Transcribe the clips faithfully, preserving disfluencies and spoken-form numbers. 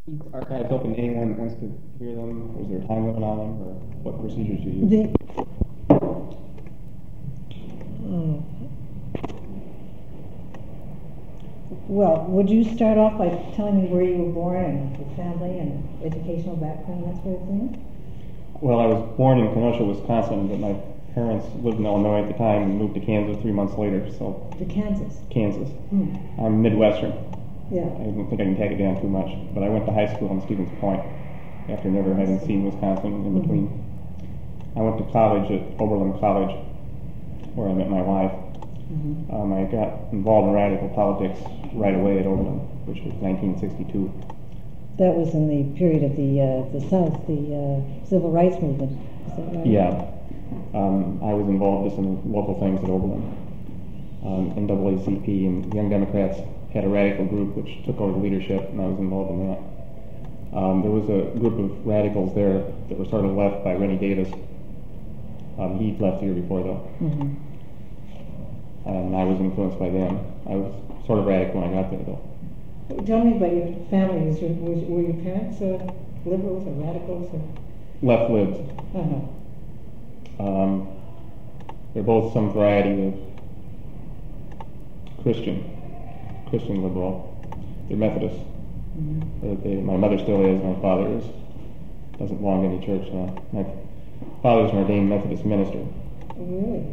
These archives open to anyone that wants to hear them? Or is there a time limit on them, or what procedures do you use? The, oh. Well, would you start off by telling me where you were born and your family and educational background, that sort of thing? Well, I was born in Kenosha, Wisconsin, but my parents lived in Illinois at the time and moved to Kansas three months later. So To Kansas? Kansas. Hmm. I'm Midwestern. Yeah. I don't think I can tag it down too much, but I went to high school in Stevens Point after never having seen Wisconsin in Mm-hmm. between. I went to college at Oberlin College, where I met my wife. Mm-hmm. Um, I got involved in radical politics right away at Oberlin, which was nineteen sixty-two. That was in the period of the uh, the South, the uh, civil rights movement. Is that right? Yeah. Um, I was involved in some local things at Oberlin. Um, N double A C P and Young Democrats had a radical group which took over the leadership, and I was involved in that. Um, there was a group of radicals there that were sort of left by Rennie Davis. Um, he'd left the year before, though. Mm-hmm. And I was influenced by them. I was sort of radical when I got there, though. Tell me about your family. Was your, was, were your parents uh, liberals or radicals? Or? Left libs. Uh-huh. Um, they're both some variety of Christian, Christian liberal. They're Methodists. Mm-hmm. Uh, they, my mother still is. My father is, doesn't belong to any church now. My father's an ordained Methodist minister. Oh, really?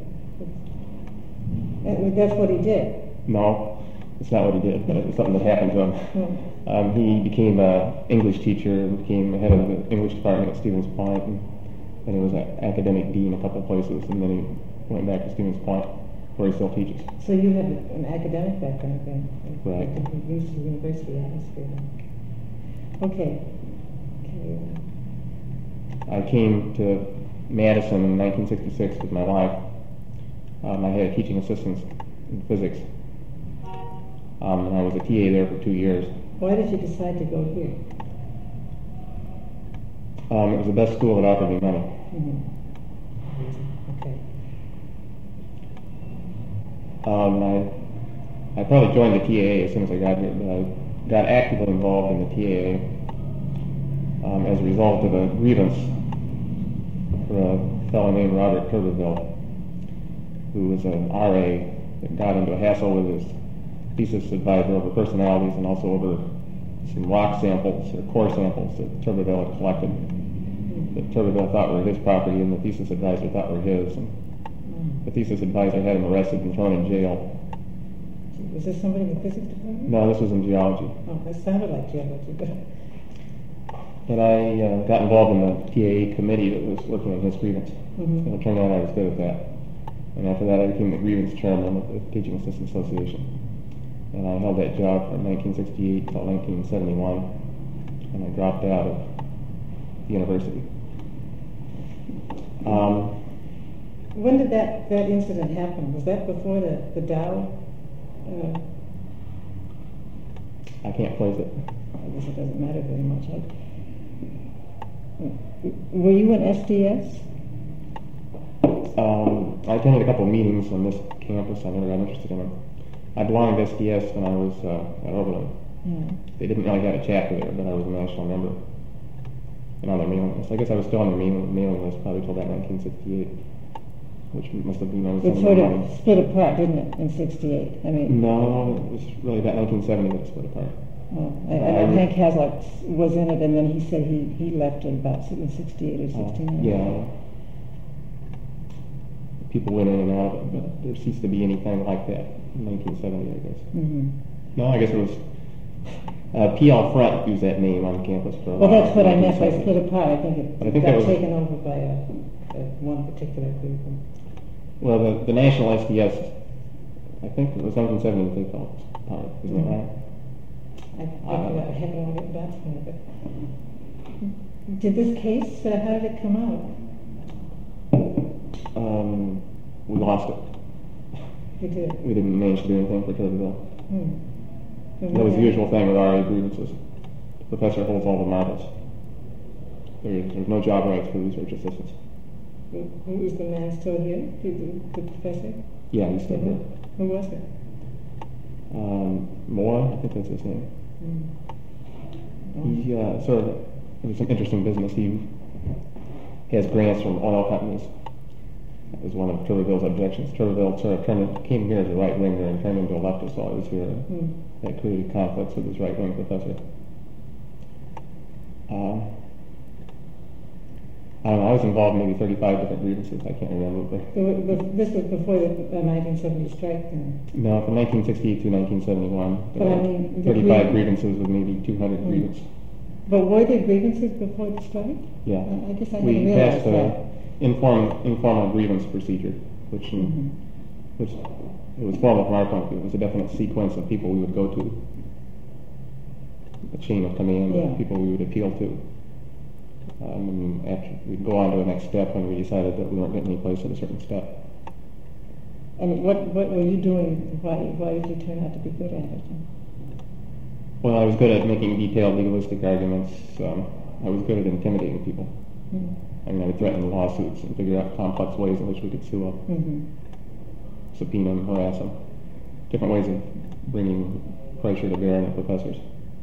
And that's what he did? No, it's not what he did, but it's something that happened to him. Hmm. Um, he became an English teacher and became head of the English department at Stevens Point, and then he was an academic dean a couple of places, and then he went back to Stevens Point, where he still teaches. So you have an academic background then? Right. Used to the university atmosphere. Okay. Okay. I came to Madison in nineteen sixty-six with my wife. Um, I had teaching assistants in physics. Um, and I was a T A there for two years. Why did you decide to go here? Um, it was the best school that offered me money. Mm-hmm. Okay. Um, I, I probably joined the T A A as soon as I got here, but I got actively involved in the T A A um, as a result of a grievance for a fellow named Robert Tuberville, who was an R A that got into a hassle with his thesis advisor over personalities and also over some rock samples or core samples that Tuberville had collected that Tuberville thought were his property and the thesis advisor thought were his. And the thesis advisor had him arrested and thrown in jail. Was this somebody in the physics department? No, this was in geology. Oh, that sounded like geology, but... But I uh, got involved in the T A A committee that was working on his grievance. Mm-hmm. And it turned out I was good at that. And after that I became the grievance chairman of the Teaching Assistant Association. And I held that job from nineteen sixty-eight until nineteen seventy-one. And I dropped out of the university. Um, when did that, that incident happen? Was that before the, the Dow? Uh, I can't place it. I guess it doesn't matter very much. I, were you in S D S? Um, I attended a couple of meetings on this campus. I never got interested in them. I belonged to S D S when I was uh, at Oberlin. Yeah. They didn't really have a chapter there, but I was a national member. And on their mailing list. I guess I was still on their mailing, mailing list probably till about nineteen sixty-eight, which must have been... It sort of split apart, didn't it, in sixty-eight? I mean... No, it was really about nineteen seventy that it split apart. Oh, I, I know Hank Hasluck was in it, and then he said he, he left in about sixty-eight or sixty-nine. Uh, yeah. People went in and out of it, but there ceased to be anything like that in nineteen seventy, I guess. Mm-hmm. No, I guess it was... Uh, P L Front used that name on campus for a Well, while. that's what I meant by split apart. I think it But I think got that was, taken over by a, a one particular group. well, the, the national S D S, I think it was nineteen seventy that they fell apart, isn't it right? I, I, uh, I have it all written down somewhere. But did this case, uh, how did it come out? Um, we lost it. You did? We didn't manage to do anything for Tuberville. Hmm. That was the usual thing with R A grievances. The professor holds all the marbles. There, there's no job rights for research assistants. Who is the man still here? The, the, the professor? Yeah, he's still Mm-hmm. here. Who was it? Um, Moore, I think that's his name. Mm. He he uh, sort of, it was some interesting business. He has grants from oil companies. That was one of Turberville's objections. Turberville sort of turned, came here as a right-winger and turned into a leftist while he was here. Mm. That created conflicts with his right-wing professor. Um, I don't know, I was involved in maybe thirty-five different grievances, I can't remember. But so this was before the uh, nineteen seventy strike then? No, from nineteen sixty-eight to nineteen seventy-one. But I mean, thirty-five grievances with maybe two hundred mm. grievances. But were there grievances before the strike? Yeah. Uh, I guess I we didn't realize passed a informal, informal grievance procedure, which, mm-hmm. which it was formal from our point of view. It was a definite sequence of people we would go to, a chain of command yeah. of people we would appeal to. Um, and after we'd go on to the next step when we decided that we weren't getting any place at a certain step. And what what were you doing? Why why did you turn out to be good at it? Well, I was good at making detailed legalistic arguments. Um, I was good at intimidating people. Mm. I mean, I would threaten lawsuits and figure out complex ways in which we could sue them, mm-hmm. subpoena them, harass them. Different ways of bringing pressure to bear on the professors.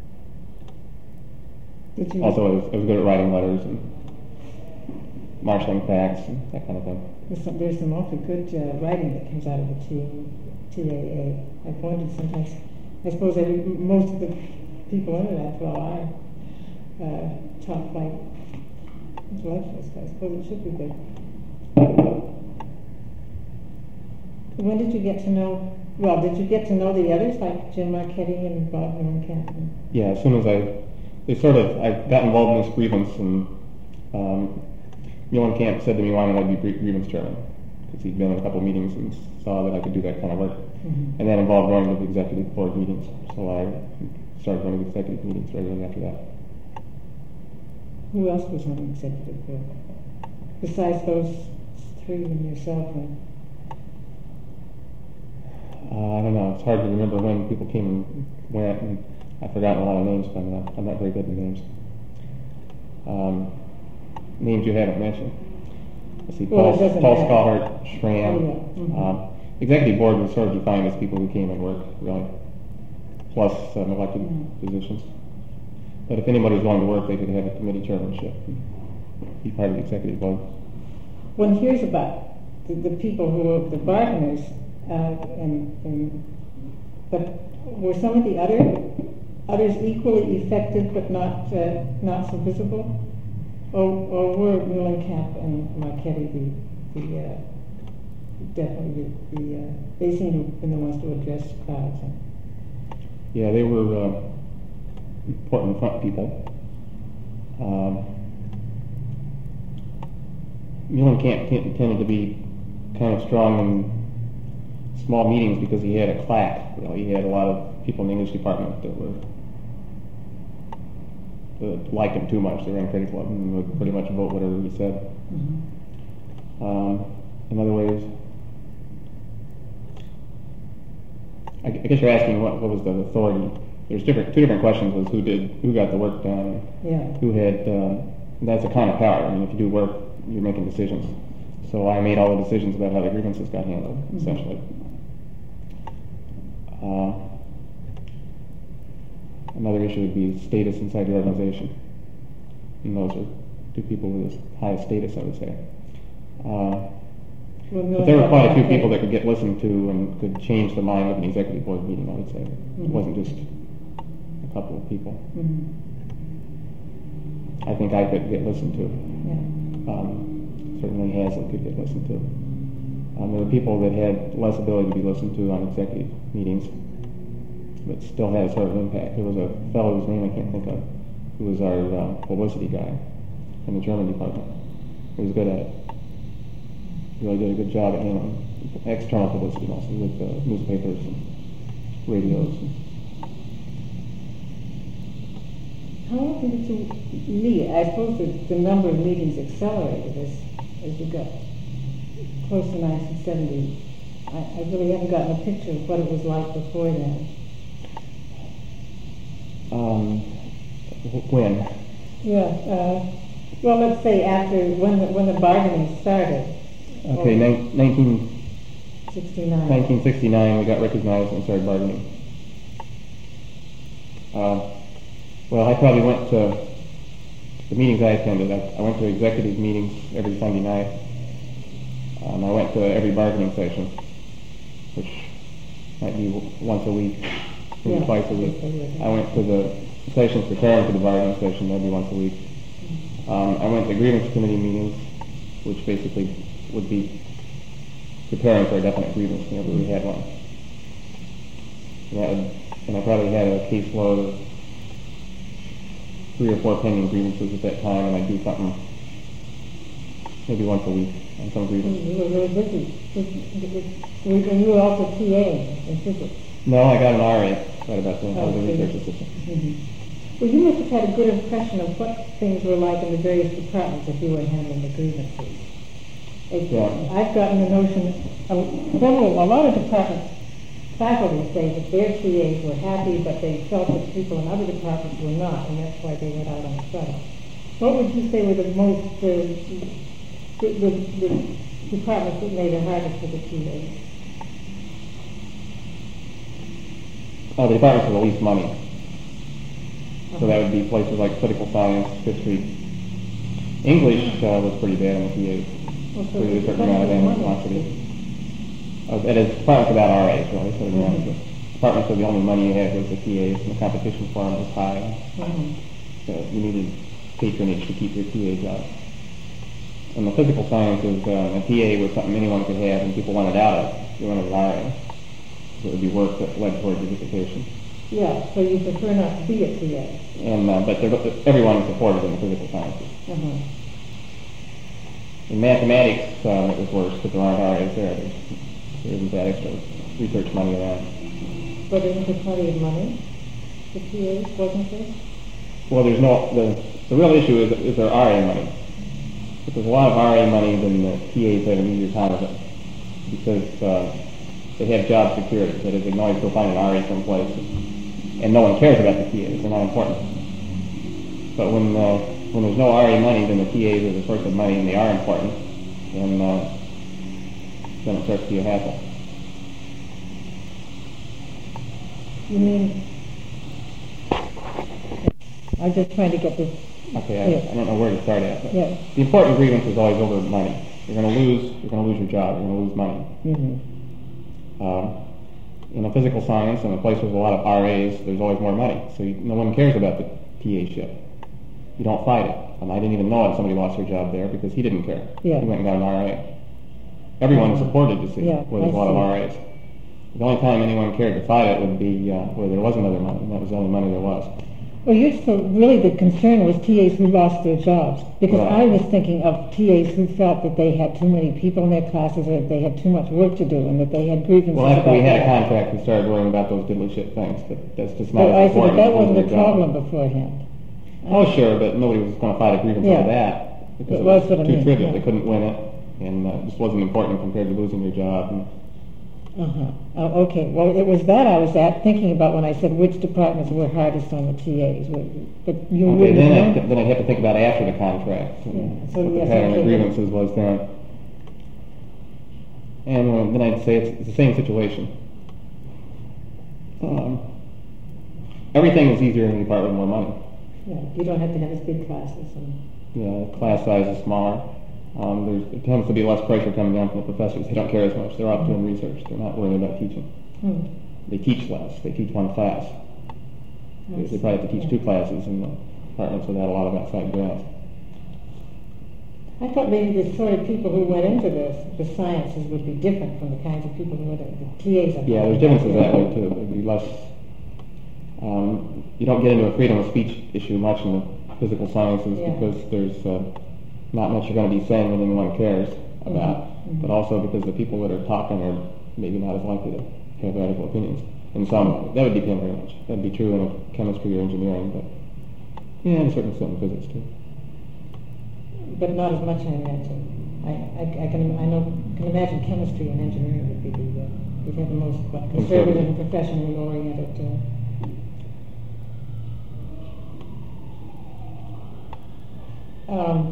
Also, I was, I was good at writing letters and marshalling facts and that kind of thing. There's some, there's some awfully good uh, writing that comes out of the T, T A A. I've wondered sometimes. I suppose every, most of the people under that law are uh, top flight intellectuals. I suppose it should be good. When did you get to know? Well, did you get to know the others like Jim Marchetti and Bob Mellencamp? Yeah, as soon as I. They sort of, I got involved in this grievance, and um, Mellencamp said to me, why don't I be grievance chairman? Because he'd been in a couple meetings and saw that I could do that kind of work. Mm-hmm. And that involved going to the executive board meetings. So I started going to the executive meetings regularly after that. Who else was on the executive board? Besides those three and yourself? And uh, I don't know. It's hard to remember when people came and went. And I've forgotten a lot of names, but I'm not, I'm not very good with names. Um, names you haven't mentioned. Let's see, well, Paul, Paul Scollhart, Schramm. Oh, yeah. Mm-hmm. um, executive board was sort of defined as people who came and worked, really, plus um, elected mm-hmm. positions. But if anybody was willing to work, they could have a committee chairmanship and be part of the executive board. One hears about the, the people who were the bargainers, uh, and, and but were some of the other others equally effective but not uh, not so visible? Or, or were Mellencamp and Marchetti the, the uh, definitely the, the uh, they seem to have been the ones to address crowds? Yeah, they were uh, important front people. Um, Mellencamp tended to be kind of strong in small meetings because he had a claque. You know, he had a lot of people in the English department that were that liked him too much. They were uncritical of him and would pretty much vote whatever he said. Mm-hmm. um, in other ways, I, I guess you're asking what, what was the authority. There's different two different questions: was who did who got the work done, yeah. who had. Um, that's a kind of power. I mean, if you do work, you're making decisions. So I made all the decisions about how the grievances got handled, mm-hmm. essentially. Uh, another issue would be status inside the organization. And those are two people with the highest status, I would say. Uh, well, but there were quite a few people that could get listened to and could change the mind of an executive board meeting, I would say. Mm-hmm. It wasn't just a couple of people. Mm-hmm. I think I could get listened to. Yeah. Um, certainly Hazlitt could get listened to. Um, there were people that had less ability to be listened to on executive meetings, but still had a sort of impact. There was a fellow whose name I can't think of, who was our uh, publicity guy in the German department. He was good at it. He really did a good job at handling external publicity, mostly with uh, newspapers and radios. And how often did you meet? I suppose the, the number of meetings accelerated as, as you got close to nineteen seventy. I, I really haven't gotten a picture of what it was like before then. Um, when? Yeah. Uh, well, let's say after when the, when the bargaining started. Okay, ni- nineteen sixty-nine. nineteen sixty-nine, we got recognized and started bargaining. Uh, Well, I probably went to the meetings I attended. I, I went to executive meetings every Sunday night. Um, I went to every bargaining session, which might be w- once a week, maybe Yeah. twice a week. I went to the sessions preparing for the bargaining session every once a week. Um, I went to grievance committee meetings, which basically would be preparing for a definite grievance whenever we had one. And, that would, and I probably had a caseload of three or four pending grievances at that time, and I'd do something maybe once a week on some grievance. You were really busy. And you were also T A in physics. No, I got an R A right about then. I was a Oh, research okay. assistant. Mm-hmm. Well, you must have had a good impression of what things were like in the various departments if you were handling the grievances. It, Yeah. I've gotten the notion, of several, a lot of departments, faculty say that their T As were happy, but they felt that people in other departments were not, and that's why they went out on strike. What would you say were the most, uh, the, the, the departments that made it hardest for the T As? Uh, the departments with the least money. So that would be places like political science, history. English uh, was pretty bad in the T As. Well, so Pretty a the certain amount of departments animosity. with Uh, that is, departments without R As, really. So Mhm. mm-hmm. Departments where the only money you had was the T As, and the competition for them was high. money. Mhm. So you needed patronage to keep your T A job. In the physical sciences, uh, a T A was something anyone could have, and people wanted out of. You wanted an R A. So it would be work that led toward your dissertation. Yeah, so you prefer not to be a T A. And uh, but there, everyone is supported in the physical sciences. Uh-huh. In mathematics, um, it was worse, but there aren't R As there. There's, there isn't that extra research money around. But isn't there plenty of money for T As, wasn't there? Well, there's no, the, the real issue is, is there R A money. If there's a lot of R A money, then the T As have an easier time with it. Because uh, they have job security. That is, they can always go find an R A someplace. And no one cares about the T As. They're not important. But when uh, when there's no R A money, then the T As are the source of money, and they are important. And uh, then it starts to be a hassle. You mean, I'm just trying to get this. Okay, I, Yeah. I don't know where to start at. But Yeah. the important grievance is always over money. You're going to lose. You're going to lose your job. You're going to lose money. Mm-hmm. Um, in a physical science, in a place with a lot of R As, there's always more money. So you, no one cares about the T A-ship. You don't fight it. And I didn't even know it. Somebody lost their job there because he didn't care. Yeah. He went and got an R A. Everyone is supported, you see, Yeah, where there's a I lot of see. R As. The only time anyone cared to fight it would be uh, where there wasn't other money, and that was the only money there was. Well, you so really the concern was T As who lost their jobs, because Right. I was thinking of T As who felt that they had too many people in their classes, or that they had too much work to do, and that they had grievances Well, after about we had a that. contract, we started worrying about those diddly shit things, but that's just not But as I said important that as wasn't losing a your job. problem beforehand. Oh, sure, but nobody was going to fight a grievance Yeah. over that because It it was was what I too mean, trivial. yeah. They couldn't win it, and uh, it just wasn't important compared to losing your job. And Uh-huh. Oh, okay. Well, it was that I was at thinking about when I said which departments were hardest on the T As. But you okay, wouldn't then have I, known. then I'd have to think about after the contract, and Yeah, so what the yes, pattern okay, of but- grievances was then. And uh, then I'd say it's, it's the same situation. Um, everything is easier in the department with more money. Yeah, you don't have to have as big classes. And, You know, class size is smaller. Um, there's, there tends to be less pressure coming down from the professors. They don't care as much. They're off doing research. They're not worried about teaching. hmm. They teach less. They teach one class. They, they probably have to teach Yeah. two classes in the departments without a lot of outside grants. I thought maybe the sort of people who went into this, the sciences, would be different from the kinds of people who went into the T As. I'm Yeah, there's talking differences about. that way too. There'd be less. Um, you don't get into a freedom of speech issue much in the physical sciences Yeah. because there's uh, not much you're going to be saying that anyone cares about, Mhm. but also because the people that are talking are maybe not as likely to have radical opinions. In some, that would depend very much. That'd be true in chemistry or engineering, but yeah, in a certain extent in physics too. But not as much, I imagine. I, I, I can I know can imagine chemistry and engineering would be the uh, would have the most what, conservative and professionally oriented. Uh, um,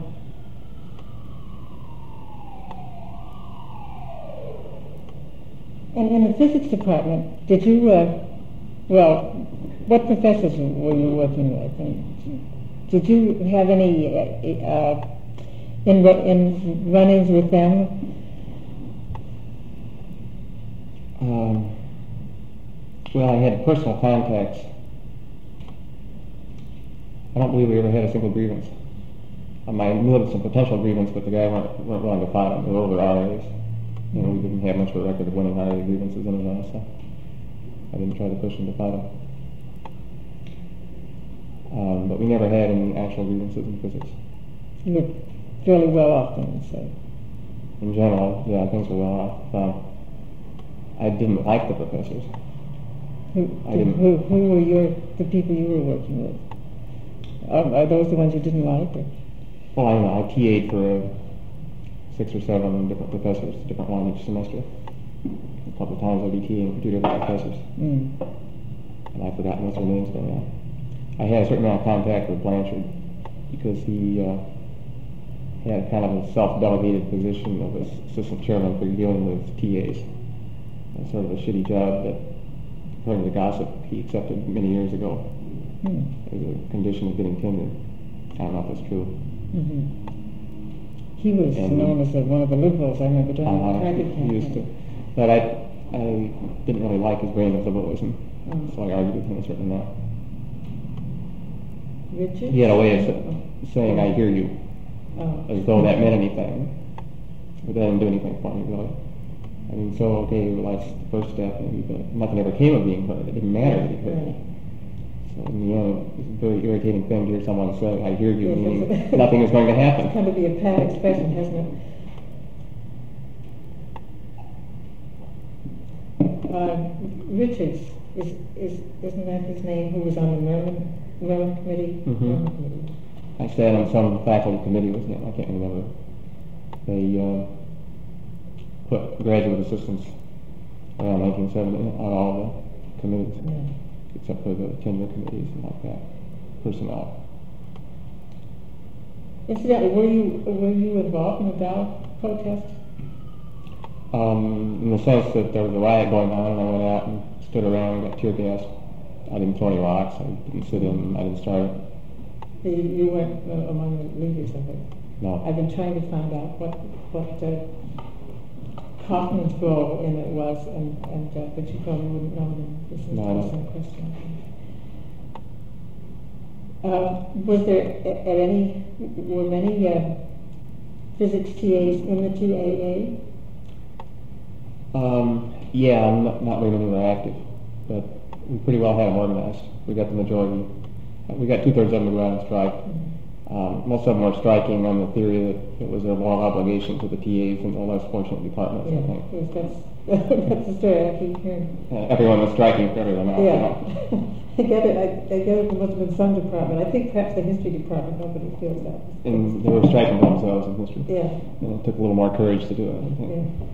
and in the physics department, did you? Uh, well, what professors were you working with? And did you have any uh, uh, in, in run-ins with them? Um, well, I had personal contacts. I don't believe we ever had a single grievance. Um, I knew of some potential grievance, but the guy weren't, weren't willing to fight them. They were older R As. You know, we didn't have much of a record of winning R A grievances anyhow, so I didn't try to push them to fight them. Um, but we never had any actual grievances in physics. You were fairly well off, then, you say. In general, yeah, things were well off. Um, I didn't like the professors. Who, I didn't. Who, who were your the people you were working with? Are, are those the ones you didn't like? Or? Well, I don't know. I T A'd for uh, six or seven different professors, different one each semester. A couple of times I'd be TAing for two different professors. Mm. And I've forgotten what their names by now. I had a certain amount of contact with Blanchard because he uh, had kind of a self-delegated position of assistant chairman for dealing with T As. That's sort of a shitty job that, according to gossip, he accepted many years ago Mm. as a condition of getting tenured. I don't know if that's true. Mm-hmm. He was And known as a, one of the liberals, I remember during uh, the private he used to, campaign. but I, I didn't really like his brand of liberalism, Oh. so I argued with him a certain amount. Richard? He had a way of sa- saying, "I hear you," Oh. as though that meant anything, but that didn't do anything for me, really. I mean, so, okay, well, that's the first step, maybe, but nothing ever came of being heard. It didn't matter that he heard me. So in the end, it's a very irritating thing to hear someone say, "I hear you," Yes, meaning it's- nothing is going to It's happen. kind of be a pat expression, hasn't it? Uh, Richards, is, is, isn't that his name, who was on the Merlin, Merlin Committee? Mhm. Merlin Committee. I sat on some faculty committee with him, I can't remember. They uh, put graduate assistants around nineteen seventy on all the committees, Yeah. except for the tenure committees and like that, personnel. Incidentally, were you, were you involved in the Dow protest? Um, in the sense that there was a riot going on and I went out and stood around and got tear gassed. I didn't throw any rocks, I didn't sit in, I didn't start it. You, you weren't uh, among the leaders of it. No. I've been trying to find out what, what uh, Kaufman's role in it was, and, and uh, but you probably wouldn't know them. This is No, I just don't. some question. Uh, was there at, at any, were many uh, physics T As in the T A A? Um, yeah, I'm not, not very many were active, but we pretty well had them organized. We got the majority. Uh, we got two-thirds of them to go out and strike. Mm-hmm. Um, most of them were striking on the theory that it was their moral obligation to the T As and the less fortunate departments, Yeah, I think. because that's, that's the story I keep hearing. Uh, everyone was striking for everyone else. Yeah. You know? I get it, I, I get it, there must have been some department. I think perhaps the history department, nobody feels that. And they were striking themselves in history. Yeah. And it took a little more courage to do it, I think. Yeah.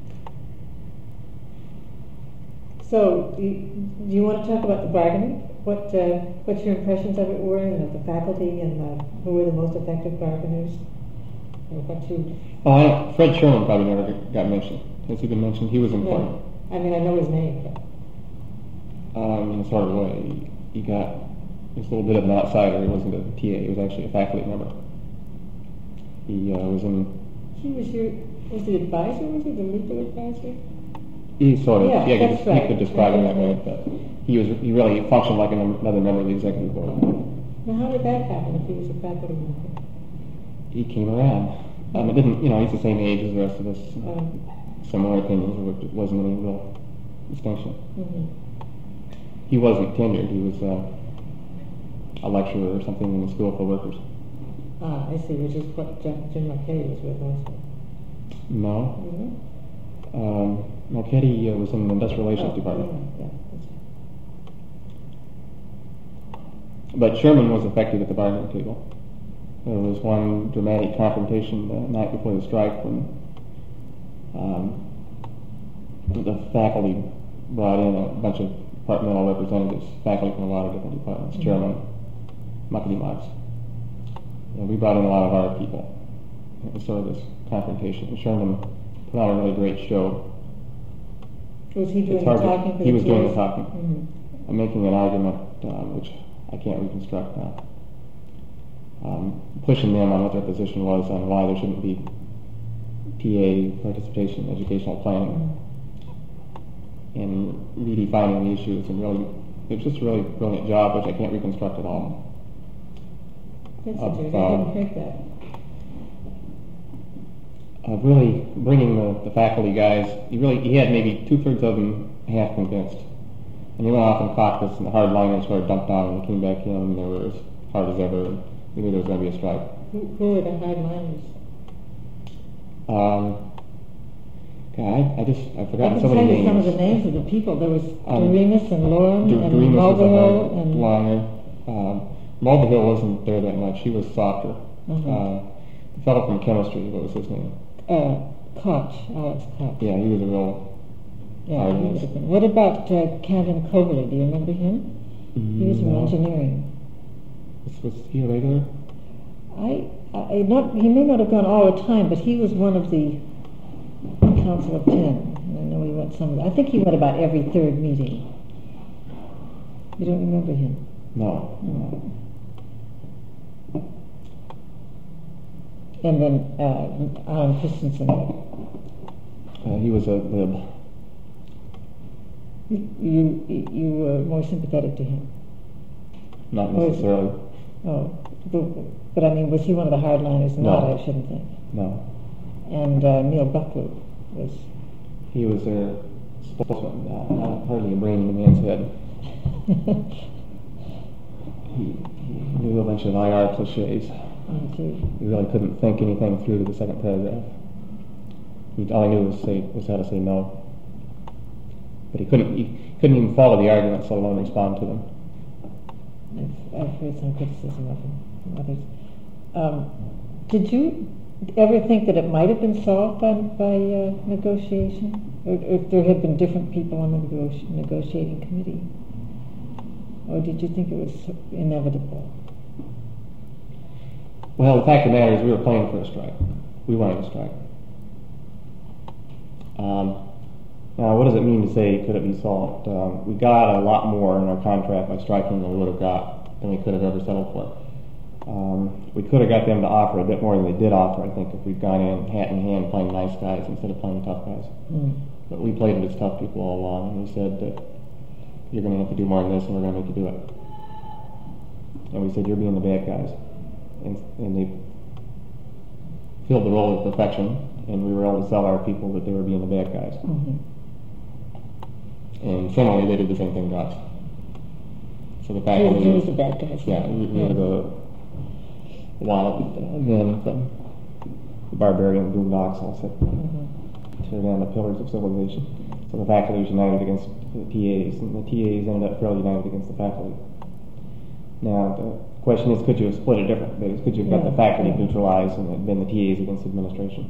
So, do you, do you want to talk about the bargaining? What, uh, what your impressions of it were, and of the faculty, and uh, who were the most effective bargainers? Or what you... Oh, I don't, Fred Sherman probably never got mentioned. Has he been mentioned? He was important. No. I mean, I know his name, but... Um, in a sort of way, he, he got just a little bit of an outsider. He wasn't a T A, he was actually a faculty member. He uh, was in... He was your... Was the advisor? Was he the legal advisor? He sort of, Yeah, yeah, you that's could, right. you could describe him that way, That's but he was, he really functioned like another member of the executive board. Now, how did that happen if he was a faculty member? He came around. Um, it didn't, you know, he's the same age as the rest of us. Um, Similar opinions, there wasn't any real distinction. mm-hmm. He wasn't tenured, he was uh, a lecturer or something in the School for Workers. Ah, I see, which is what Jim, Jim McKay was with also. No. Mm-hmm. Um, Marchetti uh, was in the Industrial Relations Oh, Department. Yeah, yeah, that's right. But Sherman was effective at the bargaining table. There was one dramatic confrontation the night before the strike when um, the faculty brought in a bunch of departmental representatives, faculty from a lot of different departments, Mm-hmm. chairman, muckety mucks. And we brought in a lot of our people. It was sort of this confrontation. And Sherman put on a really great show. Was he doing It's the hard to- talking for he the was doing the T As? talking. Mm-hmm. I'm making an argument um, which I can't reconstruct now. Um, pushing them on what their position was on why there shouldn't be T A participation in educational planning, and redefining the issues, and really, it was just a really brilliant job, which I can't reconstruct at all. That's Of, interesting. I uh, didn't hear that. Of really bringing the, the faculty guys, he really, he had maybe two-thirds of them half convinced. And he went off in caucus, and the hardliners sort of dumped out, and they came back in, and they were as hard as ever, and we knew there was going to be a strike. Who, who were the hardliners? Um, God, I, I just, I've I forgotten can so tell many you some of names. the names of the people. There was Um, Doremus and Lorem Du- and Doremus was a Mulvihill hard and... liner. Um, Mulvihill wasn't there that much. He was softer. Mhm. Uh, the fellow from chemistry, what was his name? Uh, Koch, Alex Koch. Yeah, he was a real Yeah, hard he one. would have been. What about uh, Camden Coverley? Do you remember him? He was from No. engineering. Was, was he a regular? I, I not he may not have gone all the time, but he was one of the Council of Ten. And I know he went some. I think he went about every third meeting. You don't remember him? No. No. And then uh, Alan Christensen. Uh, he was a lib. You, you you were more sympathetic to him. Not Oh, is- necessarily. Oh, but, but I mean, was he one of the hardliners? No. Not, I shouldn't think. No. And uh, Neil Buckley was. He was their spokesman. Uh, not hardly a brain in the man's head. He, he knew a bunch of I R cliches. Oh, gee. He really couldn't think anything through to the second paragraph. He, all he knew was say was how to say no. But he couldn't he couldn't even follow the arguments, let alone respond to them. I've, I've heard some criticism of him from others. Um, did you ever think that it might have been solved by, by uh, negotiation? Or, or if there had been different people on the negoti- negotiating committee? Or did you think it was inevitable? Well, the fact of the matter is we were playing for a strike. We wanted a strike. Um, now, what does it mean to say could it be solved? Um, we got a lot more in our contract by striking than we would have got, than we could have ever settled for. Um, we could have got them to offer a bit more than they did offer, I think, if we'd gone in hat in hand playing nice guys instead of playing tough guys. Mm. But we played it as tough people all along, and we said that you're going to have to do more than this, and we're going to make you do it. And we said, you're being the bad guys. And, and they filled the role with perfection, and we were able to sell our people that they were being the bad guys. Mm-hmm. And similarly, they did the same thing to us. So the fact He that was, we he was the bad guy. yeah, we we were the wild men from the barbarian boondocks, I'll say, Mm-hmm. tear down the pillars of civilization. So the faculty was united against the T As, and the T As ended up fairly united against the faculty. Now, the question is, could you have split it different? That is, could you have got the Yeah. faculty neutralized and it been the T As against administration?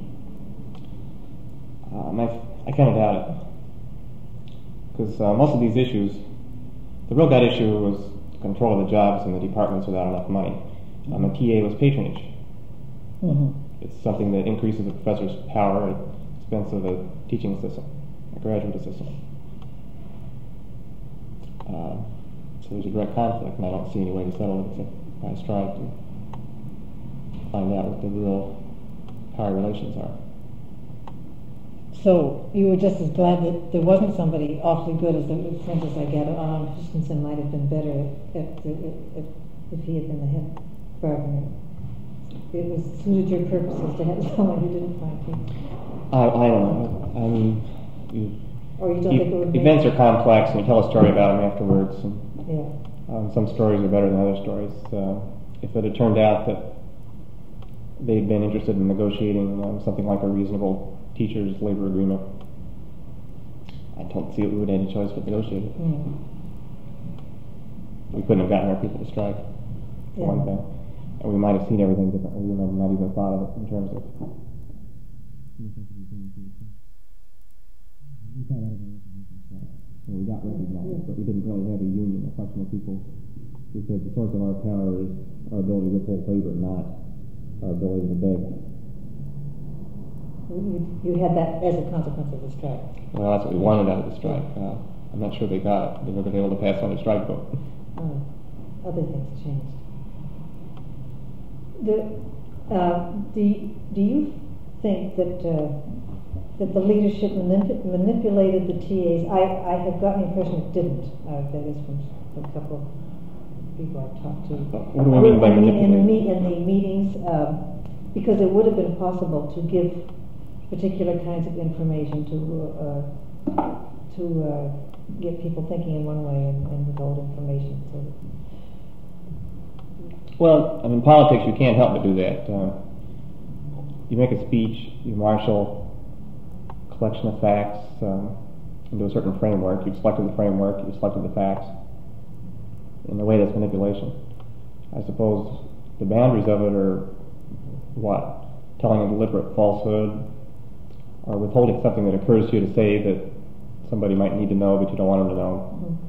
Um, I, I kind of doubt it. Because uh, most of these issues, the real gut issue was control of the jobs in the departments without enough money. Um, a T A was patronage. Mm-hmm. It's something that increases a professor's power at the expense of a teaching assistant, a graduate assistant. Uh, so there's a direct conflict, and I don't see any way to settle it except by strike and find out what the real power relations are. So you were just as glad that there wasn't somebody awfully good as the sense as I get. Alan Christensen might have been better if, if, if, if he had been the head bargainer. It was suited your purposes to have someone who didn't find people. I, I don't know. I mean, you, Or you don't you, think it would events make... are complex, and you tell a story about them afterwards. And, Yeah. um, some stories are better than other stories. Uh, if it had turned out that they'd been interested in negotiating um, something like a reasonable teachers' labor agreement, I don't see that we would have any choice but negotiate it. Mm. We couldn't have gotten our people to strike, for Yeah. one thing. And we might have seen everything differently. We might have not even thought of it in terms of... We thought that well, we got recognized, but we didn't really have a union, a collection of people who said the source of our power is our ability to withhold labor, not our ability to beg. You, you had that as a consequence of the strike. Well, that's what we wanted out of the strike. Uh, I'm not sure they got it. They were able to pass on a strike vote. uh, other things changed. The, uh, do, do you think that uh, that the leadership manip- manipulated the T As? I, I have gotten the impression it didn't. Uh, that is from a couple of people I've talked to. What do I mean by I mean, in the, manipulate? meet, in the meetings, um, because it would have been possible to give particular kinds of information to uh, to uh, get people thinking in one way and, and withhold information. So. Well, I mean, in politics, you can't help but do that. Uh, you make a speech, you marshal a collection of facts um, into a certain framework. You've selected the framework, you've selected the facts. In a way, that's manipulation. I suppose the boundaries of it are what? Telling a deliberate falsehood, or withholding something that occurs to you to say that somebody might need to know, but you don't want them to know. Mm-hmm.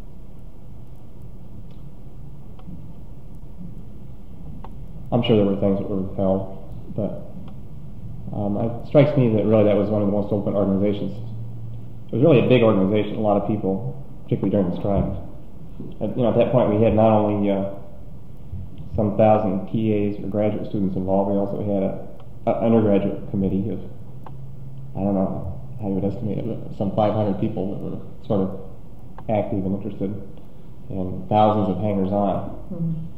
I'm sure there were things that were withheld, but um, it strikes me that really that was one of the most open organizations. It was really a big organization, a lot of people, particularly during the strike. At, you know, at that point we had not only uh, some thousand T As or graduate students involved, we also had an undergraduate committee of, I don't know how you would estimate it, but some five hundred people that were sort of active and interested, and thousands of hangers-on. Mm-hmm.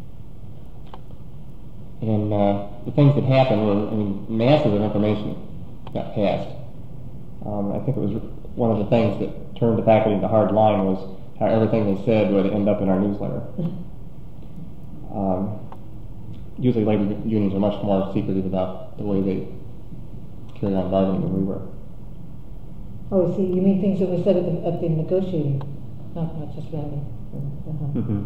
And uh, the things that happened were, I mean, masses of information got passed. Um, I think it was one of the things that turned the faculty into hard line was how everything they said would end up in our newsletter. Um, usually labor unions are much more secretive about the way they carry on bargaining than we were. Oh, see, you mean things that were said at the, at the negotiating, not, not just rally. Uh-huh. Mm-hmm.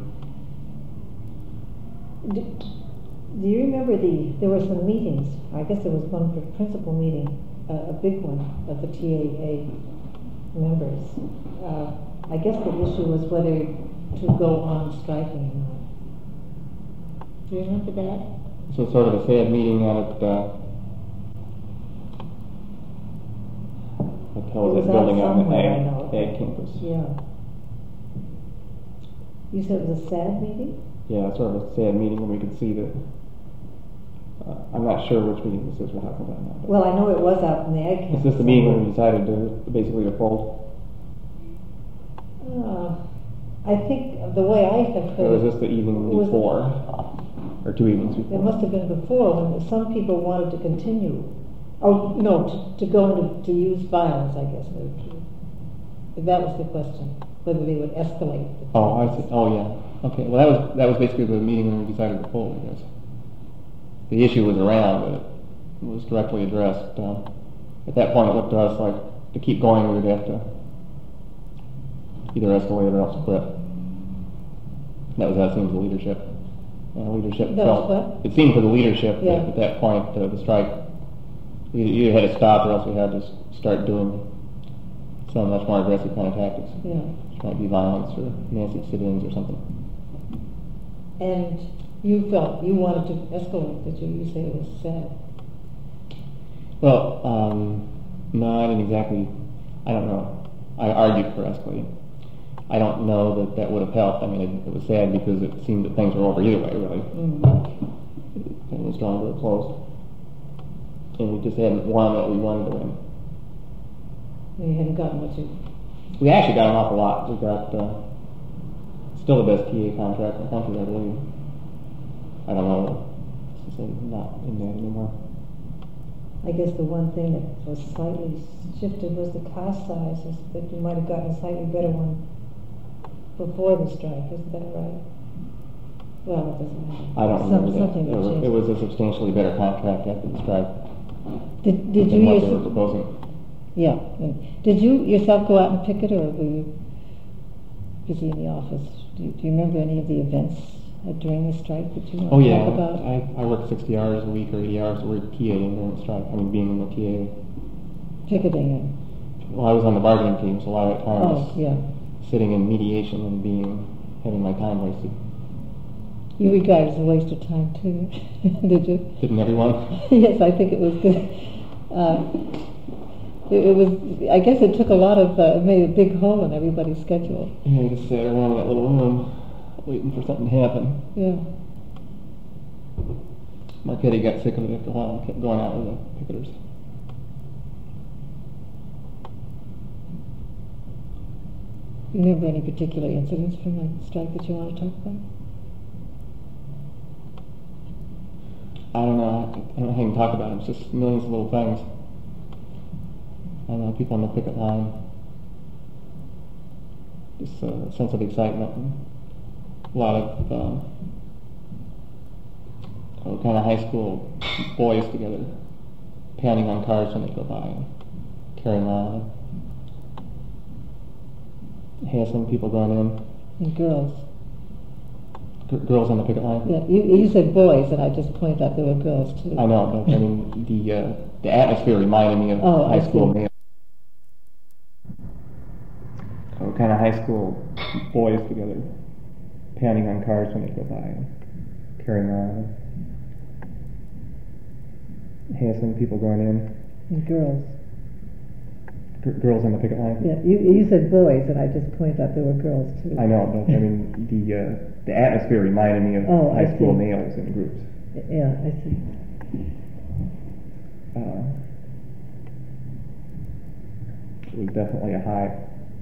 Do, do you remember the, there were some meetings, I guess there was one principal meeting, uh, a big one, of the T A A members. Uh, I guess the issue was whether to go on striking or not. Do you remember that? So sort of a sad meeting out at, uh, what the hell It was was that building out on the somewhere, I ag, know. ag campus? Yeah. You said it was a sad meeting? Yeah, sort of a sad meeting, and we could see that. Uh, I'm not sure which meeting this is we're talking about now. Well, I know it was out in the ag campus. Is this the meeting when we decided to basically to fold? Uh, I think the way I have heard Or was this the evening was- before? Or two evenings It before? must have been before, when some people wanted to continue. Oh, no, to, to go into, to use violence, I guess. That was the question, whether they would escalate. The Oh, I see. Oh, yeah. Okay. Well, that was that was basically the meeting when we decided to fold, I guess. The issue was around, but it was directly addressed. Um, at that point, it looked to us like to keep going, we would have to either escalate or else quit. That was how it seemed to the leadership. And the leadership That felt, was what? it seemed to the leadership Yeah. that at that point, uh, the strike, you either had to stop or else we had to s- start doing some much more aggressive kind of tactics. Yeah. Which might be violence or nasty sit-ins or something. And you felt you wanted to escalate, did you? You say it was sad. Well, um, no, I didn't exactly, I don't know. I argued for escalating. I don't know that that would have helped. I mean, it, it was sad because it seemed that things were over either way, really. Mm. Things was drawn to a close. And we just hadn't won what we wanted to win. You hadn't gotten what you... We actually got an awful lot. We got uh, still the best T A contract in the country, I believe. I don't know. It's not in that anymore. I guess the one thing that was slightly shifted was the class sizes, that you might have gotten a slightly better one before the strike, isn't that right? Well, it doesn't matter. I don't Some, remember that. Something It that was, changed. it was a substantially better contract after the strike Did, did than you what they were yourself, proposing. yeah, yeah. Did you yourself go out and picket, or were you busy in the office? Do you, do you remember any of the events uh, during the strike that you want Oh to yeah, talk about? I, I worked sixty hours a week or eighty hours a week TAing during the strike. I mean, being in the T A. Picketing and, Well, I was on the bargaining team, so a lot of that time oh, was yeah. sitting in mediation and being having my time wasted. You regard it as a waste of time too, did you? Didn't everyone? Yes, I think it was good. Uh, it, it was, I guess it took a lot of, uh, made a big hole in everybody's schedule. Yeah, I just sat around in that little room. waiting for something to happen. Yeah. Marquette got sick of it after a while and kept going out with the picketers. You remember any particular incidents from the strike that you want to talk about? I don't know. I don't know how you can talk about it. It's just millions of little things. I don't know, people on the picket line. Just a sense of excitement. And a lot of um, oh, kind of high school boys together, pounding on cars when they go by, and carrying on, hassling people going in. And girls. G- girls on the picket line. Yeah, you, you said boys, and I just pointed out there were girls too. I know, but I mean the uh, the atmosphere reminded me of Oh, high I school see. male. Oh, kind of high school boys together, pounding on cars when they go by, and carrying on, hassling people going in. And girls. G- girls on the picket line. Yeah, you, you said boys, and I just pointed out there were girls too. I know, but I mean the uh, the atmosphere reminded me of Oh, I high school see. males in groups. Yeah, I see. Uh, it was definitely a high.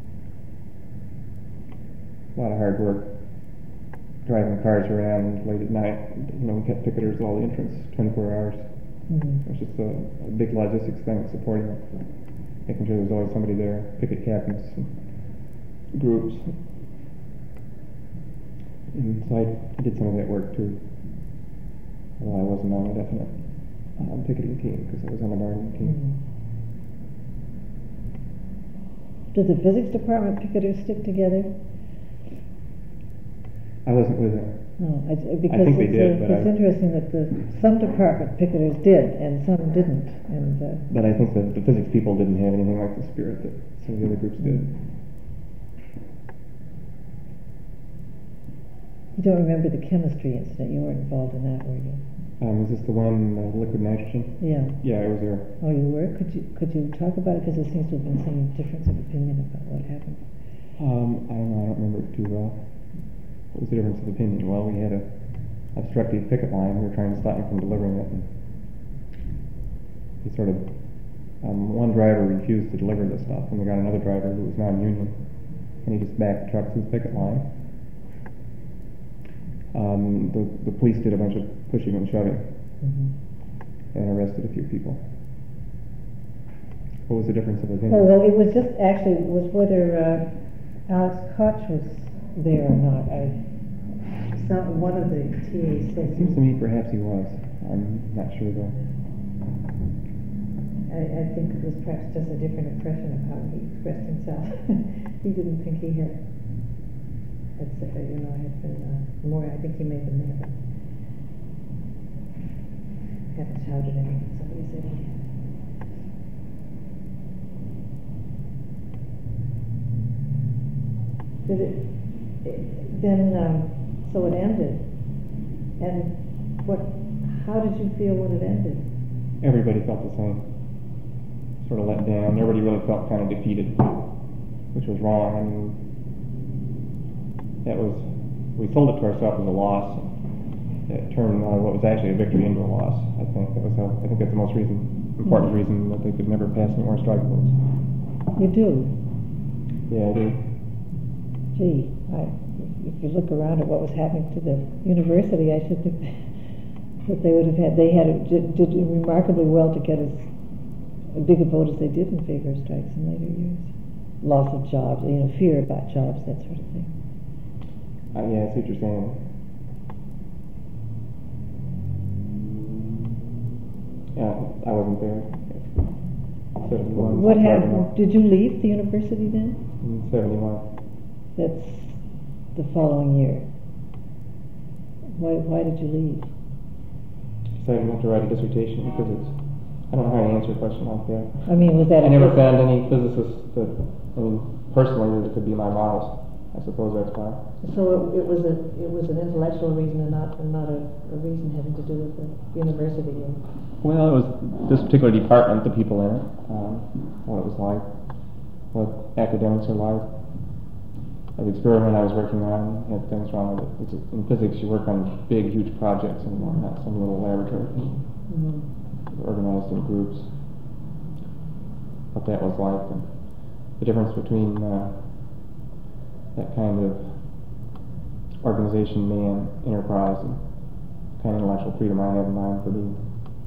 A lot of hard work driving cars around late at night. You know, we kept picketers at all the entrance twenty-four hours. Mm-hmm. It was just a, a big logistics thing, supporting it, making sure there was always somebody there, picket captains, and groups. And so I, I did some of that work too. Although I wasn't on a definite um, picketing team because I was on the bargaining team. Mm-hmm. Did the physics department picketers stick together? I wasn't with them. No, I, because think they it's, did, uh, but it's I- interesting that the some department picketers did and some didn't, and uh, But I think that the physics people didn't have anything like the spirit that some of the other groups did. you don't remember the chemistry incident. You weren't involved in that, were you? Um, is this the one, uh, liquid nitrogen? Yeah. Yeah, I was there. Oh, you were? Could you could you talk about it? Because there seems to have been some difference of opinion about what happened. Um, I don't know, I don't remember it too well. What was the difference of opinion? Well, we had a obstructive picket line. We were trying to stop him from delivering it. And he sort of, um, one driver refused to deliver the stuff, and we got another driver who was non-union, and he just backed the truck through the picket line. Um, the, the police did a bunch of pushing and shoving Mm-hmm. and arrested a few people. What was the difference of opinion? Oh well, it was just actually was whether uh, Alex Koch was there or not. I some one of the T As said. It seems to me perhaps he was. I'm not sure though. I, I think it was perhaps just a different impression of how he expressed himself. He didn't think he had, had said, you know, had been uh, more. I think he may have been there, but haven't shouted anything. Somebody said he had. Did it, it then? Um, so it ended, and what? How did you feel when it ended? Everybody felt the same. Sort of let down. Everybody really felt kind of defeated, which was wrong. I mean, that was, we sold it to ourselves as a loss. It turned uh, what was actually a victory into a loss. I think that was. A, I think that's the most reason, important reason that they could never pass any more strike votes. You do. Yeah, I do. Gee, I, if you look around at what was happening to the university, I should think that they would have had. They had did, did remarkably well to get as a big a vote as they did in favor of strikes in later years. Loss of jobs, you know, fear about jobs, that sort of thing. Uh, yeah, I see what you're saying. Yeah, I wasn't there. seventy-one. What happened? Did you leave the university then? In seventy-one. That's the following year. Why, why did you leave? Decided not to write a dissertation because it's, I don't know how to answer a question like that. I mean, was that I a never purpose? found any physicists that, I mean, personally, that could be my models. I suppose that's why. So it, it was a it was an intellectual reason and not and not a, a reason having to do with the university. And Well, it was this particular department, the people in it, um, what it was like, what academics are like. of the experiment I was working on had things wrong with it. It's a, in physics, you work on big, huge projects and not some little laboratory thing, Mm-hmm. organized in groups. What that was like, and the difference between uh, that kind of organization, man, enterprise, and kind of intellectual freedom I have in mind for being.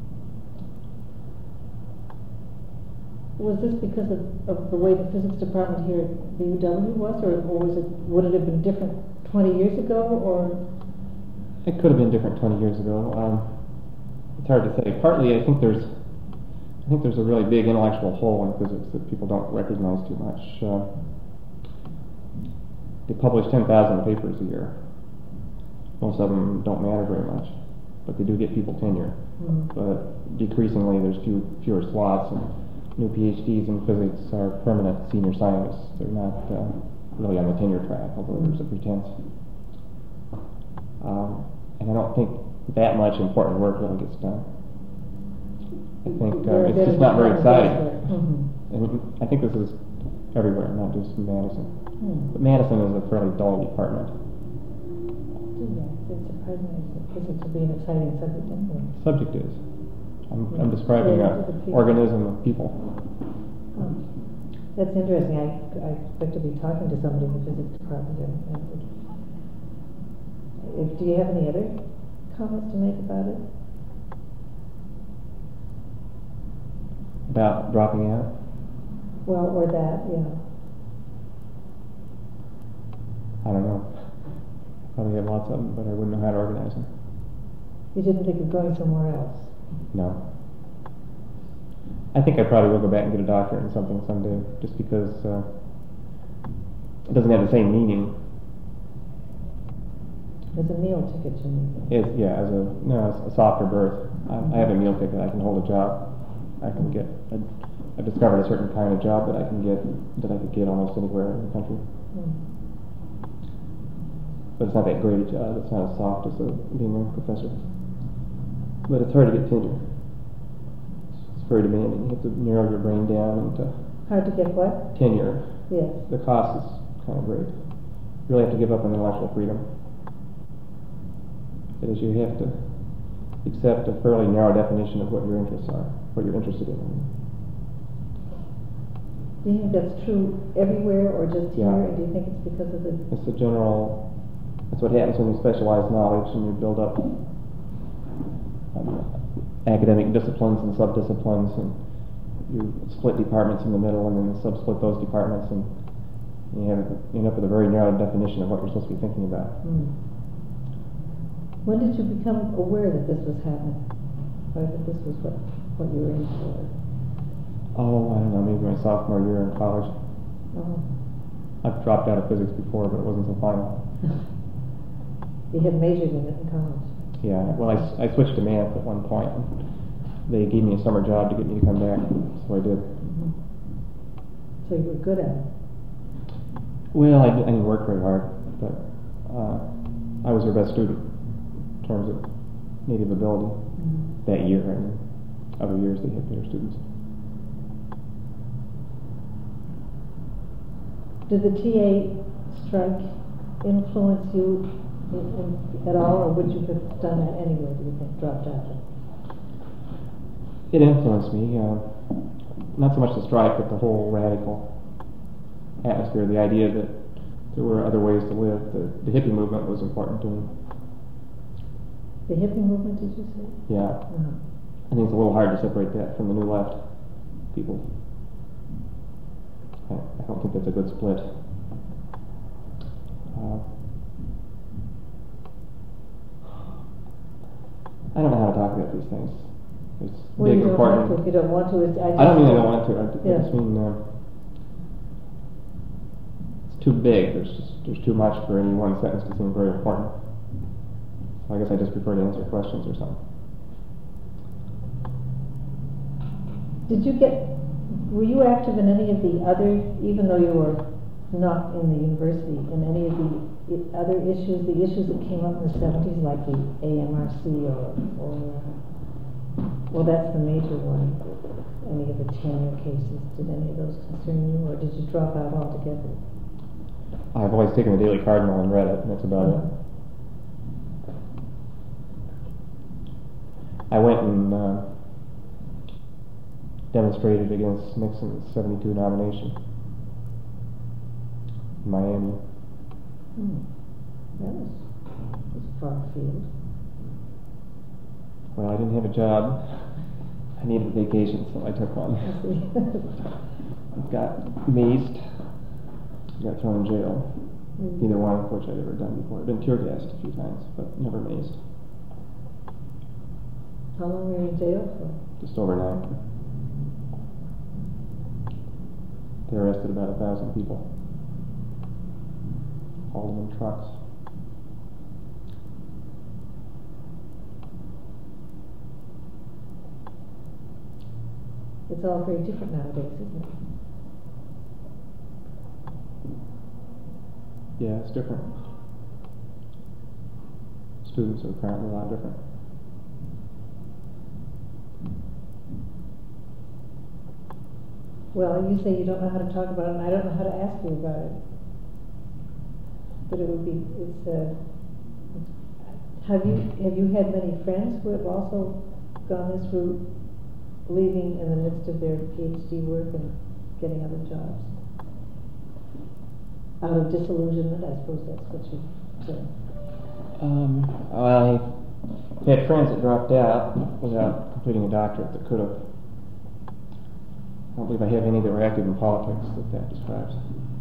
Was this because of, of the way the physics department here at the U W was, or, or was it, would it have been different twenty years ago, or? It could have been different twenty years ago. Um, it's hard to say. Partly, I think there's, I think there's a really big intellectual hole in physics that people don't recognize too much. Uh, they publish ten thousand papers a year. Most of them don't matter very much, but they do get people tenure. Mm. But decreasingly, there's few, fewer slots, and new PhDs in physics are permanent senior scientists. They're not uh, really on the tenure track, although there's a pretense. Um, and I don't think that much important work really gets done. I think uh, it's just not very exciting. Mm-hmm. I mean, I think this is everywhere, not just in Madison. Mm. But Madison is a fairly dull department. Yeah, it's surprising that physics would be an exciting subject anyway. Subject is. I'm, I'm describing Yeah, an organism of people. Oh, that's interesting. I, I expect to be talking to somebody in the physics department. And, and if, do you have any other comments to make about it? About dropping out? Well, or that, yeah. I don't know. Probably have lots of them, but I wouldn't know how to organize them. You didn't think of going somewhere else? No. I think I probably will go back and get a doctorate in something someday, just because uh, it doesn't have the same meaning. As a meal ticket, you mean? It's, yeah, as a no, it's a softer berth. I, I have a meal ticket. I can hold a job. I can get. I, I've discovered a certain kind of job that I can get that I could get almost anywhere in the country. Mm. But it's not that great a job. It's not as soft as a, being a professor. But it's hard to get tenure. It's very demanding. You have to narrow your brain down into Hard to get what? tenure. Yes. The cost is kind of great. You really have to give up on intellectual freedom. That is, you have to accept a fairly narrow definition of what your interests are, what you're interested in. Do you think that's true everywhere or just here? Yeah. Or do you think it's because of the... It's the general, that's what happens when you specialize knowledge and you build up um, academic disciplines and sub-disciplines, and you split departments in the middle and then sub-split those departments, and you, have, you end up with a very narrow definition of what you're supposed to be thinking about. Mm. When did you become aware that this was happening? Or that this was what, what you were in for? Oh, I don't know, maybe my sophomore year in college. Oh. I've dropped out of physics before, but it wasn't so final. You had majored in it in college? Yeah, well, I, I switched to math at one point. They gave me a summer job to get me to come back, so I did. Mm-hmm. So you were good at it? Well, I, I didn't work very hard, but uh, I was their best student in terms of native ability mm-hmm. that year, and other years they had better students. Did the T A strike influence you in, in, at all, or would you have done that anyway, do you think, dropped out? It influenced me, uh, not so much the strike, but the whole radical atmosphere, the idea that there were other ways to live. The, the hippie movement was important to me. The hippie movement, did you say? Yeah. Uh-huh. I think it's a little hard to separate that from the New Left people. I, I don't think that's a good split. Uh, I don't know how to talk about these things. It's well, big, you don't important. have to, if you don't want to. It's, I, I don't mean I don't want to. I, yeah. I just mean uh, it's too big. There's just there's too much for any one sentence to seem very important. So I guess I just prefer to answer questions or something. Did you get? Were you active in any of the other, even though you were not in the university, in any of the I, other issues, the issues that came up in the seventies, like the A M R C or, or uh, well, that's the major one. Any of the tenure cases, did any of those concern you, or did you drop out altogether? I've always taken the Daily Cardinal and read it, and that's about Uh-huh. it. I went and uh, demonstrated against Nixon's seventy-two nomination in Miami. Hmm. That was, was far afield. Well, I didn't have a job. I needed a vacation, so I took one. I see. I got mazed. Got thrown in jail. Mm. Neither one of which I'd ever done before. I've been tear gassed a few times, but never mazed. How long were you in jail for? Just overnight. They arrested about a thousand people. Hauled them in trucks. It's all very different nowadays, isn't it? Yeah, it's different. Students are apparently a lot different. Well, you say you don't know how to talk about it, and I don't know how to ask you about it. But it would be, it's, uh, have you, have you had many friends who have also gone this route, leaving in the midst of their PhD work and getting other jobs? Out of disillusionment, I suppose that's what you said. Um, I had friends that dropped out without completing a doctorate that could have. I don't believe I have any that were active in politics that that describes.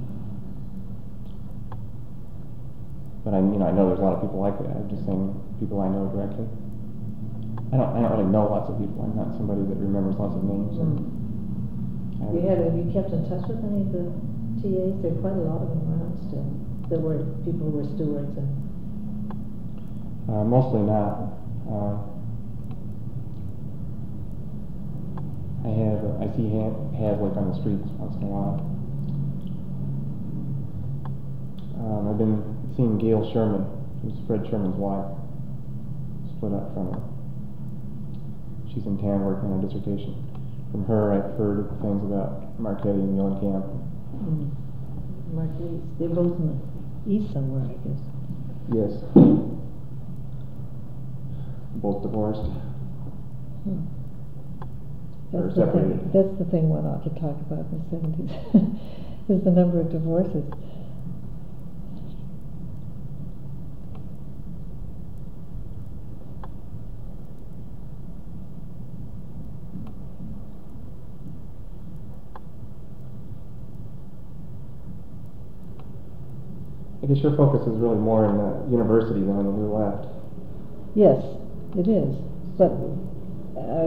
But I, you know, I know there's a lot of people like that. I'm just saying people I know directly. I don't, I don't really know lots of people. I'm not somebody that remembers lots of names. Mm. You have, have you kept in touch with any of the T As? There are quite a lot of them around still. There were people who were stewards and. Uh, mostly not. Uh, I have, I see have, have like on the streets once in a while. Um, I've been seeing Gail Sherman, who's Fred Sherman's wife, split up from her. She's in town working on a dissertation. From her, I've heard things about Marquette and Mellencamp. Mm. Marquette, they're both in the east somewhere, I guess. Yes. Both divorced. Hmm. Or That's the, separated. thing, that's the thing one ought to talk about in the seventies, is the number of divorces. I guess your focus is really more in the university than on the new left. Yes, it is. But uh,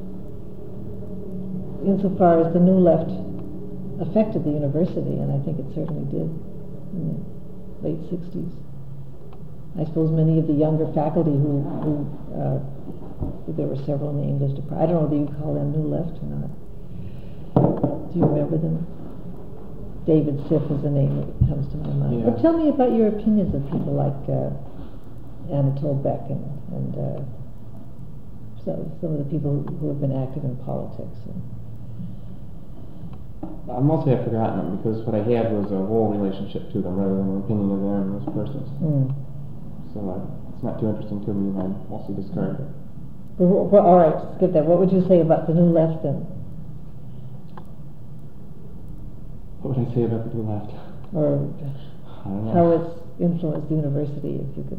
insofar as the new left affected the university, and I think it certainly did in the late sixties. I suppose many of the younger faculty who, who uh, there were several in the English department. I don't know whether you call them new left or not. Do you remember them? David Siff is the name that comes to my mind. Yeah. But tell me about your opinions of people like uh, Anatole Beck and, and uh, so, some of the people who have been active in politics. And I mostly have forgotten them because what I had was a whole relationship to them rather than an opinion of them as persons. mm. So uh, it's not too interesting to me, and I mostly discard it. Well, well, all right, skip that. What would you say about the new left then? What would I say about the new left? Or I don't know. how it's influenced the university, if you could.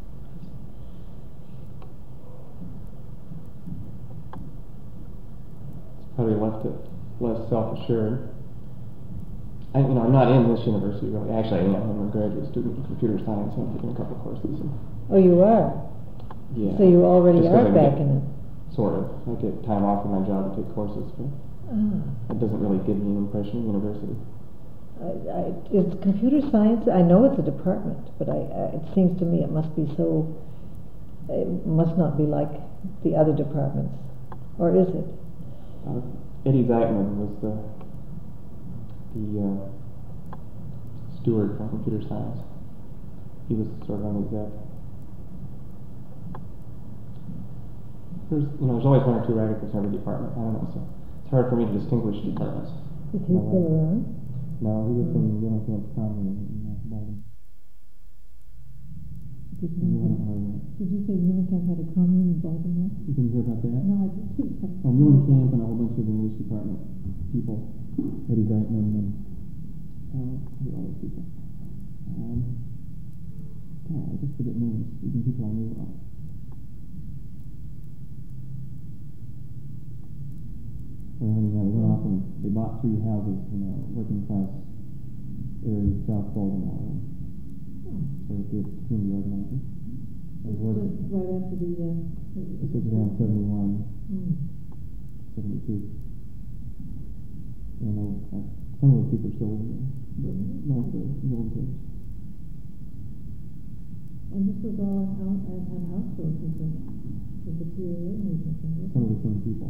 It's probably left it less self-assured. I, you know, I'm not in this university really. Actually, I am. I'm a graduate student in computer science. I'm taking a couple courses. And, Oh, you are? yeah. So you already Just 'cause are I back get- in it? Sort of. I get time off from my job to take courses, but Ah. it doesn't really give me an impression of university. I, I, is computer science, I know it's a department, but I, I, it seems to me it must be so, it must not be like the other departments. Or is it? Uh, Eddie Zeitman was the the uh, steward for computer science. He was sort of on the exec. There's, you know, there's always one or two radicals in every department. I don't know, so it's hard for me to distinguish departments. Is he still around? No, he was in Mellencamp County in uh, Did You you, haven't heard of that. did you say Mullenkamp had a commune in Baltimore? You didn't hear about that? No, I didn't. Oh, Mullenkamp and a whole bunch of the English department people, Eddie Reitman and uh, who are all those people. Um, God, I just forget names. Even people I knew of. Well, anyhow, they went off and they bought three houses in a working class area of South Baltimore. And so it did community organizing. It was Just right after the, uh... This was around seventy-one, Mm. seventy-two. And I, I, some of those people are still living there, but most of the Mullenkamp. And this was all an, out, an, an outgrowth of the, of the T A A movement, wasn't it? Some of the same people.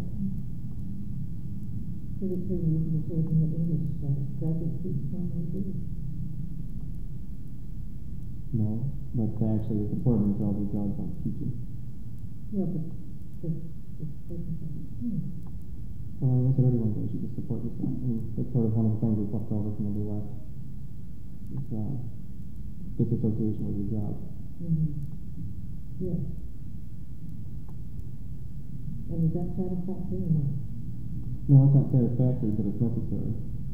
So the two reasons was in the English uh, graduate students normally do. No, but they actually they supported themselves with jobs like teaching. Yeah, but this, this person said, hmm. Well, I mean, that's what everyone does. You just support yourself. I mean, that's sort of one of the things that's left over from the U S It's uh, disassociation with your job. Mm-hmm. Yes. And is that satisfactory or not? No, it's not satisfactory, but it's necessary.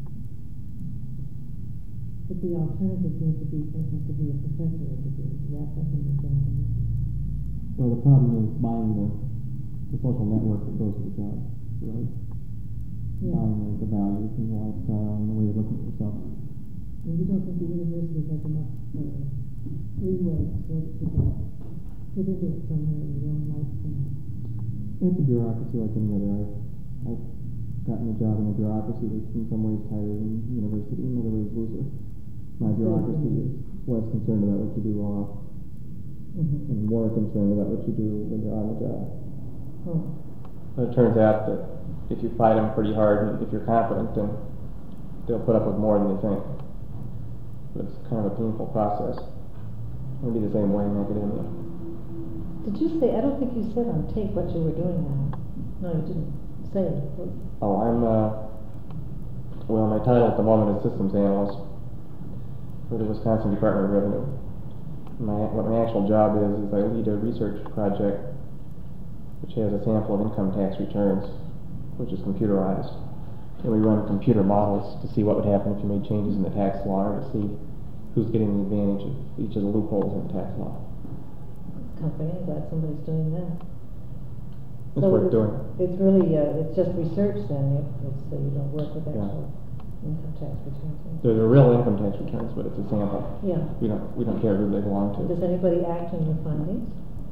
But the alternative seems to be, for instance, to be a professor or to be wrapped up in the job. Well, the problem is buying the, the social network that goes with the job, right? Yeah. Buying the, the values and the lifestyle and the way of looking at yourself. And you don't think the university has enough uh, leeway so that you can fit into it somewhere in your own lifestyle? It's a bureaucracy like any other. I've, I've gotten a job in a bureaucracy that's in some ways tighter than university, in other ways looser. My bureaucracy is less concerned about what you do off, Mm-hmm. and more concerned about what you do when you're on the job. Oh. But it turns out that if you fight them pretty hard, and if you're confident, then they'll put up with more than you think. But it's kind of a painful process. It'll be the same way in academia. Did you say, I don't think you said on tape what you were doing now. No, you didn't say it. Oh, I'm, uh, well, my title at the moment is Systems Analyst for the Wisconsin Department of Revenue. My, what my actual job is, is I lead a research project which has a sample of income tax returns, which is computerized. And we run computer models to see what would happen if you made changes in the tax law, or to see who's getting the advantage of each of the loopholes in the tax law. Company, I'm glad somebody's doing that. It's So worth it's, doing. It's really, uh, it's just research then, if it's, uh, you don't work with Yeah. actual income tax returns. They're the real income tax returns, but it's a sample. Yeah. We don't we don't care who they belong to. Does anybody act on your findings?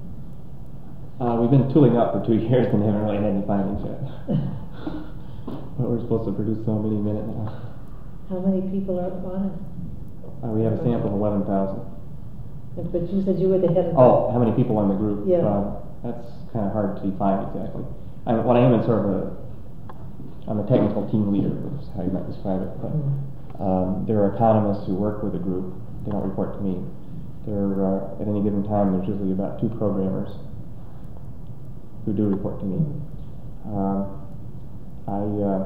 Uh, we've been tooling up for two years and haven't really had any findings yet. But we're supposed to produce so many a minute now. How many people are on it? Uh, we have a sample of eleven thousand. But you said you were the head of. Oh, how many people in the group? Yeah. Uh, that's kind of hard to define exactly. I mean, what I am is sort of a, I'm a technical team leader, is how you might describe it. But um, there are economists who work with the group. They don't report to me. There, uh, at any given time, there's usually about two programmers who do report to me. Um, I uh,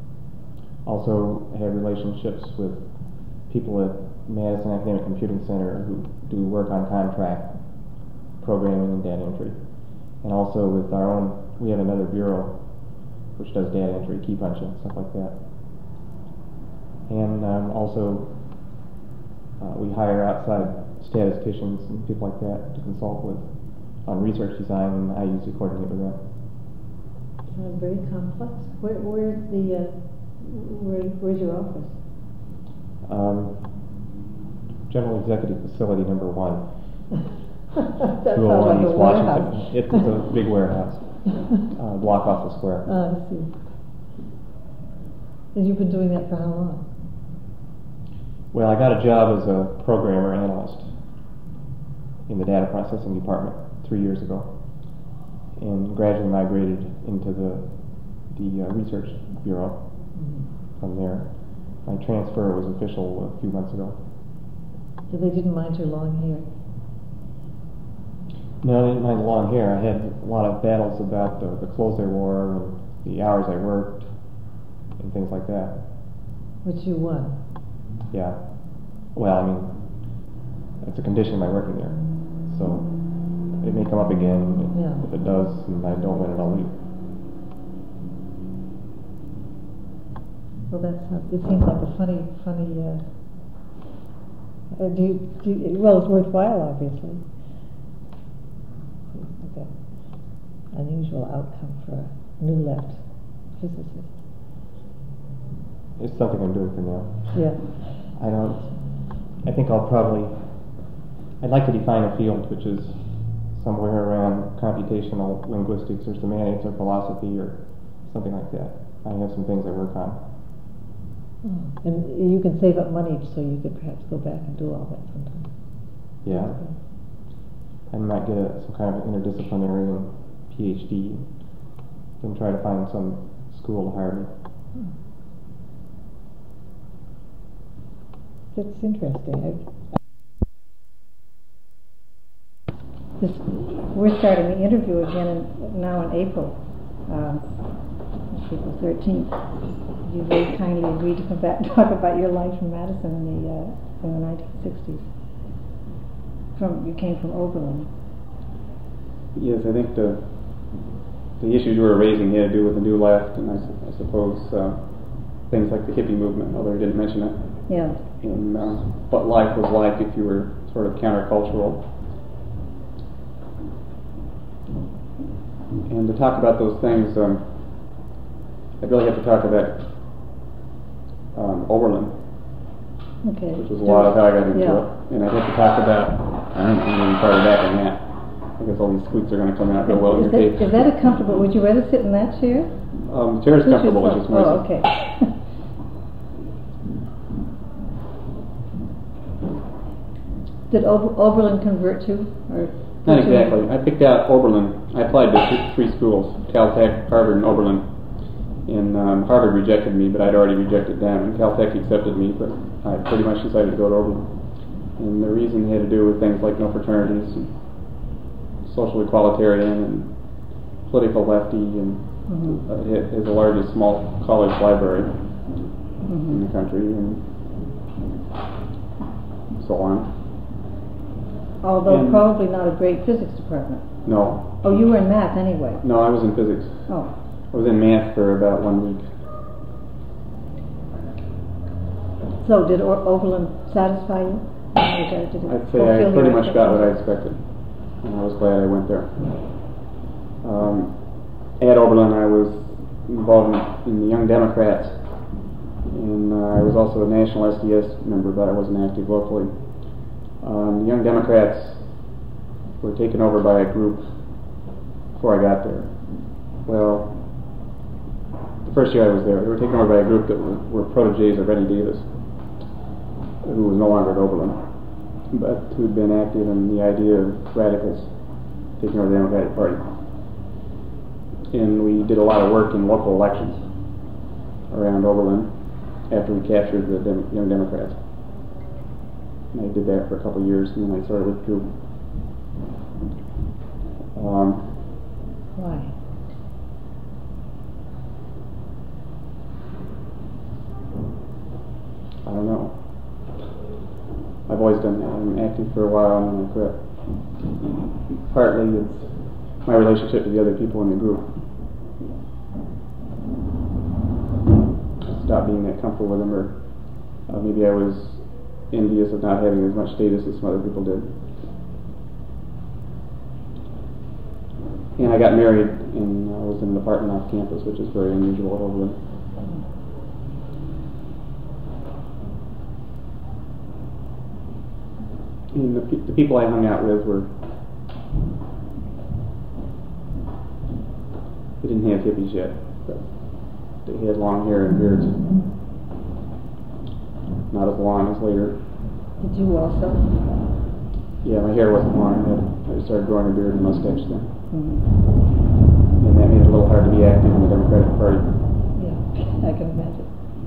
also have relationships with people at Madison Academic Computing Center who do work on contract programming and data entry. And also with our own, we have another bureau which does data entry, key punching, stuff like that. And um, also uh, we hire outside statisticians and people like that to consult with on research design, and I usually coordinate with them. Uh, very complex. Where, where's the, uh, where, where's your office? Um, General Executive Facility Number One. That two oh sounds one like a East warehouse. Washington. It's, it's a big warehouse, uh, block off the square. Oh, I see. And you've been doing that for how long? Well, I got a job as a programmer analyst in the data processing department three years ago, and gradually migrated into the the uh, research bureau mm-hmm. from there. My transfer was official a few months ago. So they didn't mind your long hair? No, I didn't mind long hair. I had a lot of battles about the, the clothes I wore and the hours I worked and things like that. Which you won? Yeah. Well, I mean, it's a condition of my working there. So it may come up again. Yeah. If it does, and I don't win it, I'll leave. Well, that's, uh, it seems like a funny, funny, uh, uh, do you, do you, well, it's worthwhile, obviously. Seems like an unusual outcome for a new left physicist. It's something I'm doing for now. Yeah. I don't, I think I'll probably, I'd like to define a field which is somewhere around computational linguistics or semantics or philosophy or something like that. I have some things I work on. Oh. And you can save up money so you could perhaps go back and do all that sometime. Yeah. I might get a, some kind of interdisciplinary PhD and try to find some school to hire me. Hmm. That's interesting. I, this, we're starting the interview again in, now in April, um, April thirteenth. You very kindly agreed to come back and talk about your life in Madison in the uh, in the nineteen sixties. From you came from Oberlin. Yes, I think the the issues you were raising had to do with the New Left, and I, su I suppose uh, things like the hippie movement, although I didn't mention it. Yeah. And uh, what life was like if you were sort of countercultural. And to talk about those things, um, I really have to talk about um, Oberlin, Okay. which was a lot of how I got into yeah. it. And I'd have to talk about, I don't know, even farther back than that. I guess all these squeaks are going to come out real well in Is your that, case. is that a comfortable, would you rather sit in that chair? Um, the chair is Who's comfortable, your it's just son? noisy. Oh, okay. Did Ober Oberlin convert you? Or Not exactly. I picked out Oberlin. I applied to th three schools, Caltech, Harvard, and Oberlin. And um, Harvard rejected me, but I'd already rejected them. And Caltech accepted me, but I pretty much decided to go to Oberlin. And the reason had to do with things like no fraternities, and social equalitarian, and political lefty, and Mm-hmm. uh, it is the largest small college library Mm-hmm. in the country, and so on. Although And- probably not a great physics department. No, Oh, you were in math anyway. no, I was in physics. Oh. I was in math for about one week. So did o Oberlin satisfy you? Did it I'd say fulfill I your pretty much got what I expectations? expected, and I was glad I went there. Um, at Oberlin, I was involved in, in the Young Democrats, and uh, I was also a national S D S member, but I wasn't active locally. Um, the Young Democrats were taken over by a group before I got there. Well, the first year I was there, they were taken over by a group that were, were proteges of Rennie Davis, who was no longer at Oberlin, but who'd been active in the idea of radicals taking over the Democratic Party. And we did a lot of work in local elections around Oberlin after we captured the Dem Young Democrats. And I did that for a couple of years, and then I sort of withdrew. Um, Why? I don't know. I've always done that. I'm active for a while and then I quit. Partly it's my relationship to the other people in the group. I stopped being that comfortable with them, or uh, maybe I was envious of not having as much status as some other people did. And I got married and I was in an apartment off campus, which is very unusual at Oberlin. And the, pe the people I hung out with were, they didn't have hippies yet, but they had long hair and beards. Not as long as later. Did you also? Yeah, my hair wasn't long. I, had, I started growing a beard and mustache then. Mm-hmm. And that made it a little hard to be active in the Democratic Party. Yeah, I can imagine.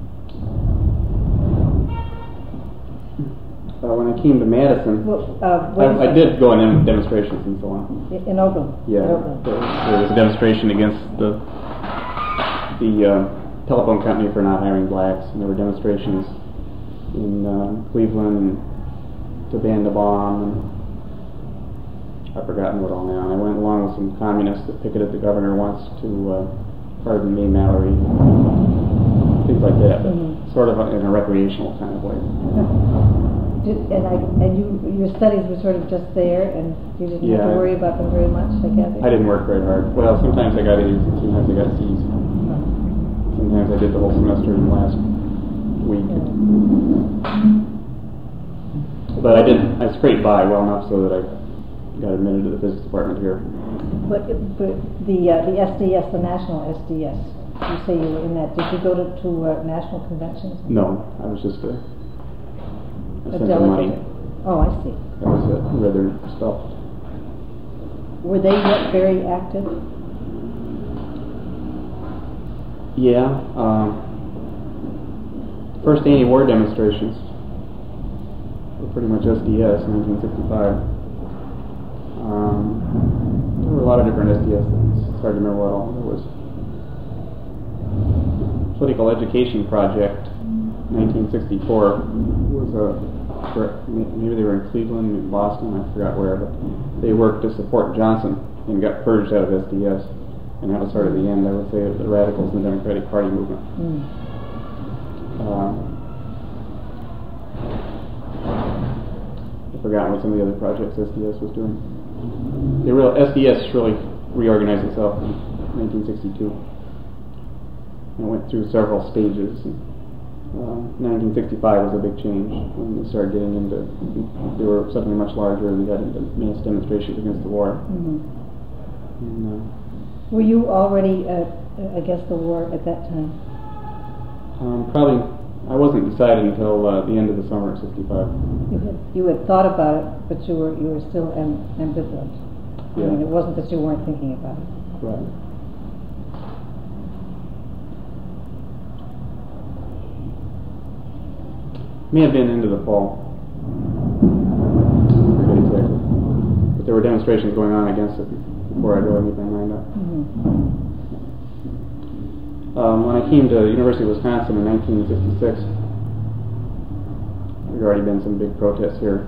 Uh, when I came to Madison, Well, uh, wait a I, I second. did go on dem demonstrations and so on. In in Oberlin? Yeah, At Oberlin. there, there was a demonstration against the the uh, telephone company for not hiring blacks, and there were demonstrations in uh, Cleveland and to ban the bomb, and I've forgotten what all now. And I went along with some communists that picketed the governor once to uh, pardon May Mallory, things like that, but mm-hmm. sort of in a recreational kind of way. Did, and I and you your studies were sort of just there, and you didn't yeah, have to worry about them very much, I gather? I didn't work very hard. Well, sometimes I got A's and sometimes I got C's. Oh. Sometimes I did the whole semester in the last week. Yeah. But I did. I scraped by well enough so that I got admitted to the physics department here. But, but the uh, the S D S, the national S D S, you say you were in that. Did you go to, to uh, national conventions? No, I was just a, a, a delegate. Oh, I see. That was a rather stuff. Were they yet very active? Yeah. Um, first anti-war demonstrations were pretty much S D S in nineteen sixty-five. Um, there were a lot of different S D S things. It's hard to remember what all. There was Political Education Project, nineteen sixty-four, was a, maybe they were in Cleveland, in Boston, I forgot where, but they worked to support Johnson and got purged out of S D S. And that was sort of the end, I would say, of the radicals in the Democratic Party movement. Mm. Um, I've forgotten what some of the other projects S D S was doing. The real S D S really reorganized itself in nineteen sixty-two. And it went through several stages. And, uh, nineteen sixty-five was a big change when they started getting into. They were something much larger, and they got into mass demonstrations against the war. Mm-hmm. And, uh, were you already uh, against the war at that time? Um, probably. I wasn't decided until uh, the end of the summer of sixty-five. You had you had thought about it, but you were you were still am, ambivalent. Yeah. I mean, it wasn't that you weren't thinking about it. Right. May have been into the fall. I forget exactly. But there were demonstrations going on against it before I really made my mind up. Mm-hmm. Um, when I came to University of Wisconsin in nineteen sixty-six, there had already been some big protests here.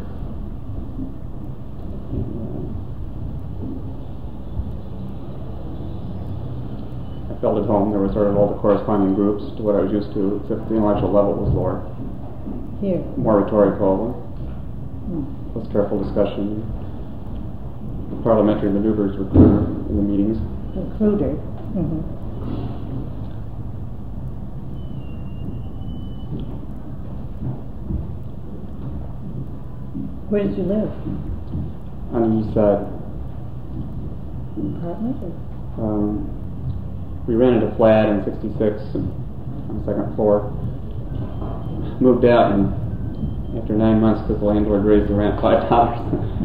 I felt at home. There were sort of all the corresponding groups to what I was used to, except the intellectual level was lower. Here. More rhetorical, hmm. less careful discussion. The parliamentary maneuvers were cruder in the meetings. Cruder. Mm-hmm. Where did you live? On the east side. Apartment? Or? Um, we rented a flat in sixty-six on the second floor. Moved out, and after nine months, because the landlord raised the rent five dollars.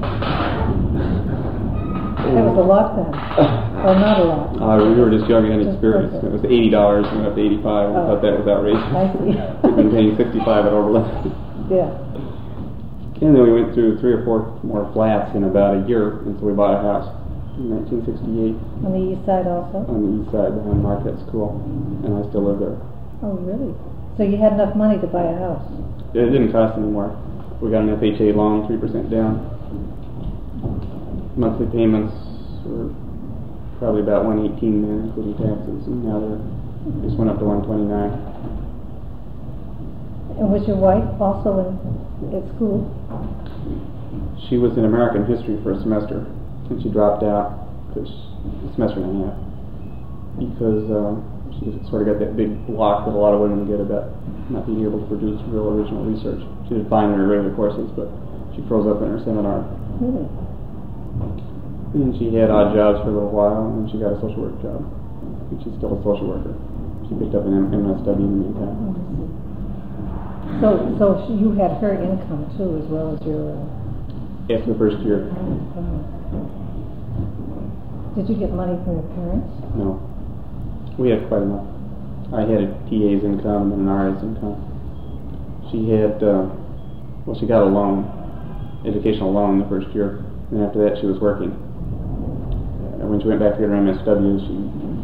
That was a lot then, or not a lot? Uh, we were just young and inexperienced. It was eighty dollars, and went up to eighty-five. Oh. I thought that was outrageous. I see. We've been paying sixty-five at Oberlin. Yeah. And then we went through three or four more flats in about a year, and so we bought a house in nineteen sixty-eight. On the east side also? On the east side, behind Marquette School, and I still live there. Oh, really? So you had enough money to buy a house? It didn't cost any more. We got an F H A loan, three percent down. Monthly payments were probably about one eighteen then, including taxes, and now they're just went up to one twenty-nine. And was your wife also in, at school? She was in American history for a semester, and she dropped out because a semester and a half because um, she sort of got that big block that a lot of women get about not being able to produce real original research. She did fine in her regular courses, but she froze up in her seminar. Really? And she had odd jobs for a little while, and then she got a social work job. And she's still a social worker. She picked up an M S W in the meantime. Oh, I see. So, so she, you had her income too, as well as your. Uh, After the first year. Uh, did you get money from your parents? No, we had quite enough. I had a T A's income and an R A's income. She had, uh, well, she got a loan, educational loan the first year, and after that she was working. And when she went back to get her M S W, she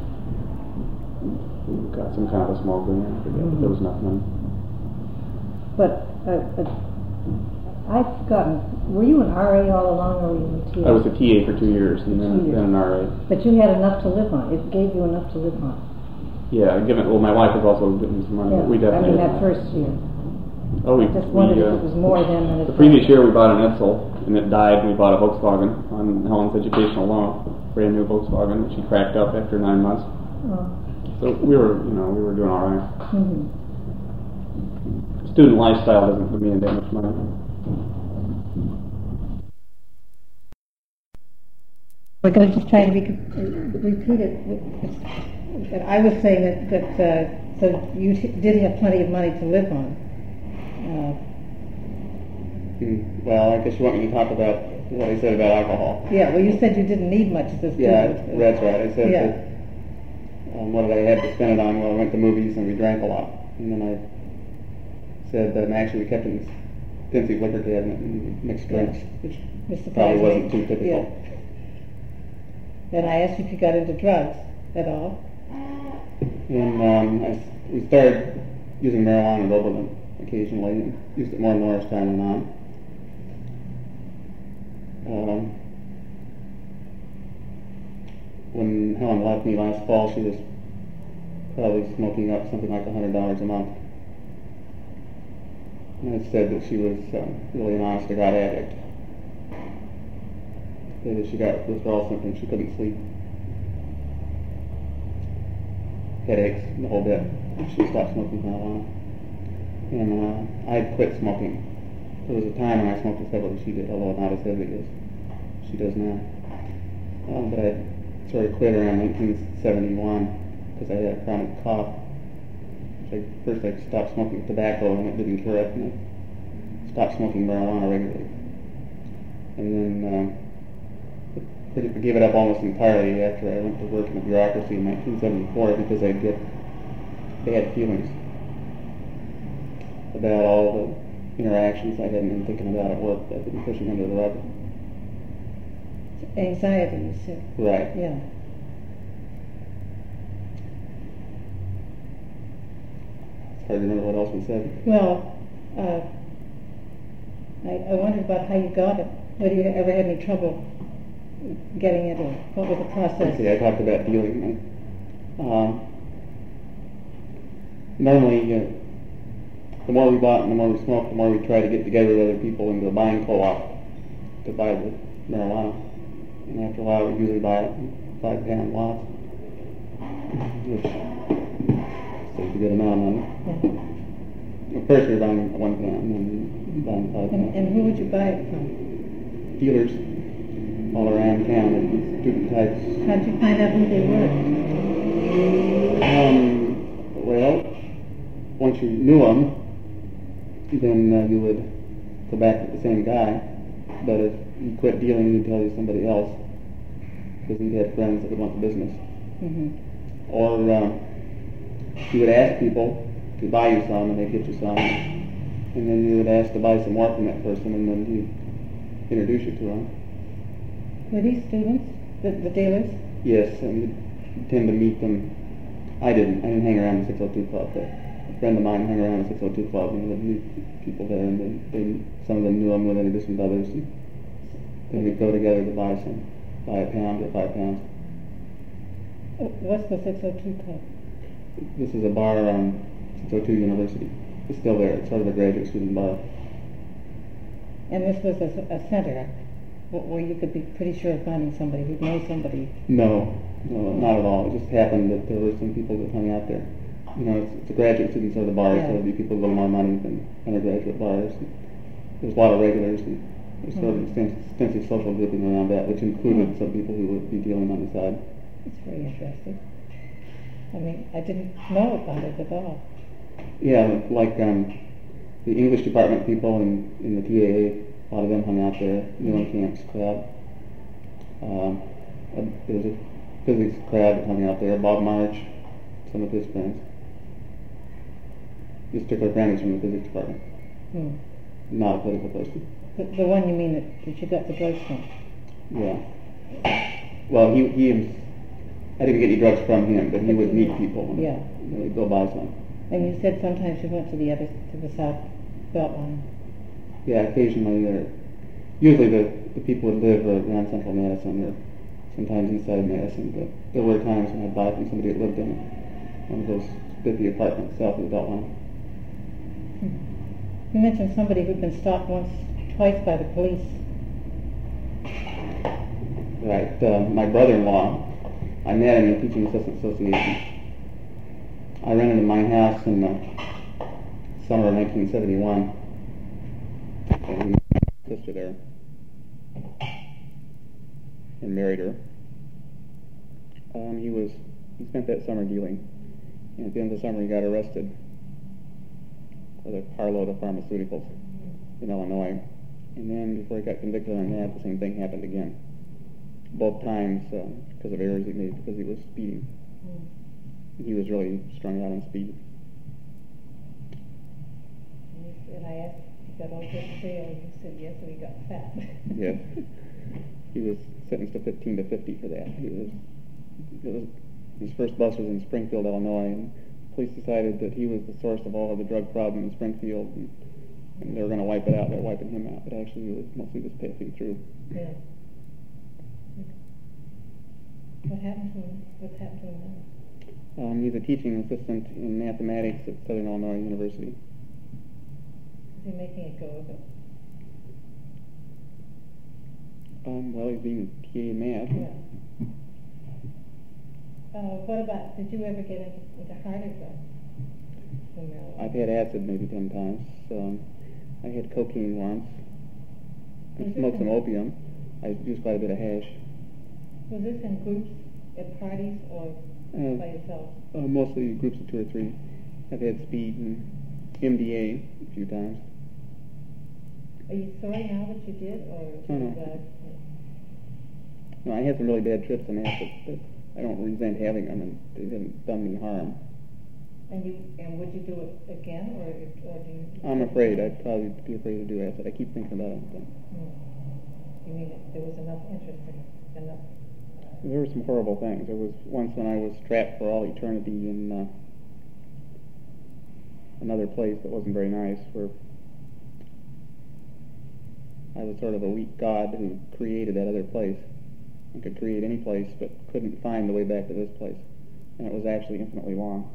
got some kind of a small grant. I forget, mm-hmm. but there was enough money. But uh, uh, I've forgotten, were you an R A all along, or were you a T A? I was a T A for two years and then, Two years. then an R A. But you had enough to live on. It gave you enough to live on. Yeah, given, well, my wife was also getting some money, Yeah. but we definitely... I mean, that first year. Oh, we, I just wondered we, uh, if it was more than than it the previous year we bought an Edsel, and it died, and we bought a Volkswagen on Helen's educational loan, brand new Volkswagen, which she cracked up after nine months. Oh. So we were, you know, we were doing all right. Mm-hmm. Student lifestyle doesn't put me in that much money. We're going to just try and re- repeat it. But I was saying that, that uh, so you t- did have plenty of money to live on. Uh, Hmm. Well, I guess you want me to talk about what I said about alcohol. yeah, well, you said you didn't need much as a student. Yeah, that's right. I said Yeah. that um, what did I have to spend it on? Well, I went to movies and we drank a lot. And then I said that actually we kept an extensive liquor cabinet and mixed drinks, which Mister probably Presley. wasn't too typical. Yeah. Then I asked you if you got into drugs at all. And um, I s we started using marijuana and Oberlin occasionally, and used it more and more as time went on. Um, when Helen left me last fall, she was probably smoking up something like one hundred dollars a month. And I said that she was um, really an honest-to-God addict. That if she got withdrawal symptoms, she couldn't sleep. Headaches, the whole bit. And she stopped smoking marijuana. And uh, I had quit smoking. There was a time when I smoked as heavily as she did, although not as heavily as she does now. Um, but I sort of quit around nineteen seventy-one because I had a chronic cough. So I, first I stopped smoking tobacco and it didn't cure it, and I stopped smoking marijuana regularly. And then um, I gave it up almost entirely after I went to work in the bureaucracy in nineteen seventy-four because I'd get bad feelings about all the interactions I hadn't been thinking about at work that I'd been pushing under the rug. Anxiety, you said. Right. Yeah. It's hard to remember what else we said. Well, uh, I, I wondered about how you got it. Whether you ever had any trouble getting it, or what was the process? Let's see, I talked about dealing. Um, normally, uh, the more we bought and the more we smoked, the more we tried to get together with other people into a buying co-op to buy the marijuana. And after a while, we usually buy it in five pound lots, which saves a good amount of money. Yeah. At first, we were buying one pound, and then buying five And, pounds. and who would you buy it from? Dealers all around town, and student types. How did you find out who they were? Um, well, once you knew them, then uh, you would go back to the same guy. But if you quit dealing, he'd tell you somebody else, because he had friends that would want the business. Mm-hmm. Or um, you would ask people to buy you some, and they'd get you some, and then you would ask to buy some more from that person, and then he'd introduce you to them. Were these students, the, the dealers? Yes, and you tend to meet them. I didn't. I didn't hang around the six oh two Club, but a friend of mine hung around the six oh two Club, and would meet people there, and they, they, some of them knew them, would introduce them to others, and then we'd go together to buy some, buy a pound or five pounds. What's the six oh two Club? This is a bar on six oh two University. It's still there. It's sort of a graduate student bar. And this was a, a center wh- where you could be pretty sure of finding somebody who'd know somebody. No, no, not at all. It just happened that there were some people that hung out there. You know, it's, it's a graduate student sort of bar, Yeah. so there'd be people with a little more money than undergraduate bars. There's a lot of regulars, and there's sort of Mhm. extensive, extensive social grouping around that, which included Mhm. some people who would be dealing on the side. It's very interesting. I mean, I didn't know about it at all. Yeah, like um, the English department people in, in the T A A, a lot of them hung out there. Newland Camp's crowd. Um, uh, there was a physics crowd that hung out there. Bob March, some of his friends. This particular friend is from the physics department. Hmm. Not a political person. The, the one you mean that, that you got the drugs from? Yeah. Well, he he was, I didn't get any drugs from him, but he would meet people and Yeah. you know, he'd go buy some. And you said sometimes you went to the other, to the South Beltline. Yeah, occasionally, or usually the, the people would live uh, around Central Madison or sometimes east side of Madison, but there were times when I'd buy from somebody that lived in one of those spiffy apartments south of the Beltline. You mentioned somebody who'd been stopped once, twice by the police. Right, uh, my brother-in-law, I met him in the Teaching Assistant Association. I rented in my house in the summer of nineteen seventy-one, and we met my sister there and married her. Um, he was he spent that summer dealing, and at the end of the summer he got arrested with a carload of pharmaceuticals in Illinois. And then before he got convicted on that, the same thing happened again. Both times uh, because of errors he made, because he was speeding. Mm. He was really strung out on speed. And I asked if he got all good jail, and he said yes, and he got fat. Yes. He was sentenced to fifteen to fifty for that. He was, it was his first bus was in Springfield, Illinois, and police decided that he was the source of all of the drug problem in Springfield, and, and they were going to wipe it out. They're wiping him out, but actually he was mostly just passing through. Yeah. What happened to him? What's happened to him now? Um, he's a teaching assistant in mathematics at Southern Illinois University. Is he making a go of it? Um, well, he's being a T A in math. Yeah. Uh, what about, did you ever get into, into harder drugs? I've had acid maybe ten times. Um, I had cocaine once. I smoked some opium. I used quite a bit of hash. Was this in groups, at parties, or uh, by yourself? Uh, mostly groups of two or three. I've had speed and M D A a few times. Are you sorry now that you did, or oh, no. glad? No, I had some really bad trips on acid, but I don't resent having them, and they haven't done me harm. And you, and would you do it again, or, or do you? I'm afraid. I'd probably be afraid to do acid. I keep thinking about it. But mm. You mean it, there was enough interest in it? Enough? There were some horrible things. There was once when I was trapped for all eternity in uh, another place that wasn't very nice, where I was sort of a weak god who created that other place and could create any place, but couldn't find the way back to this place. And it was actually infinitely long.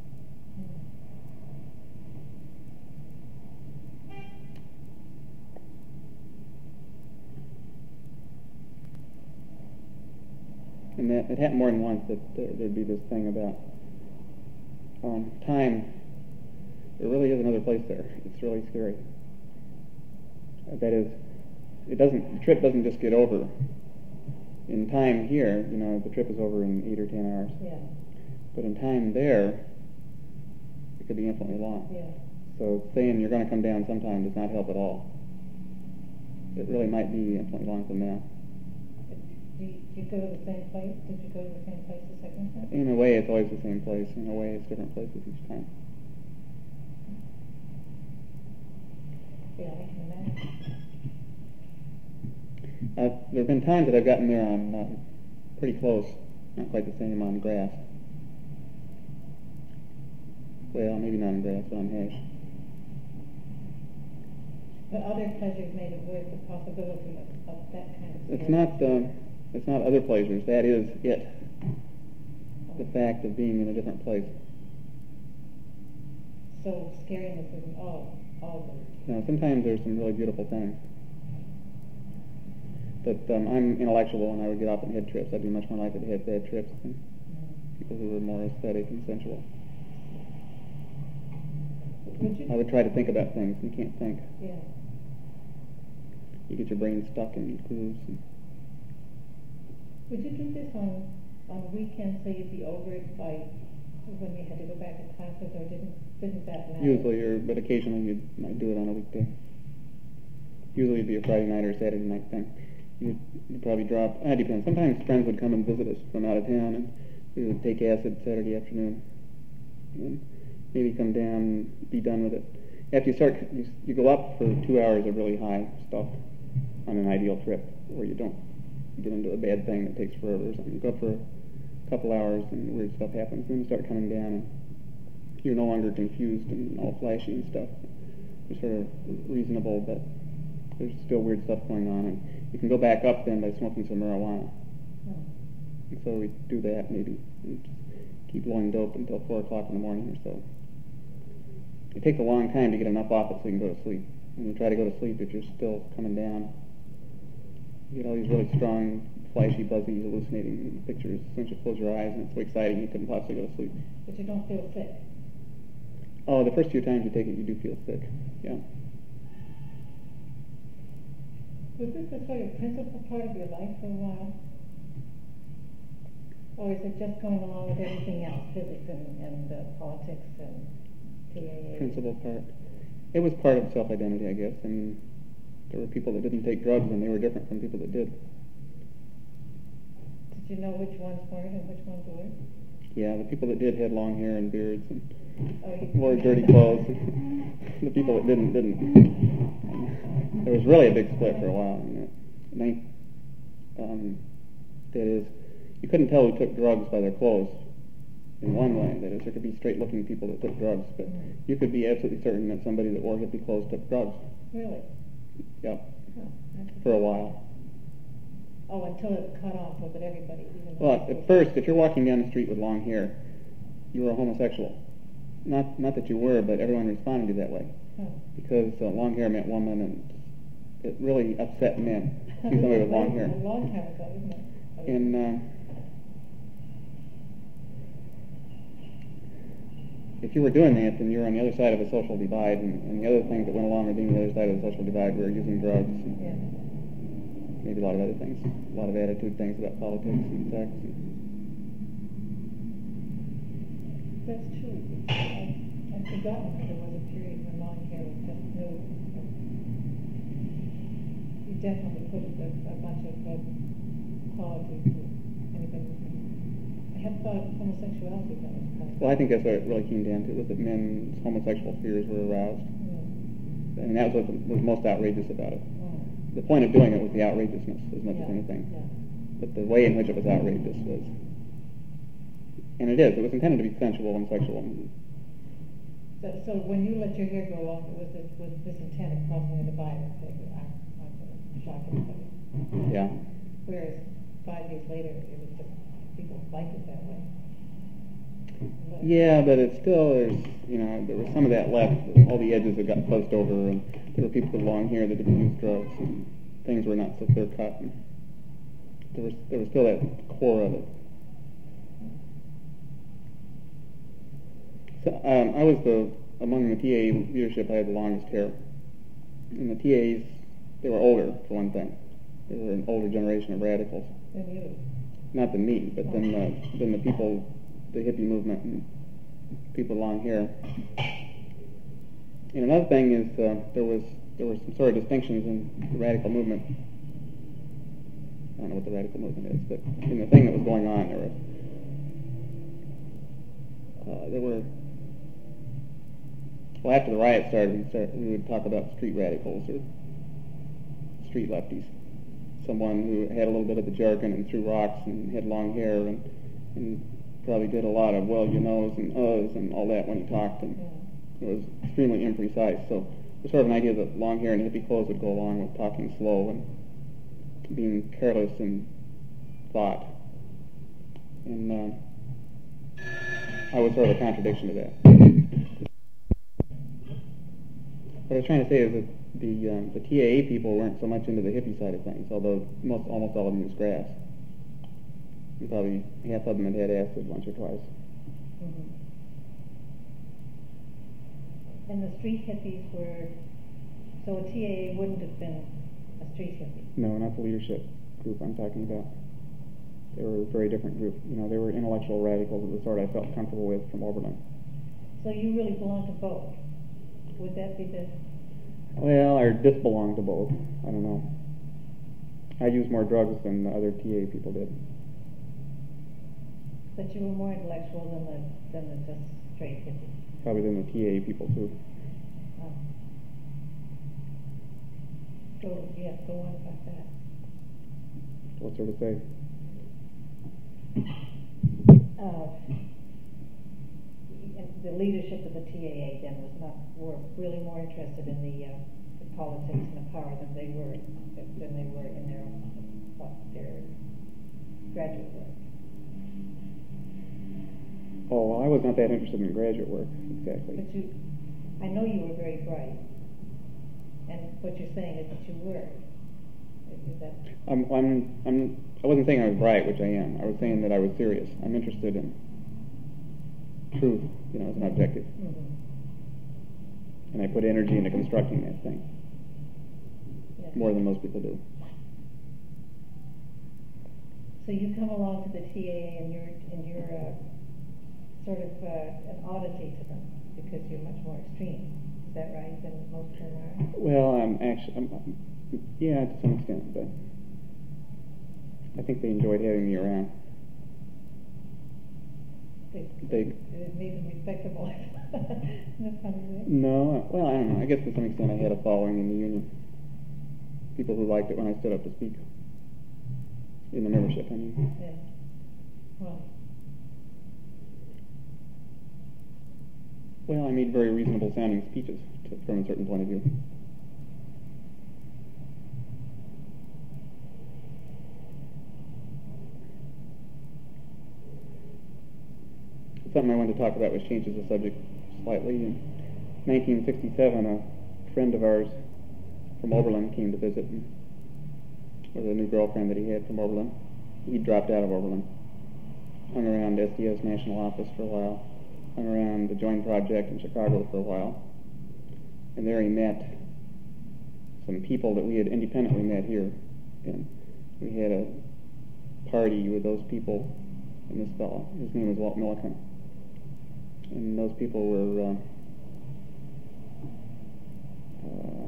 And that, it happened more than once that uh, there'd be this thing about um, time. There really is another place there. It's really scary. Uh, that is, it doesn't. The trip doesn't just get over. In time here, you know, the trip is over in eight or ten hours. Yeah. But in time there, it could be infinitely long. Yeah. So saying you're going to come down sometime does not help at all. It really might be infinitely long from now. Do you, do you go to the same place? Did you go to the same place the second time? In a way, it's always the same place. In a way, it's different places each time. Yeah, I can imagine. Uh, there have been times that I've gotten there on uh, pretty close, not quite the same on grass. Well, maybe not on grass, but on hash. But other pleasures made it worth the possibility of, of that kind of. It's not. Uh, it's not other pleasures. That is it. The fact of being in a different place. So scariness isn't all. all of it. Now, sometimes there's some really beautiful things. But um, I'm intellectual, and I would get off on head trips. I'd be much more likely to have bad trips than mm-hmm. people who were more aesthetic and sensual. Would you? I would try to think about things. You can't think. Yeah. You get your brain stuck in grooves. And would you do this on on weekends so you'd be over it by when you had to go back to classes, or didn't didn't that matter? Usually, or but occasionally you might do it on a weekday. Usually it'd be a Friday night or Saturday night thing. You'd, you'd probably drop. It depends. Sometimes friends would come and visit us from out of town, and we would take acid Saturday afternoon, and maybe come down and be done with it. After you start, you, you go up for two hours of really high stuff on an ideal trip, where you don't get into a bad thing that takes forever or something. You go up for a couple hours and weird stuff happens, then you start coming down and you're no longer confused and all flashy and stuff. You're sort of reasonable, but there's still weird stuff going on, and you can go back up then by smoking some marijuana. Oh. And so we do that maybe, and just keep blowing dope until four o'clock in the morning or so. It takes a long time to get enough off it so you can go to sleep. And you try to go to sleep if you're still coming down. You get all these really strong, flashy, buzzy, hallucinating pictures as soon as you close your eyes, and it's so exciting you couldn't possibly go to sleep. But you don't feel sick. Oh, the first few times you take it, you do feel sick. Yeah. Was this a sort of principal part of your life for a while? Or is it just going along with everything else, physics and, and uh, politics and T A A? Principal part. It was part of self-identity, I guess. I mean, there were people that didn't take drugs, and they were different from people that did. Did you know which ones weren't and which ones were? Yeah, the people that did had long hair and beards and Oh, you- wore dirty clothes. The people that didn't, didn't. There was really a big split for a while. You know. Ninth, um, that is, you couldn't tell who took drugs by their clothes. In one way, that is, there could be straight-looking people that took drugs, but you could be absolutely certain that somebody that wore hippie clothes took drugs. Really? Yep, Oh, that's for a while. Oh, until it cut off so that everybody... Even Well, at first, if you're walking down the street with long hair, you were a homosexual. Not, not that you were, but everyone responded to you that way. Oh. Because uh, long hair meant woman, and it really upset men to see somebody with long hair. A long time ago, isn't it? I mean, And uh, if you were doing that, then you were on the other side of a social divide, and, and the other things that went along with being on the other side of the social divide were using drugs, and yeah. maybe a lot of other things, a lot of attitude things about politics and sex. And That's true. I, I've forgotten that there was a period when long hair was just new. You definitely put a, a bunch of uh, qualities to anybody. I had thought homosexuality that was part of it. well, I think that's what it really came down to, was that men's homosexual fears were aroused. Mm. And that was what was most outrageous about it. Mm. The point of doing it was the outrageousness as much as Yeah, anything. yeah. But the way in which it was outrageous was, and it is, it was intended to be sensual and sexual. So, so when you let your hair go long, it was this, was this intent of crossing the divide and saying, I'm not going to shock anybody. Yeah. Whereas five years later, it was just, people liked it that way. But, Yeah, but it's still, there's, you know, there was some of that left, all the edges that got fuzzed over, and there were people with long hair that didn't use drugs, and things were not so clear cut. And there was, there was still that core of it. So, um, I was the, among the T A leadership, I had the longest hair. And the T As, they were older, for one thing. They were an older generation of radicals. Then you, Not than me, but then the, then the people, the hippie movement, and people with long hair. And another thing is, uh, there was there were some sort of distinctions in the radical movement. I don't know what the radical movement is, but in the thing that was going on, there were uh, there were. Well, after the riot started, we, started, we would talk about street radicals or street lefties. Someone who had a little bit of the jargon and threw rocks and had long hair and, and probably did a lot of well, you knows and uhs and all that when he talked, and yeah. it was extremely imprecise. So there's sort of an idea that long hair and hippie clothes would go along with talking slow and being careless in thought. And uh, I was sort of a contradiction to that. What I was trying to say is that the um, the T A A people weren't so much into the hippie side of things, although most almost all of them used grass. And probably half of them had had acid once or twice. Mm-hmm. And the street hippies were, so a T A A wouldn't have been a street hippie. No, not the leadership group I'm talking about. They were a very different group. You know, they were intellectual radicals of the sort I felt comfortable with from Oberlin. So you really belong to both. Would that be the... Well, I disbelong to both. I don't know. I used more drugs than the other T A people did. But you were more intellectual than the, than the just straight hippie. Probably than the T A people, too. Oh. Go, yeah, go on about that. What's there to say? Uh, the leadership of the T A A then was not, were really more interested in the, uh, the politics and the power than they were than they were in their their graduate work. Oh, well, I was not that interested in graduate work, exactly. But you, I know you were very bright, and what you're saying is that you were. Is that? I'm, I'm, I'm, I wasn't saying I was bright, which I am. I was saying that I was serious. I'm interested in truth, you know, as an objective. Mm-hmm. And I put energy into constructing that thing, Yeah. more than most people do. So you come along to the T A A and you're and you're uh, sort of uh, an oddity to them because you're much more extreme. Is that right? Than most of them are. Well, I'm actually, I'm, I'm, yeah, to some extent, but I think they enjoyed having me around. They, They it made them respectable. That's funny, right? no, well, I don't know. I guess to some extent I had a following in the union. People who liked it when I stood up to speak. In the membership, I mean. Yeah. Well. Well, I made very reasonable sounding speeches to, from a certain point of view. Something I wanted to talk about, which changes the subject slightly. In nineteen sixty-seven, a friend of ours from Oberlin came to visit, and with a new girlfriend that he had from Oberlin. He dropped out of Oberlin, hung around S D S national office for a while, hung around the Join Project in Chicago for a while, and there he met some people that we had independently met here, and we had a party with those people and this fellow. His name was Walt Millikan, and those people were uh, uh,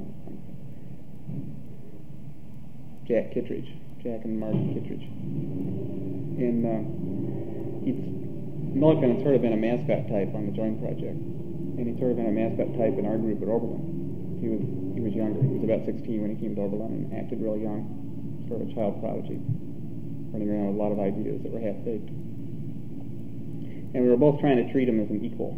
Jack Kittredge, Jack and Marty Kittredge. And uh, he's, Millikan had sort of been a mascot type on the Join Project, and he'd sort of been a mascot type in our group at Oberlin. He was he was younger. He was about sixteen when he came to Oberlin and acted really young, sort of a child prodigy, running around with a lot of ideas that were half-baked. And we were both trying to treat him as an equal,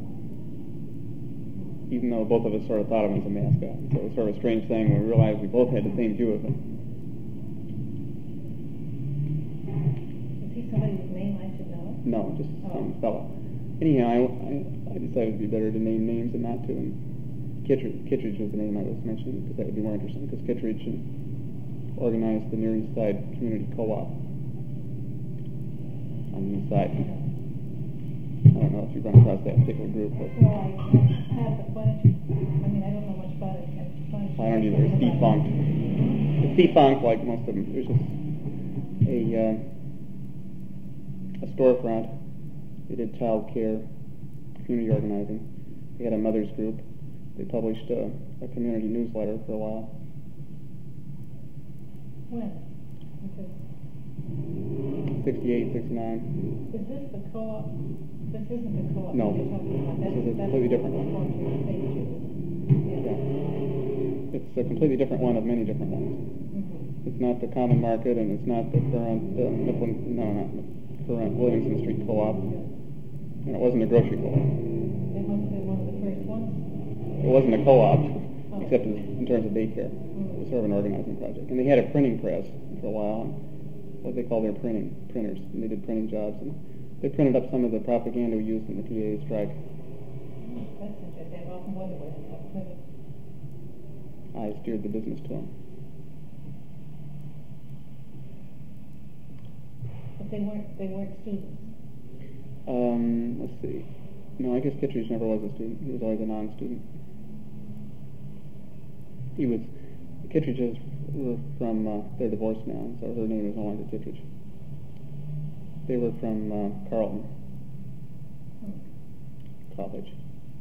even though both of us sort of thought of him as a mascot. So it was sort of a strange thing when we realized we both had the same view of him. Somebody's name I should know? No, just Oh. some fellow. Anyhow, I, I, I decided it would be better to name names than not to. And Kittredge, Kittredge was the name I was mentioning because that would be more interesting. Because Kittredge organized the Near East Side Community Co-op on the East Side. I don't know if you've run across that particular group. But Well, I have, but why don't you, I mean, I don't know much about it. Why don't you I don't either. It's defunct. It's defunct like most of them. It was just a... Uh, a storefront. They did child care, community organizing. They had a mother's group. They published a, a community newsletter for a while. When? Okay. sixty-eight, sixty-nine. Is this the co-op? This isn't the co-op No. you're talking about. This That's, is a that's completely different one. the yeah. Yeah. It's a completely different one of many different ones. Mm-hmm. It's not the Common Market, and it's not the current, uh, Mifflin, no, not current Williamson Street Co-op, and it wasn't a grocery co-op. It must have been one of the first ones. It wasn't a co-op, Oh. except as, in terms of daycare. It was sort of an organizing project. And they had a printing press for a while, and what they call their printing printers, and they did printing jobs, and they printed up some of the propaganda we used in the T A A strike. That's interesting. I've often wondered what it's like. I steered the business to them. But they weren't, they weren't students. Um, let's see. No, I guess Kittredge never was a student. He was always a non-student. He was, Kittredges were from, uh, they're divorced now, so her name is no longer Kittredge. They were from uh, Carleton Hmm. College.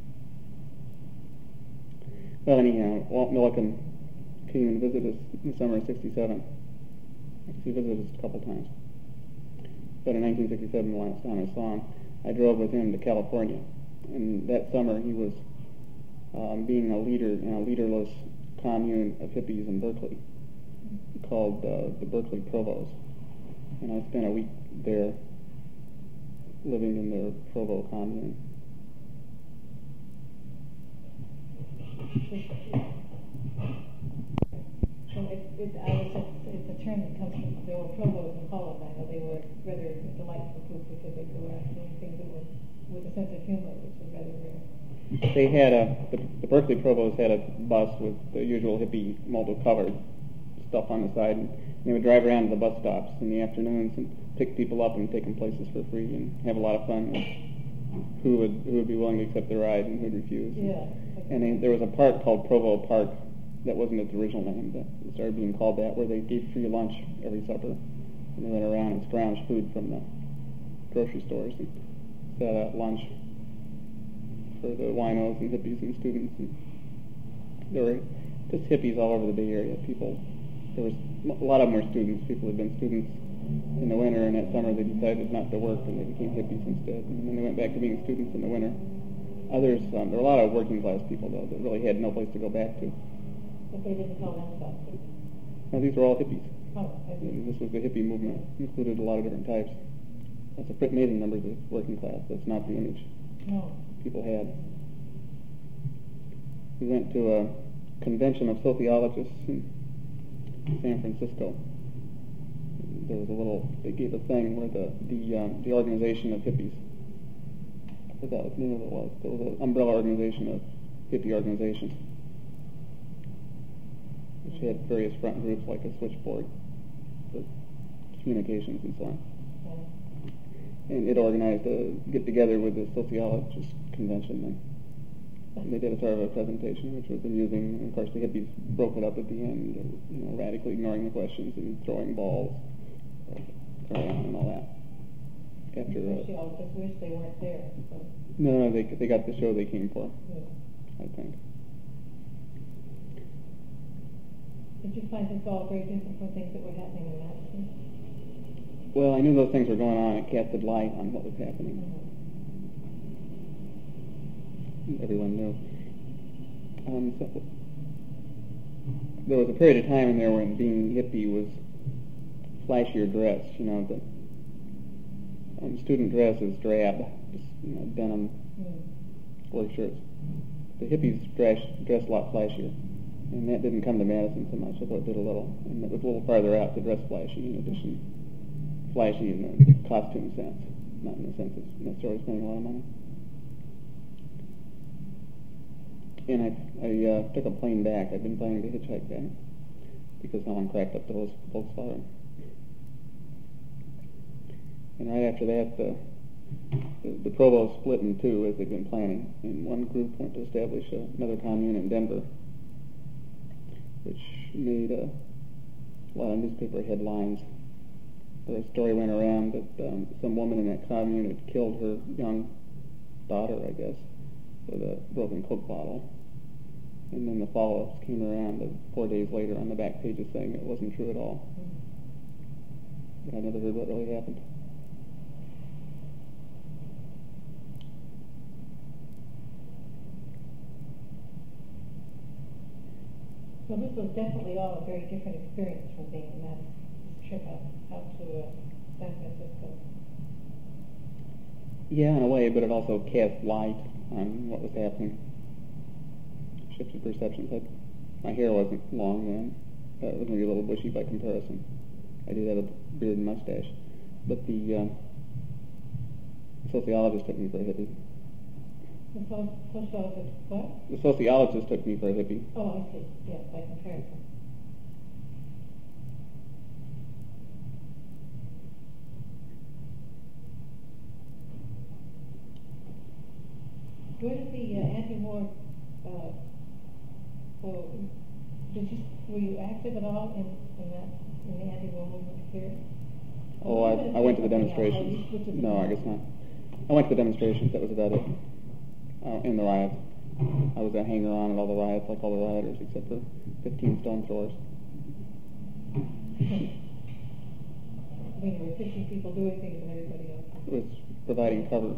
Well, anyhow, Walt Millikan came and visited us in the summer of sixty-seven. He visited us a couple times. But in nineteen sixty-seven, the last time I saw him, I drove with him to California. And that summer, he was um, being a leader in a leaderless commune of hippies in Berkeley called uh, the Berkeley Provos. And I spent a week there living in their Provo commune. So it, it, I was just, it's a term that comes from, there were provos in Holland. I know they were rather delightful group because they go out doing things that were with a sense of humor, which was rather rare. They had a, the, the Berkeley Provost had a bus with the usual hippie multiple covered stuff on the side, and they would drive around to the bus stops in the afternoons and pick people up and take them places for free and have a lot of fun with who would who would be willing to accept the ride and who would refuse. Yeah. And they, there was a park called Provo Park that wasn't its original name, but it started being called that, where they gave free lunch every supper, and they went around and scrounged food from the grocery stores and set out lunch for the winos and hippies and students. And there were just hippies all over the Bay Area. People, there was a lot of them were students. People had been students in the winter, and that summer they decided not to work, and they became hippies instead. And then they went back to being students in the winter. Others, um, there were a lot of working class people though that really had no place to go back to. But they didn't call themselves hippies. Now these were all hippies. Oh, I see. And this was the hippie movement. It included a lot of different types. That's a pretty amazing numbers of working class. That's not the image No. people had. We went to a convention of sociologists in San Francisco. There was a little, they gave a thing where the the um, the organization of hippies, I forgot what the name of it was. There was an umbrella organization of hippie organizations, which had various front groups like a switchboard for communications and so on. Yeah. And it organized a get-together with the sociologist convention then. And they did a sort of a presentation, which was amusing. And of course, the hippies broke it up at the end, you know, radically ignoring the questions and throwing balls around and all that. After, uh, Sociologists wish they weren't there. So. no, no, they they got the show they came for, Yeah. I think. Did you find this all very different from things that were happening in Madison? Well, I knew those things were going on. It casted light on what was happening. Mm-hmm. Everyone knew. Um, so there was a period of time in there when being hippie was flashier dress. You know, the um, student dress is drab, just, you know, denim Mm. work shirts. The hippies dress dress a lot flashier, and that didn't come to Madison so much. Although it did a little, and it was a little farther out to dress flashy. In addition, flashy in the costume sense, not in the sense of necessarily spending a lot of money. And I, I uh, took a plane back. I'd been planning to hitchhike back because no one cracked up the whole Volkswagen. And right after that, the, the, the provost split in two as they'd been planning. And one group went to establish a, another commune in Denver, which made a, a lot of newspaper headlines. The story went around that um, some woman in that commune had killed her young daughter, I guess, with a broken Coke bottle. And then the follow-ups came around uh, four days later on the back pages saying it wasn't true at all. But I never heard what really happened. So this was definitely all a very different experience from being in that trip out, out to uh, San Francisco. Yeah, in a way, but it also cast light on what was happening. Shifted perceptions. I, my hair wasn't long then. Uh, it was maybe a little bushy by comparison. I did have a beard and mustache. But the uh, sociologist took me for a hippie. The so- sociologist, what? The sociologist took me for a hippie. Oh, I see. Yes, by comparison. Where did the uh, anti-war, uh, well, did you, were you active at all in, in that, in the anti-war movement here? Oh, I, I went to the demonstrations. No, I guess not. I went to the demonstrations. That was about it. Uh, in the riots. I was a hanger-on at all the riots, like all the rioters, except for fifteen stone throwers. I mean, there were fifty people doing things and everybody else. It was providing cover.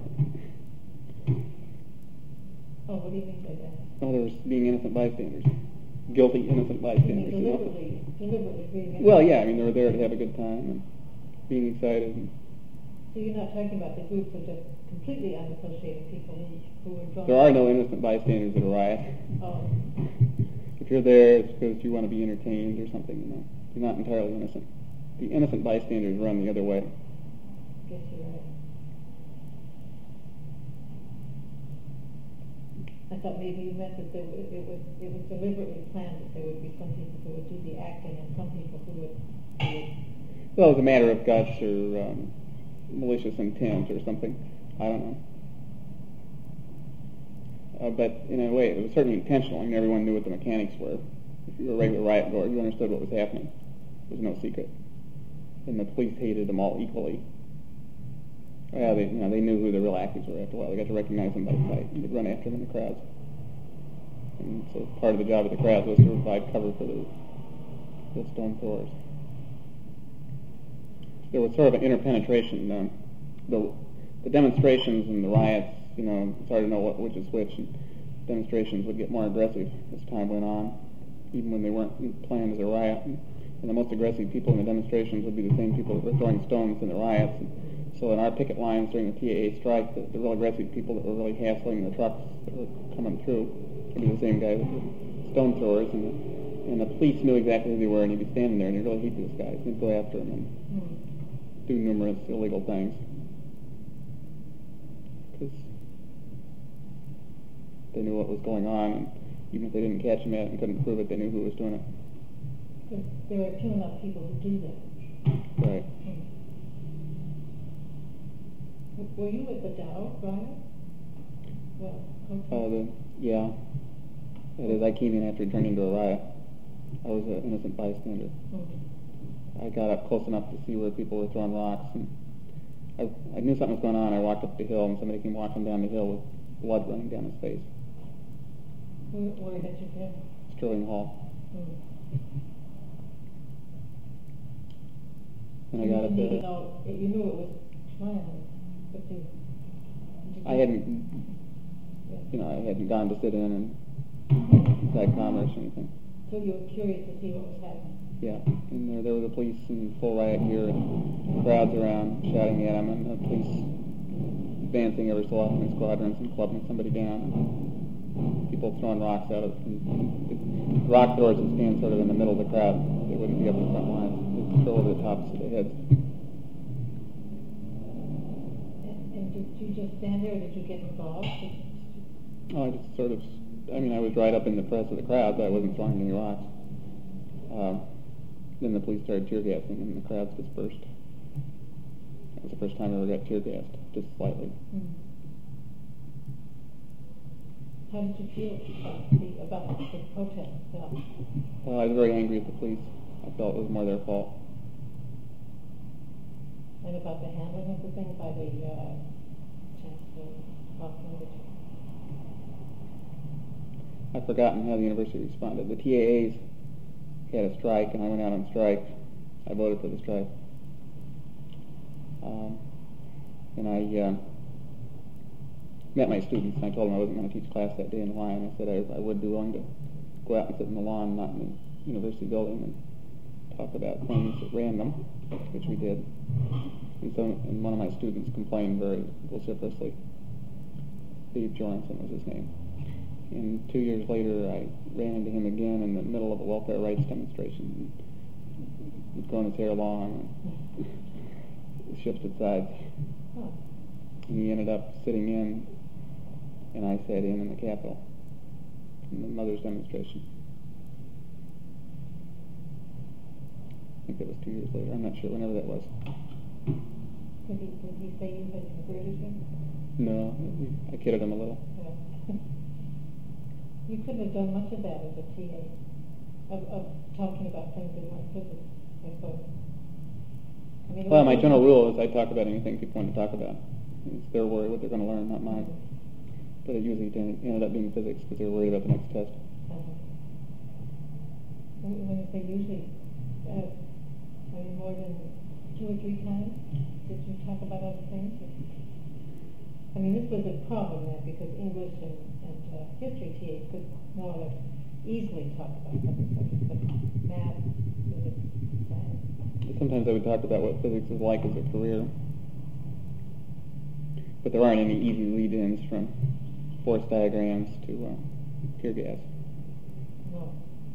Oh, what do you mean by that? Oh, there was being innocent bystanders. Guilty innocent You mean bystanders. You know? deliberately, deliberately being... Well, yeah, I mean, they were there to have a good time and being excited. And So you're not talking about the group of just completely unassociated people who, who were drawn... there are no innocent bystanders at a riot. Oh, If you're there, it's because you want to be entertained or something, you know. You're not entirely innocent. The innocent bystanders run the other way. Guess you're right. I thought maybe you meant that there w- it was it was deliberately planned that there would be some people who would do the acting and some people who would. Who would Well, it's a matter of guts or um, malicious intent or something. I don't know. Uh, but in a way, it was certainly intentional. I mean, everyone knew what the mechanics were. If you were a regular riot goer, you understood what was happening. It was no secret. And the police hated them all equally. Well, they, you know, they knew who the real actors were after a while. They got to recognize them by sight, and they'd run after them in the crowds. And so part of the job of the crowds was to provide cover for the, the stone throwers. There was sort of an interpenetration. Um, the, the demonstrations and the riots, you know, it's hard to know what, which is which. And demonstrations would get more aggressive as time went on, even when they weren't planned as a riot. And, and the most aggressive people in the demonstrations would be the same people that were throwing stones in the riots. And so in our picket lines during the T A A strike, the, the real aggressive people that were really hassling the trucks that were coming through would be the same guys with the stone throwers. And the, and the police knew exactly who they were, and he'd be standing there, and he'd really hate those guys. He'd go after them and mm. do numerous illegal things. Because they knew what was going on, and even if they didn't catch him at it and couldn't prove it, they knew who was doing it. There are few enough people who do that. Right. Mm. Were you at the Dow riot? Well, okay. Uh, the, yeah. That is, I came in after it turned into a riot. I was an innocent bystander. Mm-hmm. I got up close enough to see where people were throwing rocks, and I, I knew something was going on. I walked up the hill, and somebody came walking down the hill with blood running down his face. Where, where did you go? Sterling Hall. Mm-hmm. And I got up there. You know, you knew it was planned, but you. I hadn't, yeah. you know, I hadn't gone to sit in and had commerce or anything. So you were curious to see what was happening. Yeah, and there, there were the police in full riot gear and crowds around shouting at them, and the police advancing every so often in squadrons and clubbing somebody down. And people throwing rocks out of and the rock throwers would stand sort of in the middle of the crowd. They wouldn't be up in the front lines. They'd throw over the tops of their heads. And, and did you just stand there, or did you get involved? Oh, I just sort of, I mean, I was right up in the press of the crowd, but I wasn't throwing any rocks. Uh, then the police started tear gassing, and the crowds dispersed. That was the first time I ever got tear gassed, just slightly. Mm. How did you feel about the, about the protest itself? Well, I was very angry at the police. I felt it was more their fault. And about the handling of the thing by the uh, chancellor? I've forgotten how the university responded. The T A As had a strike, and I went out on strike. I voted for the strike. Um, and I uh, met my students, and I told them I wasn't going to teach class that day in the line. I said I, I would be willing to go out and sit in the lawn, not in the university building, and talk about things at random, which we did. And so, and one of my students complained very vociferously. Steve Joranson was his name. And two years later, I ran into him again in the middle of a welfare rights demonstration. He'd grown his hair long and shifted sides. And he ended up sitting in, and I sat in in the Capitol, in the Mother's demonstration. I think that was two years later. I'm not sure, whenever that was. Did he, did he say you had converted him? No, I kidded him a little. Yeah. You couldn't have done much of that as a T A, of, of talking about things that weren't physics, I suppose. I mean, Well, my general rule is I talk about anything people want to talk about. It's their worry what they're going to learn, not mine. Mm-hmm. But it usually ended up being physics because they were worried about the next test. Uh-huh. When you say usually, uh, I mean more than two or three times, did you talk about other things? I mean, this was a problem then because English and, and uh, history T As could more or less easily talk about other subjects, but math, physics, science. Sometimes I would talk about what physics is like as a career. But there aren't any easy lead-ins from force diagrams to uh, tear gas. No.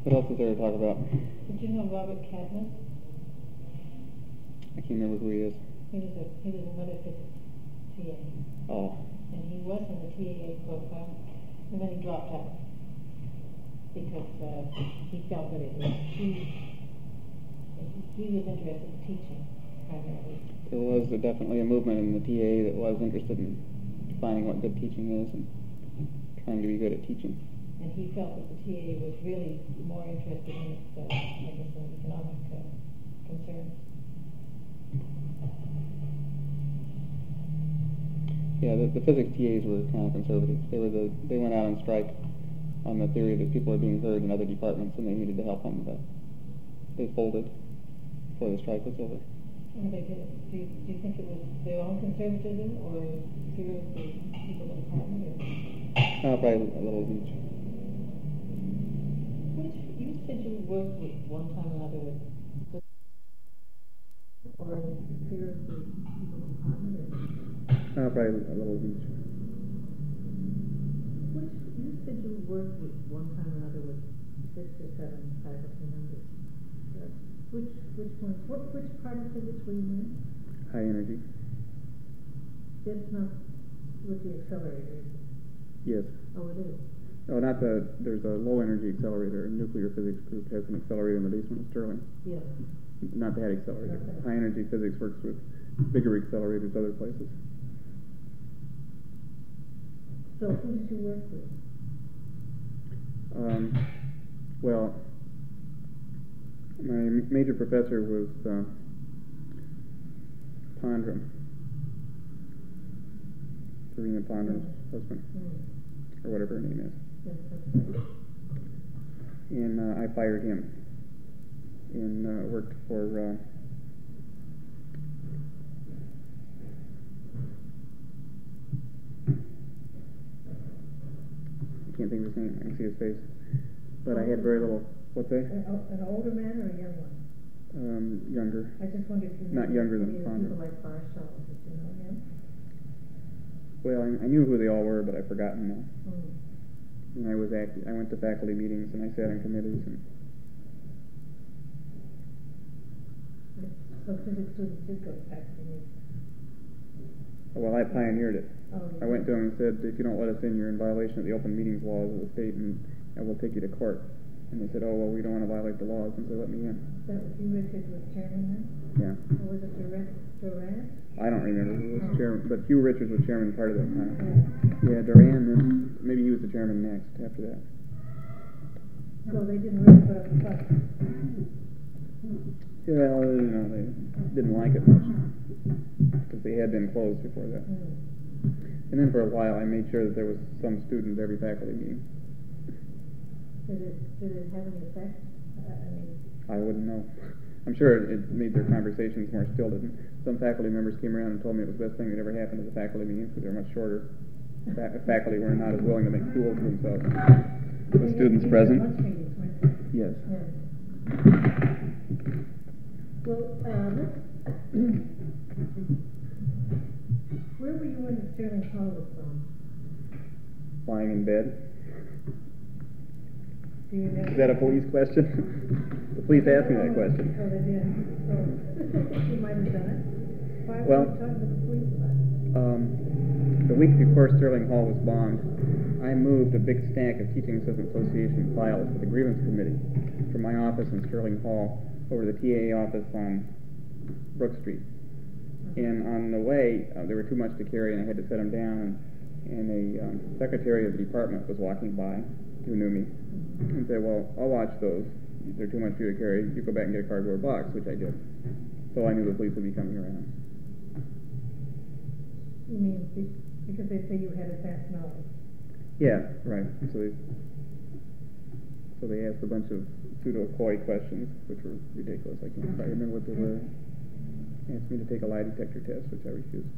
What else is there to talk about? Did you know Robert Cadmus? I can't remember who he is. He was a he was another physics T A. Oh. And he was in the T A A program, and then he dropped out because uh, he felt that it was too. He was interested in teaching primarily. There was a, definitely a movement in the T A A that was interested in defining what good teaching is and trying to be good at teaching. And he felt that the T A A was really more interested in its, uh, I guess, in economic uh, concerns. Yeah, the, the physics T As were kind of conservative. They were the they went out on strike on the theory that people were being heard in other departments and they needed to help them, but they folded before the strike was over. And they did. Do you, do you think it was their own conservatism or fear of the people in the department? Or? Uh, probably a little of each. Which you said you worked with one time or another with, or fear of the people in the department? Or? Uh, probably a little of each. Which you said you worked with one time or another with six or seven faculty members. Uh, which which ones? What which part of physics were you in? High energy. That's not with the accelerator, is it? Yes. Oh, it is. Oh, not the. There's a low energy accelerator. A nuclear physics group has an accelerator in the basement of Sterling. Yeah. Not that accelerator. Not that. High energy physics works with bigger accelerators other places. So who did you work with? Um, well, my major professor was uh, Pondram, Serena Pondram's mm. husband, mm. or whatever her name is. Yes, that's right. And uh, I fired him and uh, worked for uh, I can't think of his name. I can see his face. But I had very little. What's that? An, an older man or a young one? Um, younger. I just wondered if you Not knew younger than Ponder. people like Barstow. Did you know him? Well, I, I knew who they all were, but I've forgotten now. Mm. And I was act- I went to faculty meetings and I sat on committees and. So physics students did go to faculty meetings. Well, I pioneered it. Oh, I went to them and said, if you don't let us in, you're in violation of the open meetings laws of the state, and I will take you to court. And they said, oh, well, we don't want to violate the laws, and so they let me in. That was you, Richard, was chairman then? Yeah. Or was it Durant? Durant? I don't remember who was oh. chairman, but Hugh Richards was chairman part of that time. Yeah, yeah Duran, then maybe he was the chairman next after that. So they didn't really put up a fight? Yeah, well, you know, they didn't like it much, because they had been closed before that. Mm. And then for a while, I made sure that there was some student at every faculty meeting. Did it, did it have any effect? Uh, I mean, I wouldn't know. I'm sure it, it made their conversations more stilted. Some faculty members came around and told me it was the best thing that ever happened at the faculty meetings because they're much shorter. Fa- faculty were not as willing to make fools of themselves. The students present. Meetings, weren't they? Yes. Yeah. Well, uh, let's. Where were you when the Sterling Hall was bombed? Lying in bed. Do you remember? Is that a police question? The police asked me that question. Oh, they did. Oh, I think you might have done it. Why well, were you talking to the police about it? Um, the week before Sterling Hall was bombed, I moved a big stack of Teaching Assistant Association files to the grievance committee from my office in Sterling Hall over to the T A A office on Brook Street. And on the way, uh, there were too much to carry, and I had to set them down. And, and a um, secretary of the department was walking by, who knew me, and said, "Well, I'll watch those. They're too much for you to carry. You go back and get a cardboard box," which I did. So I knew the police would be coming around. You mean because they say you had advanced knowledge? Yeah, right. So they, so they asked a bunch of pseudo-coy questions, which were ridiculous. I can't quite remember what they were. Asked me to take a lie detector test, which I refused.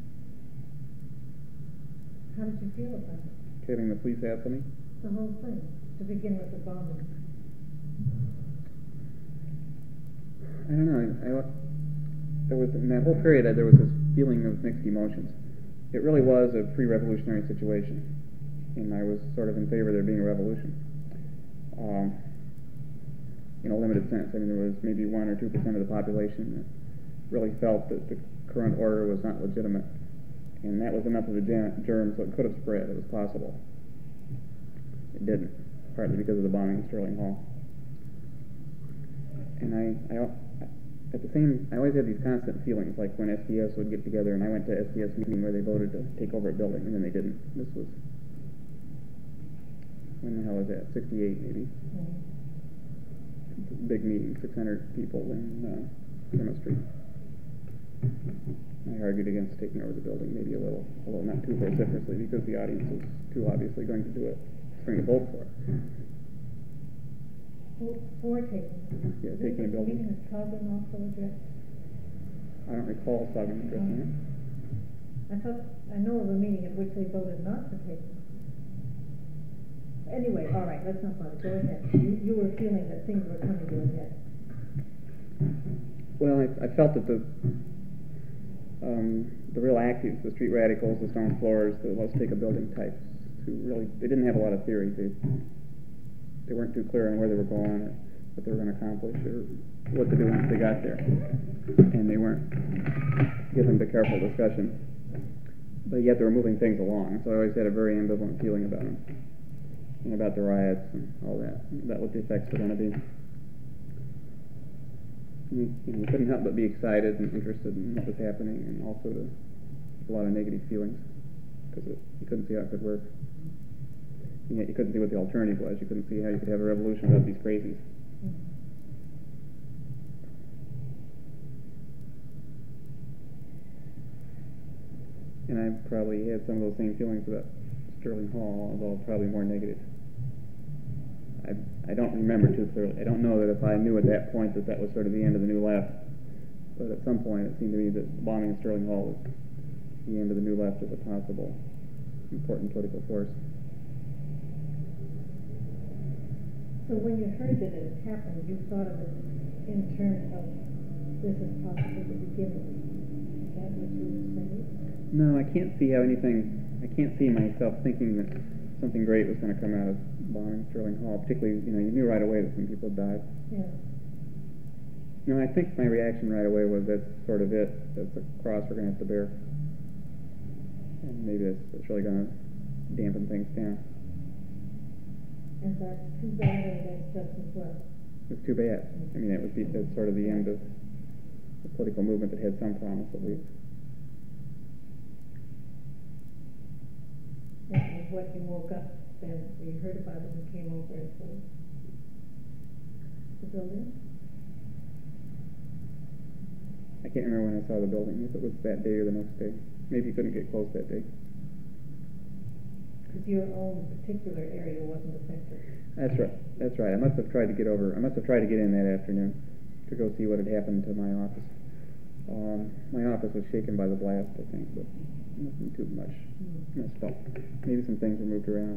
How did you feel about it? Having the police after me? The whole thing, to begin with the bombing. I don't know. I, I, there was in that whole period, I, there was this feeling of mixed emotions. It really was a pre-revolutionary situation, and I was sort of in favor of there being a revolution. Um, in a limited sense. I mean, there was maybe one or two percent of the population that really felt that the current order was not legitimate, and that was enough of a germ so it could have spread. It was possible. It didn't, partly because of the bombing of Sterling Hall. And I, I, at the same, I always had these constant feelings, like when S D S would get together, and I went to S D S meeting where they voted to take over a building, and then they didn't. This was, when the hell was that? sixty-eight, maybe. Mm-hmm. Big meeting, six hundred people in uh, Plymouth Street. I argued against taking over the building, maybe a little, although not too vociferously, because the audience was too obviously going to do it, going to vote for it. For taking. Yeah, taking a building. Has Coghlan also addressed? I don't recall Coghlan addressing it. I thought, I know of a meeting at which they voted not to take it. Anyway, all right, let's not bother. Go ahead. You, you were feeling that things were coming to a head. Well, I, I felt that the um, the real actives, the street radicals, the stone floors, the let's take a building types, who really, they didn't have a lot of theory. They they weren't too clear on where they were going or what they were going to accomplish or what to do once they got there. And they weren't given to careful discussion. But yet they were moving things along, so I always had a very ambivalent feeling about them. And about the riots and all that, about what the effects were going to be. You, you, know, you couldn't help but be excited and interested in what was happening, and also to, a lot of negative feelings, because you couldn't see how it could work. And yet you couldn't see what the alternative was. You couldn't see how you could have a revolution without these crazies. And I probably had some of those same feelings about Sterling Hall, although probably more negative. I, I don't remember too clearly. I don't know that if I knew at that point that that was sort of the end of the New Left, but at some point it seemed to me that the bombing of Sterling Hall was the end of the New Left as a possible important political force. So when you heard that it had happened, you thought of it in terms of this is possibly the beginning. Is that what you were saying? No, I can't see how anything, I can't see myself thinking that something great was going to come out of bombing Sterling Hall, particularly, you know, you knew right away that some people died. Yeah. You know, I think my reaction right away was that's sort of it. That's a cross we're going to have to bear. And maybe that's, that's really going to dampen things down. And that's too bad, or that's just as well? It's too bad. I mean, that would be that's sort of the end of the political movement that had some promise, at least. And what you woke up then, you heard about it and came over and saw the building? I can't remember when I saw the building, if it was that day or the next day. Maybe you couldn't get close that day. Because your own particular area wasn't affected. That's right. That's right. I must have tried to get over. I must have tried to get in that afternoon to go see what had happened to my office. Um, my office was shaken by the blast, I think, but nothing too much Mm. messed up. Maybe some things were moved around.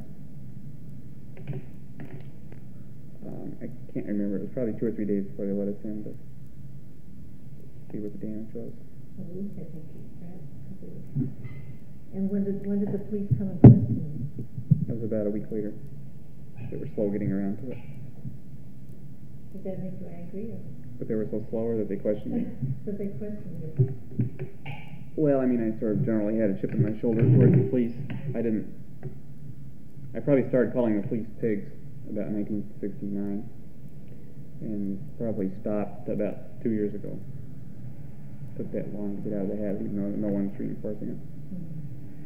Um, I can't remember. It was probably two or three days before they let us in, but see what the damage was. A week, I think, perhaps a couple of weeks. And when did when did the police come and question you? That was about a week later. They were slow getting around to it. Did that make you angry? Or? But they were so slower that they questioned me. Did they question you? Well, I mean, I sort of generally had a chip on my shoulder towards the police. I didn't. I probably started calling the police pigs about nineteen sixty-nine, and probably stopped about two years ago. Took that long to get out of the habit, even though no one's reinforcing it. Mm-hmm.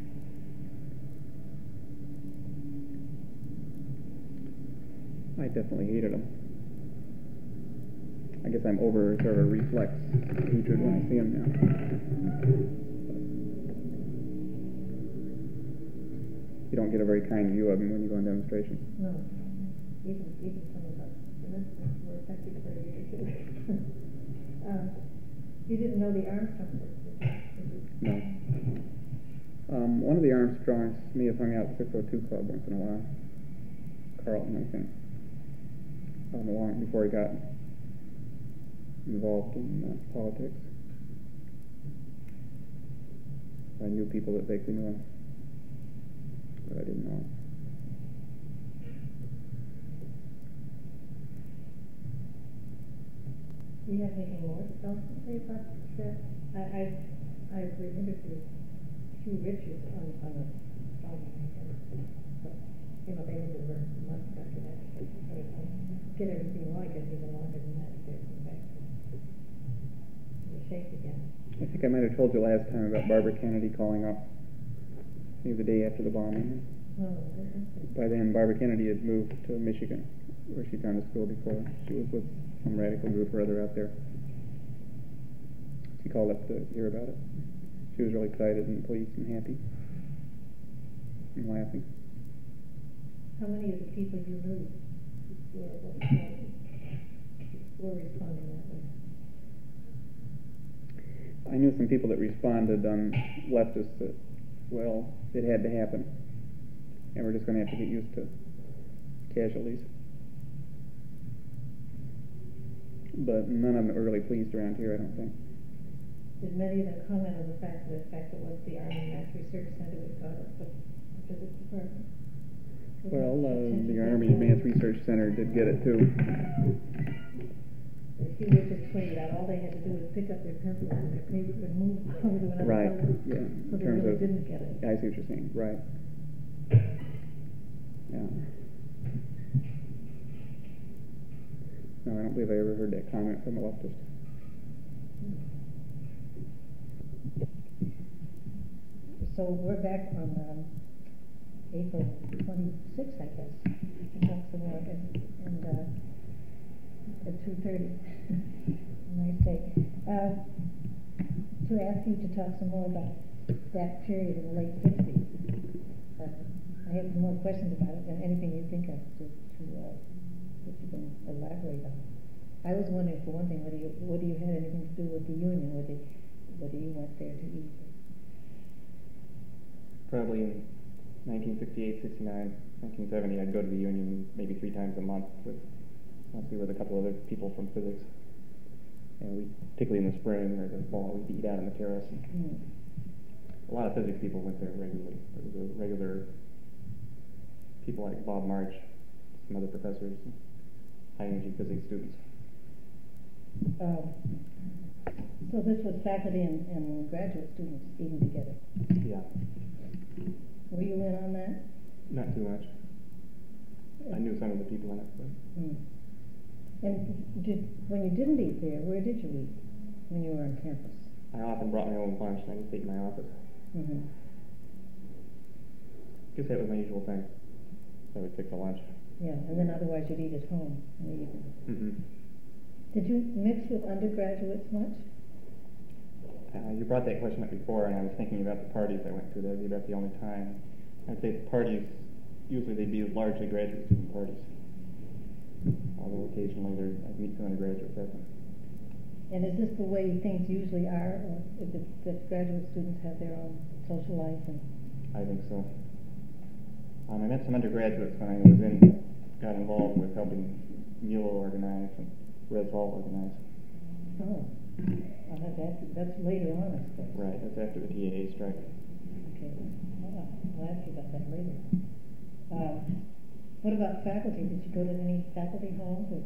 I definitely hated them. I guess I'm over sort of reflex hatred when I see them now. You don't get a very kind view of them when you go on demonstrations. No, even even some of us were affected for a year or two. um, you didn't know the Armstrong books, did you? No. Um, one of the Armstrongs may have hung out at six oh two Club once in a while. Carlton, I think. Um, long before he got involved in uh, politics. I knew people that vaguely knew him, but I didn't know him. you have anything more else to say about that? I, I, I interviewed Hugh Richards on, on the problem, but, you know, they were over months after that. But, uh, get everything right, because even longer than that, they're back to the shape again. I think I might have told you last time about Barbara Kennedy calling up maybe the day after the bombing. Oh, By then, Barbara Kennedy had moved to Michigan, where she'd gone to school before. She was with some radical group or other out there. She called up to hear about it. She was really excited and pleased and happy and laughing. how many of the people you knew were, were responding that way? I knew some people that responded on leftists that, well, it had to happen, and we're just going to have to get used to casualties. But none of them were really pleased around here, I don't think. Did many of them comment on the fact that the fact that was the Army Math Research Center that got it, but the physics department? Well, uh, the Army Advanced Research Center did get it too. A few Richards pointed out all they had to do was pick up their pencil and their paper and move over to another Right, building. yeah. So In they terms really of, didn't get it. I see what you're saying, right. Yeah. No, I don't believe I ever heard that comment from a leftist. So we're back on um, April twenty-sixth, I guess. We talk some more and, and uh, at two thirty. Nice day. Uh, to ask you to talk some more about that period in the late sixties. Uh, I have some more questions about it, and anything you think of to, to uh, that you can elaborate on. I was wondering, for one thing, whether you whether you had anything to do with the Union, whether whether you went there to eat. Probably in nineteen sixty-eight, sixty-nine, nineteen seventy, I'd go to the Union maybe three times a month with, mostly with a couple other people from physics. And we, particularly in the spring or the fall, we'd eat out on the terrace. And Mm. a lot of physics people went there regularly. There was a regular people like Bob March, some other professors, high energy physics students. Um, so this was faculty and, and graduate students eating together. Yeah, Were you in on that? not too much. I knew some of the people in it, but Mm. And did, when you didn't eat there, where did you eat when you were on campus? I often brought my own lunch and I just ate in my office. Mm-hmm. I guess that was my usual thing. I would pick the lunch. Yeah, and then otherwise you'd eat at home in the evening. Mm-hmm. Did you mix with undergraduates much? Uh, you brought that question up before, and I was thinking about the parties I went to. That would be about the only time. I'd say the parties, usually they'd be largely graduate student parties. Although occasionally there, I'd meet some undergraduates at them. And is this the way things usually are, or is it that graduate students have their own social life? And I think so. Um, I met some undergraduates when I was in, got involved with helping Mulo organize and Res Hall organize. oh, well, that, that's, that's later on, I suppose. Right, that's after the T A A strike. Okay, well, I'll ask you about that later. Um, what about faculty? Did you go to any faculty halls? Or?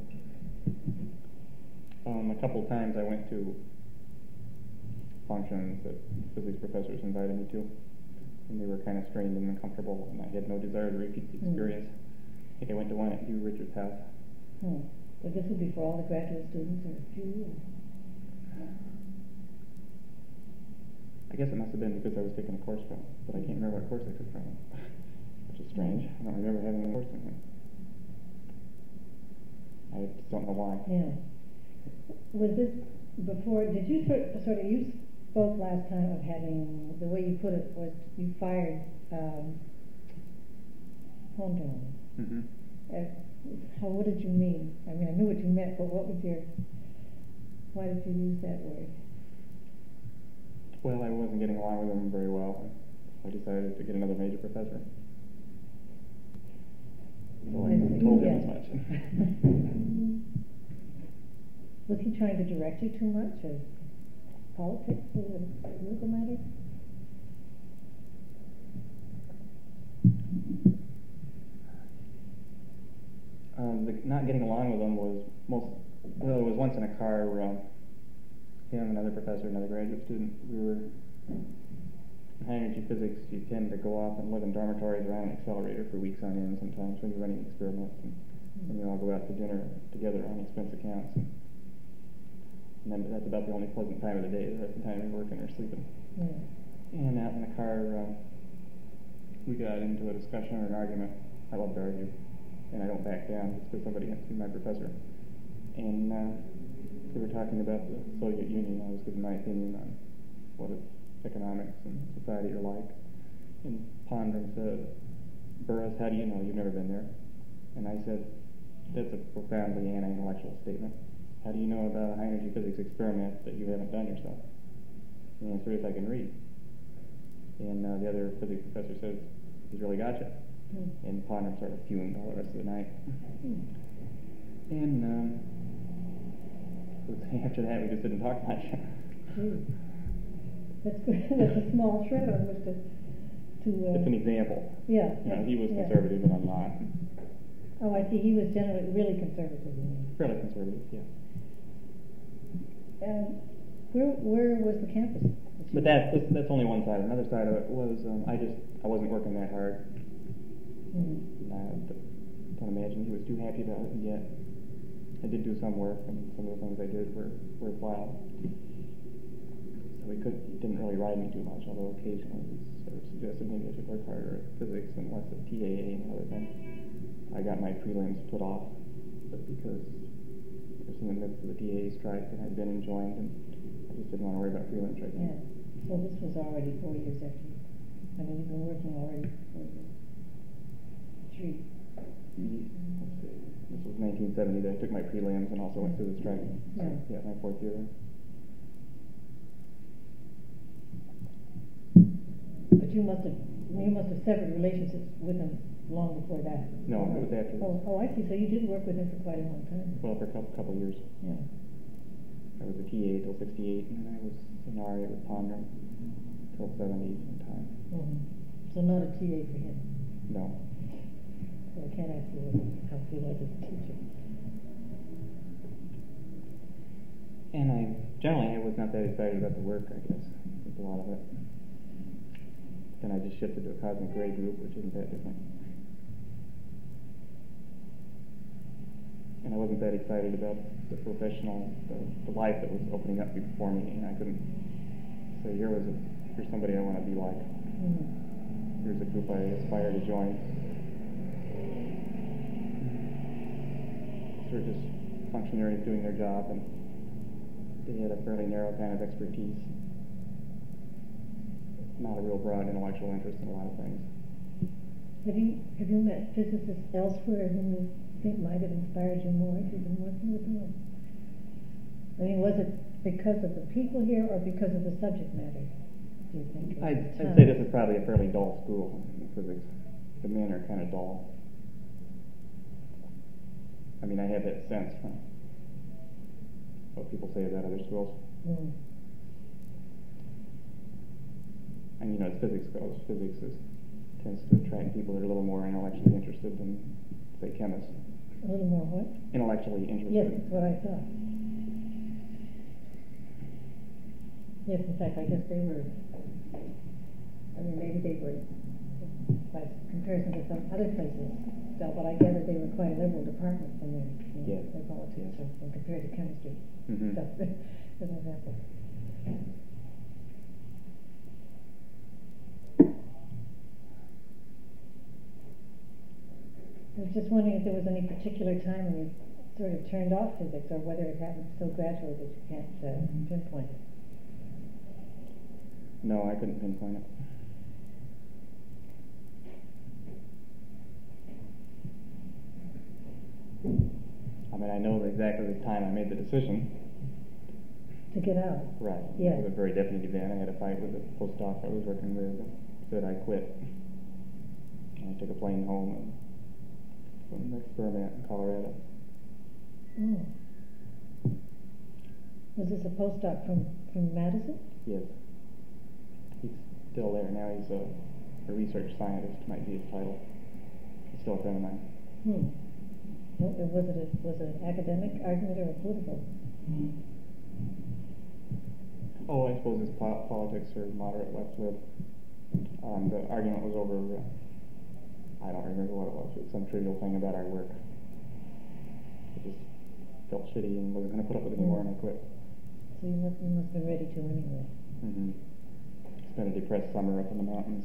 Um, a couple of times I went to functions that physics professors invited me to, and they were kind of strained and uncomfortable, and I had no desire to repeat the experience. Mm. I think I went to one at Hugh Richards' house. Hmm. But this would be for all the graduate students, or few? I guess it must have been because I was taking a course from him, but I can't remember what course I took from him, which is strange. I don't remember having a course from him. I just don't know why. Yeah. Was this before, did you sort, sort of, you spoke last time of having, the way you put it was you fired um, Honderland. Mm-hmm. Uh, how, what did you mean? I mean, I knew what you meant, but what was your, why did you use that word? Well, I wasn't getting along with him very well, so I decided to get another major professor. So I told him as much. Was he trying to direct you too much, or politics, or legal matters? Um, the, not getting along with him was most Well, it was once in a car where um, him, another professor, another graduate student, we were in high energy physics. You tend to go off and live in dormitories or on an accelerator for weeks on end sometimes when you're running experiments, and then you all go out to dinner together on expense accounts. And, and then that's about the only pleasant time of the day. The rest of the time you're working or sleeping. Yeah. And out in the car, um, we got into a discussion or an argument. I love to argue, and I don't back down just because somebody has to be my professor. And uh, we were talking about the Soviet Union. I was giving my opinion on what its economics and society are like. And Pondering said, "Burroughs, how do you know? You've never been there." And I said, "That's a profoundly anti-intellectual statement. How do you know about a high-energy physics experiment that you haven't done yourself?" The answer is, "I can read." And uh, the other physics professor says, "He's really got you." Mm. And Pondering sort of fumed all the rest of the night. Mm. And um, after that, we just didn't talk much. Mm. That's good. That's a small shred on which to... to uh, it's an example. Yeah. You know, he was yeah. conservative and I'm not. Oh, I see. He was generally really conservative. Fairly conservative, yeah. And where where was the campus? But that that's, that's only one side. Another side of it was um, I just I wasn't working that hard. Mm-hmm. I don't imagine he was too happy about it, and yet I did do some work, and some of the things I did were worthwhile. So he could he didn't really ride me too much, although occasionally he sort of suggested maybe I should work harder at physics and less at T A A and other things. I got my prelims put off, but because it was in the midst of the T A A strike and I'd been enjoined, and I just didn't want to worry about prelims right now. Yeah. So this was already four years after you. I mean, you've been working already for four years. Three. Yeah, let's see. This was nineteen seventy that I took my prelims and also went through the strike. So, yeah. yeah, my fourth year. But you must have you must have severed relationships with him long before that. No, it was after. Oh, oh, I see. So you did work with him for quite a long time. Well, for a couple, couple years. Yeah. I was a T A till sixty-eight, and then I was an R A with Pondering till seventy sometime. Mm-hmm. So not a T A for him? No. So I can't ask you how he was as a teacher. And I generally I was not that excited about the work, I guess, with a lot of it. Then I just shifted to a cosmic ray group, which isn't that different. And I wasn't that excited about the professional, the, the life that was opening up before me, and I couldn't say, here was a, here's somebody I want to be like. Mm-hmm. Here's a group I aspire to join. Sort of just functionaries doing their job, and they had a fairly narrow kind of expertise. Not a real broad intellectual interest in a lot of things. Have you have you met physicists elsewhere whom you think might have inspired you more if you've been working with them? I mean, was it because of the people here or because of the subject matter, do you think? I'd, I'd say this is probably a fairly dull school in physics. The men are kind of dull. I mean, I had that sense from what people say about other schools. Mm. And you know, as physics goes, physics is, tends to attract people that are a little more intellectually interested than, say, chemists. A little more what? Intellectually interested. Yes, that's what I thought. Yes, in fact, I guess they were, I mean, maybe they were, by comparison to some other places, so, but I gather they were quite a liberal department in their, in yes. their politics, yes. When compared to chemistry. Mm-hmm. Stuff, as an example. I was just wondering if there was any particular time when you sort of turned off physics, or whether it happened so gradually that you can't uh, pinpoint it. No, I couldn't pinpoint it. I mean, I know exactly the time I made the decision. To get out? Right. Yeah. It was a very definite event. I had a fight with the postdoc I was working with and said I quit. And I took a plane home and from an experiment in Colorado. Oh. Was this a postdoc from, from Madison? Yes. He's still there. Now he's a, a research scientist, might be his title. He's still a friend of mine. Hmm. Was it a, was it an academic argument or a political? Oh, I suppose it's po- politics or moderate left lib. Um, the argument was over, uh, I don't remember what it was, it was some trivial thing about our work. I just felt shitty and wasn't going to put up with it anymore, and I quit. So you must, you must have been ready to anyway. Mm-hmm. Spent a depressed summer up in the mountains.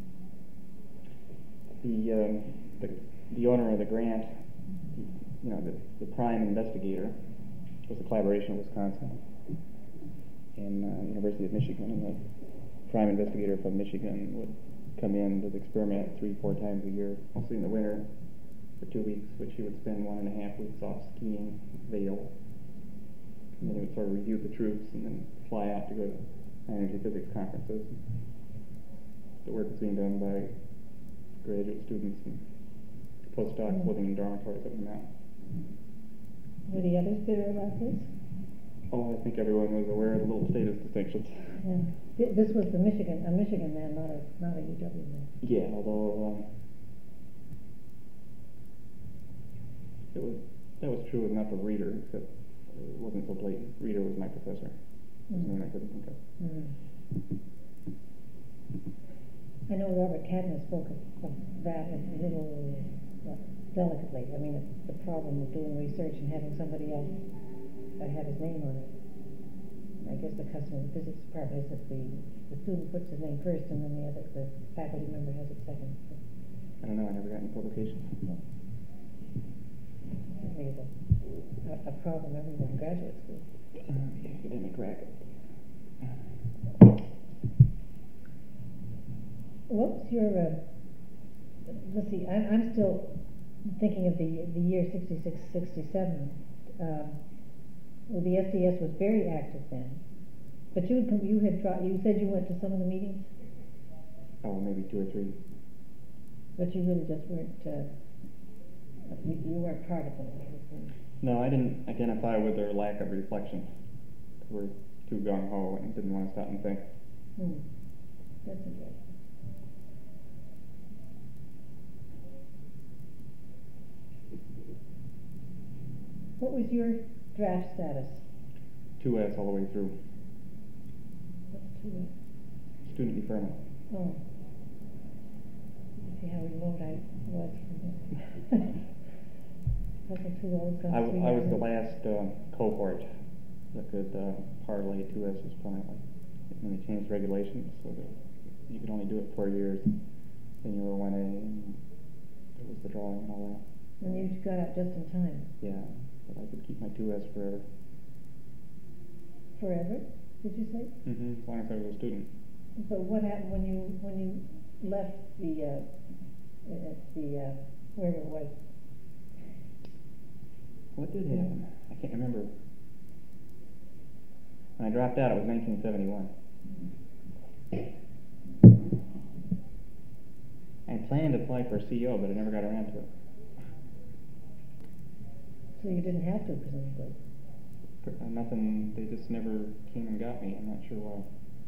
The, um, the, the owner of the grant, you know, the, the prime investigator, was a collaboration with Wisconsin and uh, University of Michigan, and the prime investigator from Michigan would come in to experiment three, four times a year, mostly in the winter, for two weeks, which he would spend one and a half weeks off skiing, Vail, and then he would sort of review the troops and then fly out to go to energy physics conferences. The work was being done by graduate students and postdocs Mm. living in dormitories up in the mountain. Were the others bitter about this? Oh, I think everyone was aware of the little status distinctions. Yeah. Th- This was the Michigan, a Michigan man, not a, not a U W man. Yeah, although um, it was that was true enough of Reader, except it wasn't so blatant. Reader was my professor. His Mm. name I couldn't think of. Mm. I know Robert Cadmus spoke of, of that a little uh, delicately. I mean, the problem of doing research and having somebody else uh, have his name on it. I guess the custom of the physics department is that the, the student puts his name first and then the other, the faculty member has it second. So, I don't know. I never got any publications. yeah. I think it's a, a, a problem everywhere in graduate school. Uh, the academic racket. What's your, uh, let's see, I'm, I'm still thinking of the the year sixty-six, sixty-seven. Um, well, the S D S was very active then. But you had, you had tried, you said you went to some of the meetings, Oh, maybe two or three. but you really just weren't, uh, you, you weren't part of them. No, I didn't identify with their lack of reflection. They were too gung-ho and didn't want to stop and think. Hmm. That's interesting. What was your draft status? two S all the way through. What's two? Student deferment. Oh. You see how remote I was from this. Wasn't too old. I, w- I was the last uh, cohort that could uh, parlay two S's permanently. When they changed regulations so that you could only do it four years, then you were one A, and there was the drawing and all that. And you got out just in time. Yeah, but I could keep my two S forever. Forever, did you say? Mm-hmm. As long as I was a student. But what happened when you when you left the uh, uh, the uh, wherever it was? What did happen? I can't remember. When I dropped out, it was nineteen seventy-one. I planned to apply for a C E O, but I never got around to it. So you didn't have to, presumably. Uh, nothing, they just never came and got me. I'm not sure why.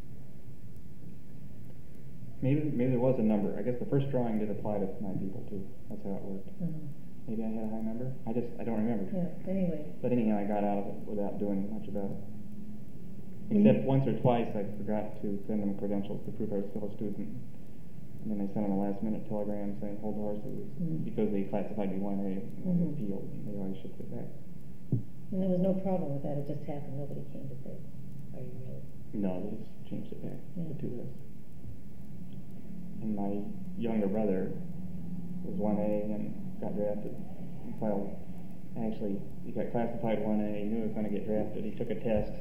Maybe maybe there was a number. I guess the first drawing did apply to my people too. That's how it worked. Uh-huh. Maybe I had a high number. I just I don't remember. Yeah. Anyway. But anyhow, I got out of it without doing much about it. Mm-hmm. Except once or twice, I forgot to send them credentials to prove I was still a student. And then I sent them a last-minute telegram saying, "Hold the horses," Mm-hmm. because they classified me one A and I Mm-hmm. appealed, and they always shipped it back. And there was no problem with that. It just happened. Nobody came to say, "Are you really?" No, they just changed it back Yeah. to two S. And my younger brother was one A and got drafted and filed. Actually, he got classified one A. He knew he was going to get drafted. He took a test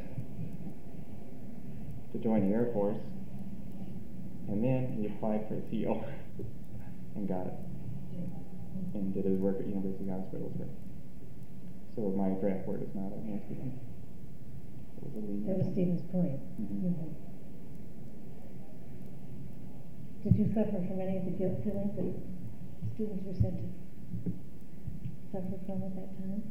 to join the Air Force, and then he applied for a C O and got it, and did his work at University Hospitals. So my draft board is not a Nancy one. It was a lead. That was Stephen's point. Mhm. Mm-hmm. Did you suffer from any of the guilt feelings that students were said to suffer from at that time?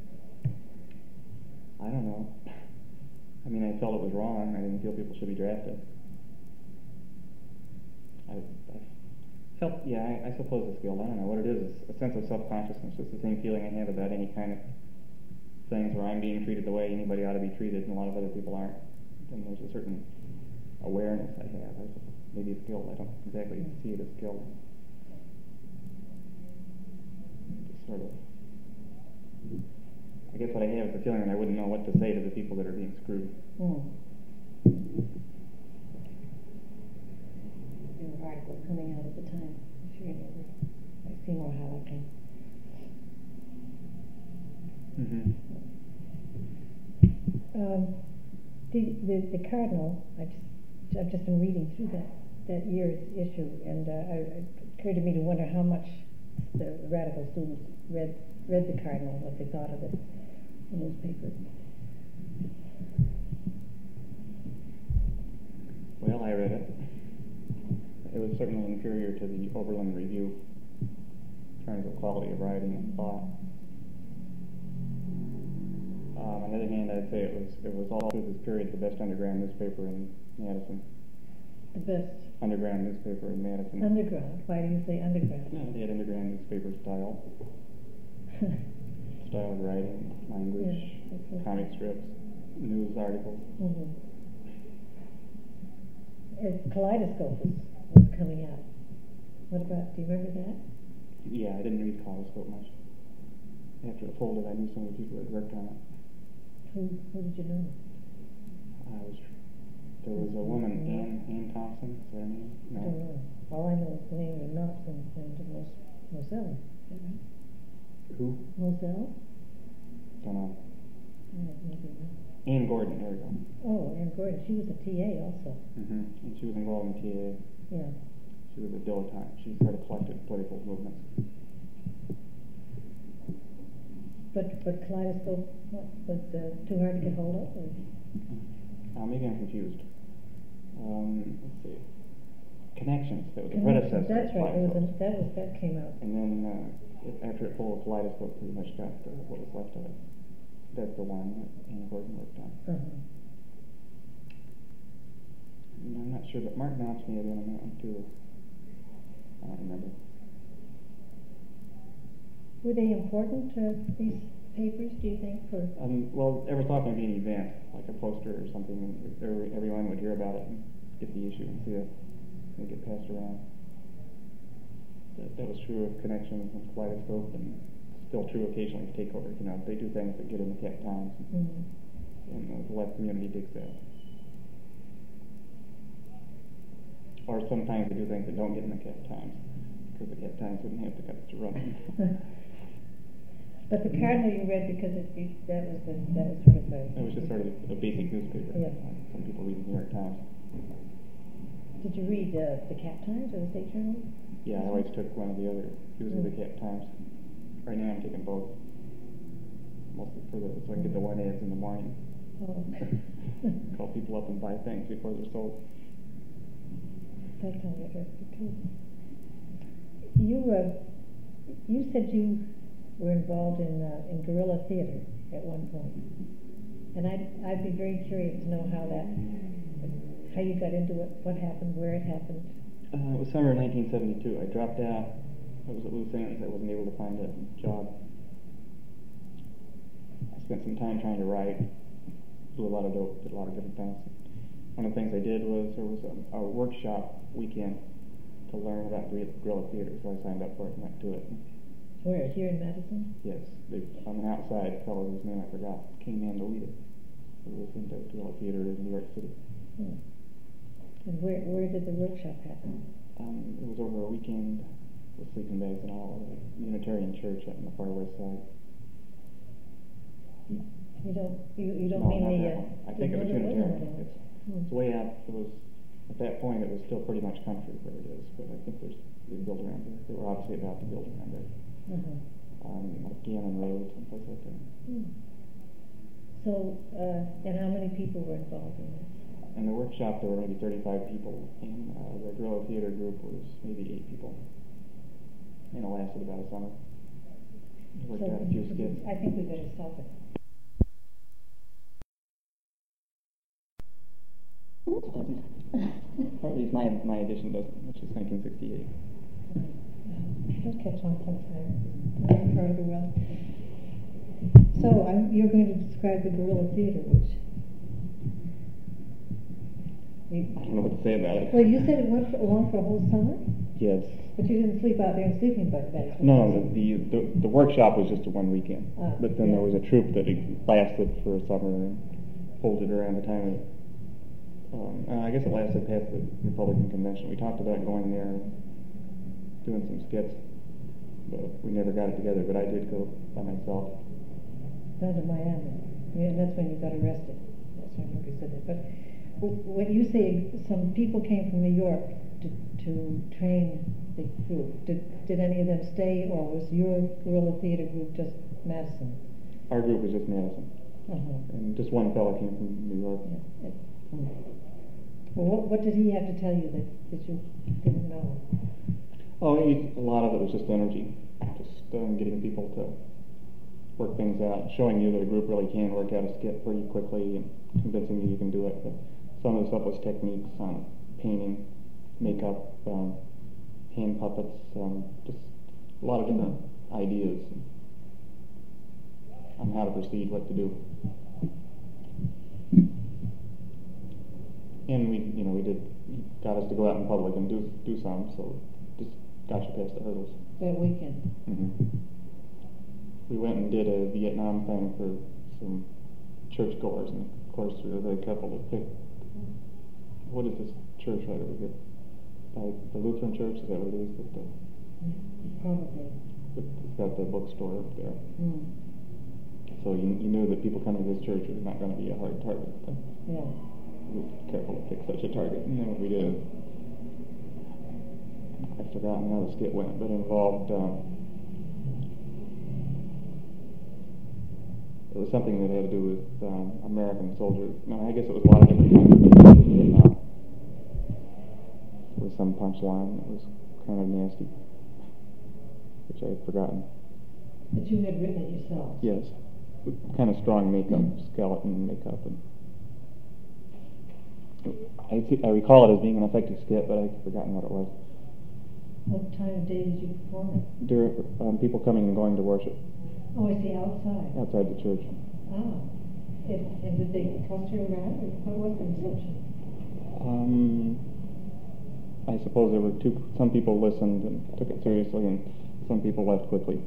I don't know. I mean, I felt it was wrong. I didn't feel people should be drafted. I, I felt, yeah, I, I suppose it's guilt. I don't know what it is. It's a sense of self-consciousness. It's the same feeling I have about any kind of things where I'm being treated the way anybody ought to be treated and a lot of other people aren't. And there's a certain awareness I have. I suppose. Maybe it's guilt. I don't exactly see it as guilt. Just sort of. I guess what I have is the feeling that I wouldn't know what to say to the people that are being screwed. Mm. There were articles coming out at the time. I'm sure you remember. By Seymour Halligan. Mm-hmm. Um, the, the the Cardinal. I just I've just been reading through that that year's issue, and uh, I, it occurred to me to wonder how much the radical students read read the Cardinal, what they thought of it, the newspaper. Well, I read it. It was certainly inferior to the Oberlin Review in terms of quality of writing and thought. Um, on the other hand, I'd say it was it was all through this period the best underground newspaper in Madison. The best Underground newspaper in Madison. underground. Why do you say underground? No, they had underground newspaper style, style of writing, language, Yeah, comic strips, news articles. Mm-hmm. As Kaleidoscope was, was coming out. What about? Do you remember that? Yeah, I didn't read Kaleidoscope much. After it folded, I knew some of the people that worked on it. Who who did you know? I was. There was a woman, Ann Ann Thompson. Is that her name? I don't know. All I know is the name of Knox and, and Mos Moselle. Is that right? Who? Moselle? Don't know. Oh, maybe not. Ann Gordon. There we go. Oh, Ann Gordon. She was a T A also. Mm-hmm. And she was involved in T A. Yeah. She was a dilettante. She sort of collected political movements. But but Kaleidoscope what, was uh, too hard to get hold of? Or? Uh, maybe I'm confused. Um, let's see. Connections. That was a Connections, predecessor. That's of right. It was a, Kaleidoscope. that was that came out. And then uh, it, after it pulled Kaleidoscope, pretty much got uh, what was left of it. That's the one that Ann Gordon worked on. Uh-huh. And I'm not sure, but Mark Knox may have been on that one too. I don't remember. Were they important to these papers, do you think? For Um, well, every so often there'd be an event, like a poster or something, and every, everyone would hear about it and get the issue and see it and get passed around. That, that was true of Connections and Kaleidoscope, and still true occasionally of Takeover. You know, they do things that get in the Cap Times, and, mm-hmm. and uh, the left community digs that. Or sometimes they do things that don't get in the Cap Times, because the Cap Times wouldn't have the guts to run them. But the Cardinal you read because it, it, that was the, that was sort of a... It was just sort of a basic newspaper. Yeah. Some people read the New York Times. Did you read uh, the Cap Times or the State Journal? Yeah, I always took one or the other, usually the Cap Times. Right now I'm taking both. Mostly for the, so I can get the one ads in the morning. Oh. Call people up and buy things before they're sold. That sounds interesting too. You, uh, you said you were involved in uh, in guerrilla theater at one point, and I'd I'd be very curious to know how that, how you got into it, what happened, where it happened. Uh, it was summer of nineteen seventy-two. I dropped out. I was at loose ends. I wasn't able to find a job. I spent some time trying to write. Do a lot of dope. Did a lot of different things. One of the things I did was there was a, a workshop weekend to learn about guerrilla theater, so I signed up for it and went to it. Where, here in Madison? Yes, they, on an outside fellow whose name I forgot came in to lead it. It was into guerrilla theater in New York City. Hmm. And where where did the workshop happen? Um, it was over a weekend with sleeping bags and all at a Unitarian church up on the far west side. You don't you, you don't no, mean not the that uh, one. I think it was Unitarian. It's, hmm. it's way out. It was at that point it was still pretty much country where it is, but I think there's they built around there. They were obviously about to build around there. Uh-huh. Um, like Gannon Road, someplace like that. Hmm. So, uh, and how many people were involved in this? In the workshop, there were maybe thirty-five people, and uh, the guerrilla theater group was maybe eight people. And it lasted about a summer. We worked So out a few skits. I think we better stop it. Or at least my, my edition doesn't, which is nineteen sixty-eight. It'll catch on sometime. I'm part of the well. So I'm, you're going to describe the guerrilla theater, which you, I don't know what to say about it. well, you said it went for, along for a whole summer, Yes. but you didn't sleep out there in sleeping bags. No, the, the the the workshop was just a one weekend, Ah, but then yeah. there was a troupe that lasted for a summer and folded around the time of. Um, uh, I guess it lasted past the Republican convention. We talked about going there, and doing some skits, but we never got it together. But I did go by myself. Down to Miami. Yeah, and that's when you got arrested. That's when you said that. But w- when you say some people came from New York to, to train the group, did, did any of them stay, or was your guerrilla theater group just Madison? Our group was just Madison, Uh-huh. and just one fellow came from New York. Yeah. Hmm. Well, what, what did he have to tell you that, that you didn't know? Oh, he, a lot of it was just energy, just um, getting people to work things out, showing you that a group really can work out a skit pretty quickly, and convincing you you can do it. But some of the stuff was techniques on painting, makeup, um, hand puppets, um, just a lot of different ideas on how to proceed, what to do. And we, you know, we did, got us to go out in public and do do some, so just got you past the hurdles. That weekend? Mm-hmm. We went and did a Vietnam thing for some churchgoers, and of course we were very careful to pick, what is this church right over here? By the Lutheran Church, is that what it is? With the, Probably. it's got the bookstore up there. Mm. So you, you knew that people coming to this church were not going to be a hard target. But Yeah. we were careful to pick such a target. And then what we did, I've forgotten how the skit went, but it involved, um, it was something that had to do with um, American soldiers. No, I guess it was a lot of different kinds of things in Vietnam. There was some punchline that was kind of nasty, which I had forgotten. But you had written it yourself? Yes, with kind of strong makeup, skeleton makeup, and I, th- I recall it as being an effective skit, but I've forgotten what it was. What time of day did you perform it? There, um, people coming and going to worship Oh, I see, outside. outside the church. Ah. And, and did they cluster around, or what was the reception? Um, I suppose there were two. Some people listened and took it seriously, and some people left quickly.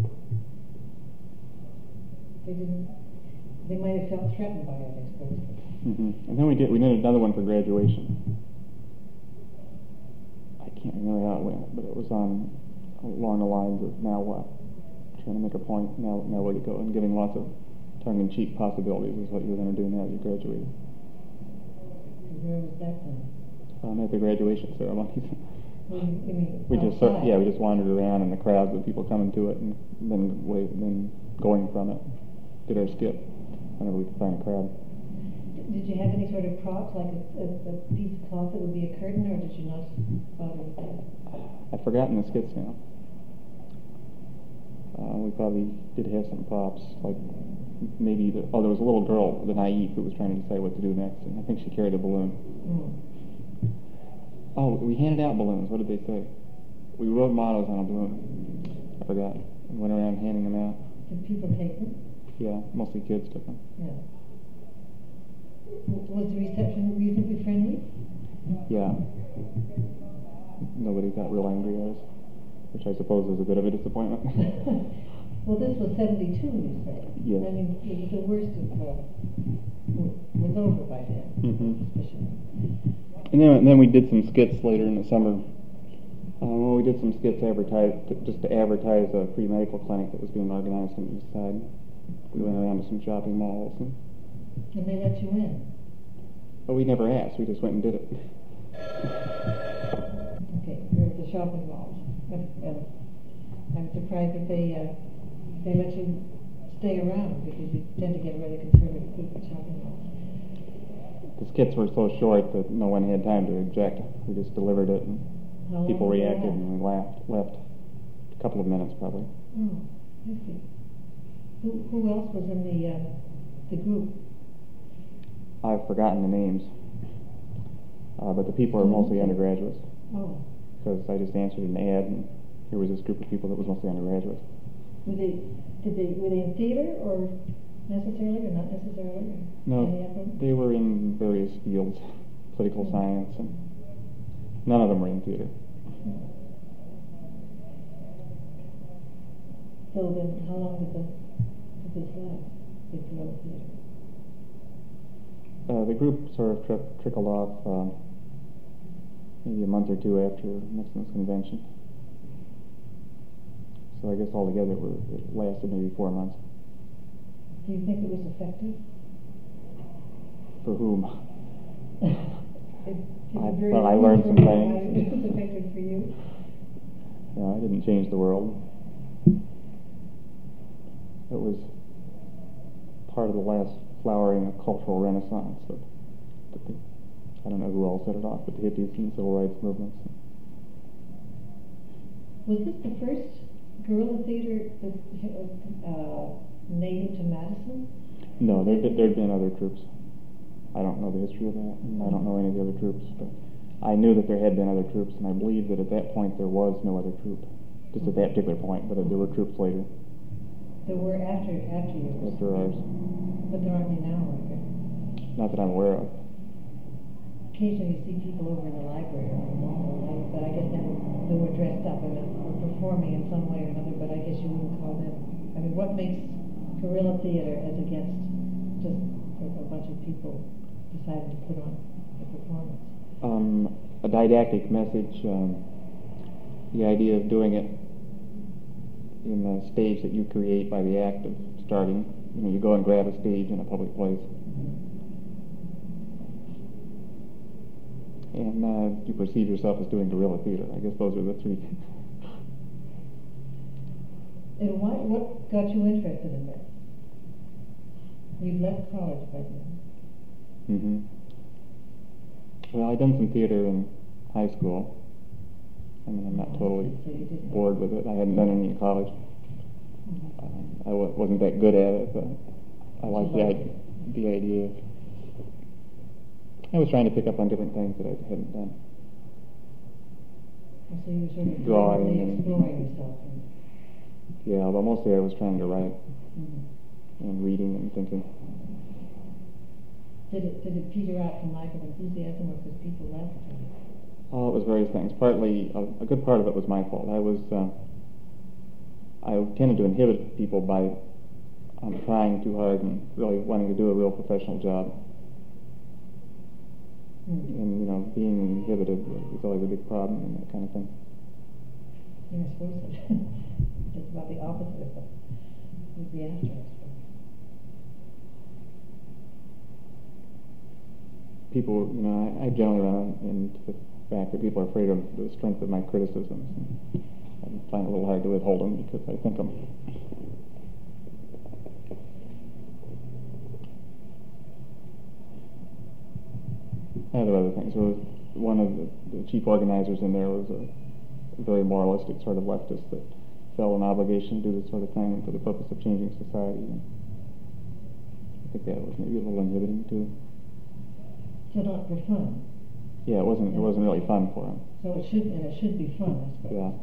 They didn't, they might have felt threatened by it, I suppose. Mm-hmm. And then we did. We did another one for graduation. I can't remember how it went, but it was on along the lines of now what, trying to make a point. Now, now where to go, and giving lots of tongue-in-cheek possibilities is what you're going to do now that you graduate. Where was that then? Um, at the graduation ceremonies. Well, you, you mean We just outside? sort, yeah, we just wandered around in the crowds with people coming to it, and then wait, then going from it. Did our skit whenever we could find a crowd. Did you have any sort of props, like a, a, a piece of cloth that would be a curtain, or did you not bother with that? I've forgotten the skits now. Uh, we probably did have some props, like maybe the, oh, there was a little girl, the naive, who was trying to decide what to do next, and I think she carried a balloon. Mm. Oh, we handed out balloons. What did they say? We wrote mottos on a balloon. I forgot. And went around handing them out. Did people take them? Yeah, mostly kids took them. Yeah. W- Was the reception reasonably friendly? Yeah. Nobody got real angry at us, which I suppose is a bit of a disappointment. Well, this was seventy-two, you say. Yes. I mean, it was the worst of, uh, w- was over by then. Mm-hmm. Suspicion. And then, and then we did some skits later in the summer. Um, well, we did some skits advertised to, just to advertise a free medical clinic that was being organized on the east side. We went around to some shopping malls, and, And they let you in? but we never asked. We just went and did it. Okay, you're at the shopping malls. And, and I'm surprised that they, uh, they let you stay around, because you tend to get really conservative people at shopping malls. The skits were so short that no one had time to object. We just delivered it, and How long people did they reacted, last? and we laughed, left. A couple of minutes, probably. Oh, I see. Who, who else was in the, uh, the group? I've forgotten the names, uh, but the people are mostly undergraduates. Oh, because I just answered an ad, and here was this group of people that was mostly undergraduates. Were they, did they, were they in theater, or necessarily, or not necessarily? Or No, any of them? they were in various fields, political Mm. science, and none of them were in theater. So then, how long did, the, did this last, the guerrilla theater? Uh, the group sort of tri trickled off um, maybe a month or two after Nixon's convention. So I guess altogether it, was, it lasted maybe four months. Do you think it was effective? For whom? It, it I- was very well, I learned some why things. It was effective for you. Yeah, I didn't change the world. It was part of the last flowering of cultural renaissance. That, that the, I don't know who else set it off, but the hippies and the civil rights movements. Was this the first guerrilla theater that, uh, native to Madison? No, there there'd been other troops. I don't know the history of that, and I don't know any of the other troops, but I knew that there had been other troops, and I believe that at that point there was no other troop, just at that particular point, but there were troops later. There were after after yours, After ours. but there aren't any now, are there? Not that I'm aware of. Occasionally you see people over in the library or in the mall, like, but I guess they were, they were dressed up and were performing in some way or another, but I guess you wouldn't call them. I mean, what makes guerrilla theater as against just a, a bunch of people deciding to put on a performance? Um, a didactic message, um, the idea of doing it in a stage that you create by the act of starting. You know, you go and grab a stage in a public place. And uh, you perceive yourself as doing guerrilla theater. I guess those are the three. And why, what got you interested in this? You'd left college by then. Mm-hmm. Well, I'd done some theater in high school. I mean, I'm not totally So you did bored with it. I hadn't done any in college. Mhm. Um, I w wasn't that good at it, but I liked the, You idea, the idea of... I was trying to pick up on different things that I hadn't done. And so you were sort of Drawing really and- exploring yourself. And, Yeah, but mostly I was trying to write mhm. and reading and thinking. Did it did it peter out from lack of enthusiasm, or because people left? Or? Oh, it was various things. Partly, a, a good part of it was my fault. I was, uh, I tended to inhibit people by um, trying too hard and really wanting to do a real professional job. Mm. And, you know, being inhibited is always a big problem and that kind of thing. Yeah, I suppose so. Just about the opposite of what would be after, I suppose. People, you know, I, I generally run into the fact that people are afraid of the strength of my criticisms. And I find it a little hard to withhold them because I think I'm... Yeah, there were other things. There was one of the, the chief organizers in there was a very moralistic sort of leftist that felt an obligation to do this sort of thing for the purpose of changing society. And I think that was maybe a little inhibiting too. So not for fun. Yeah, it wasn't. It wasn't really fun for him. So it should, and it should be fun, I suppose. Yeah.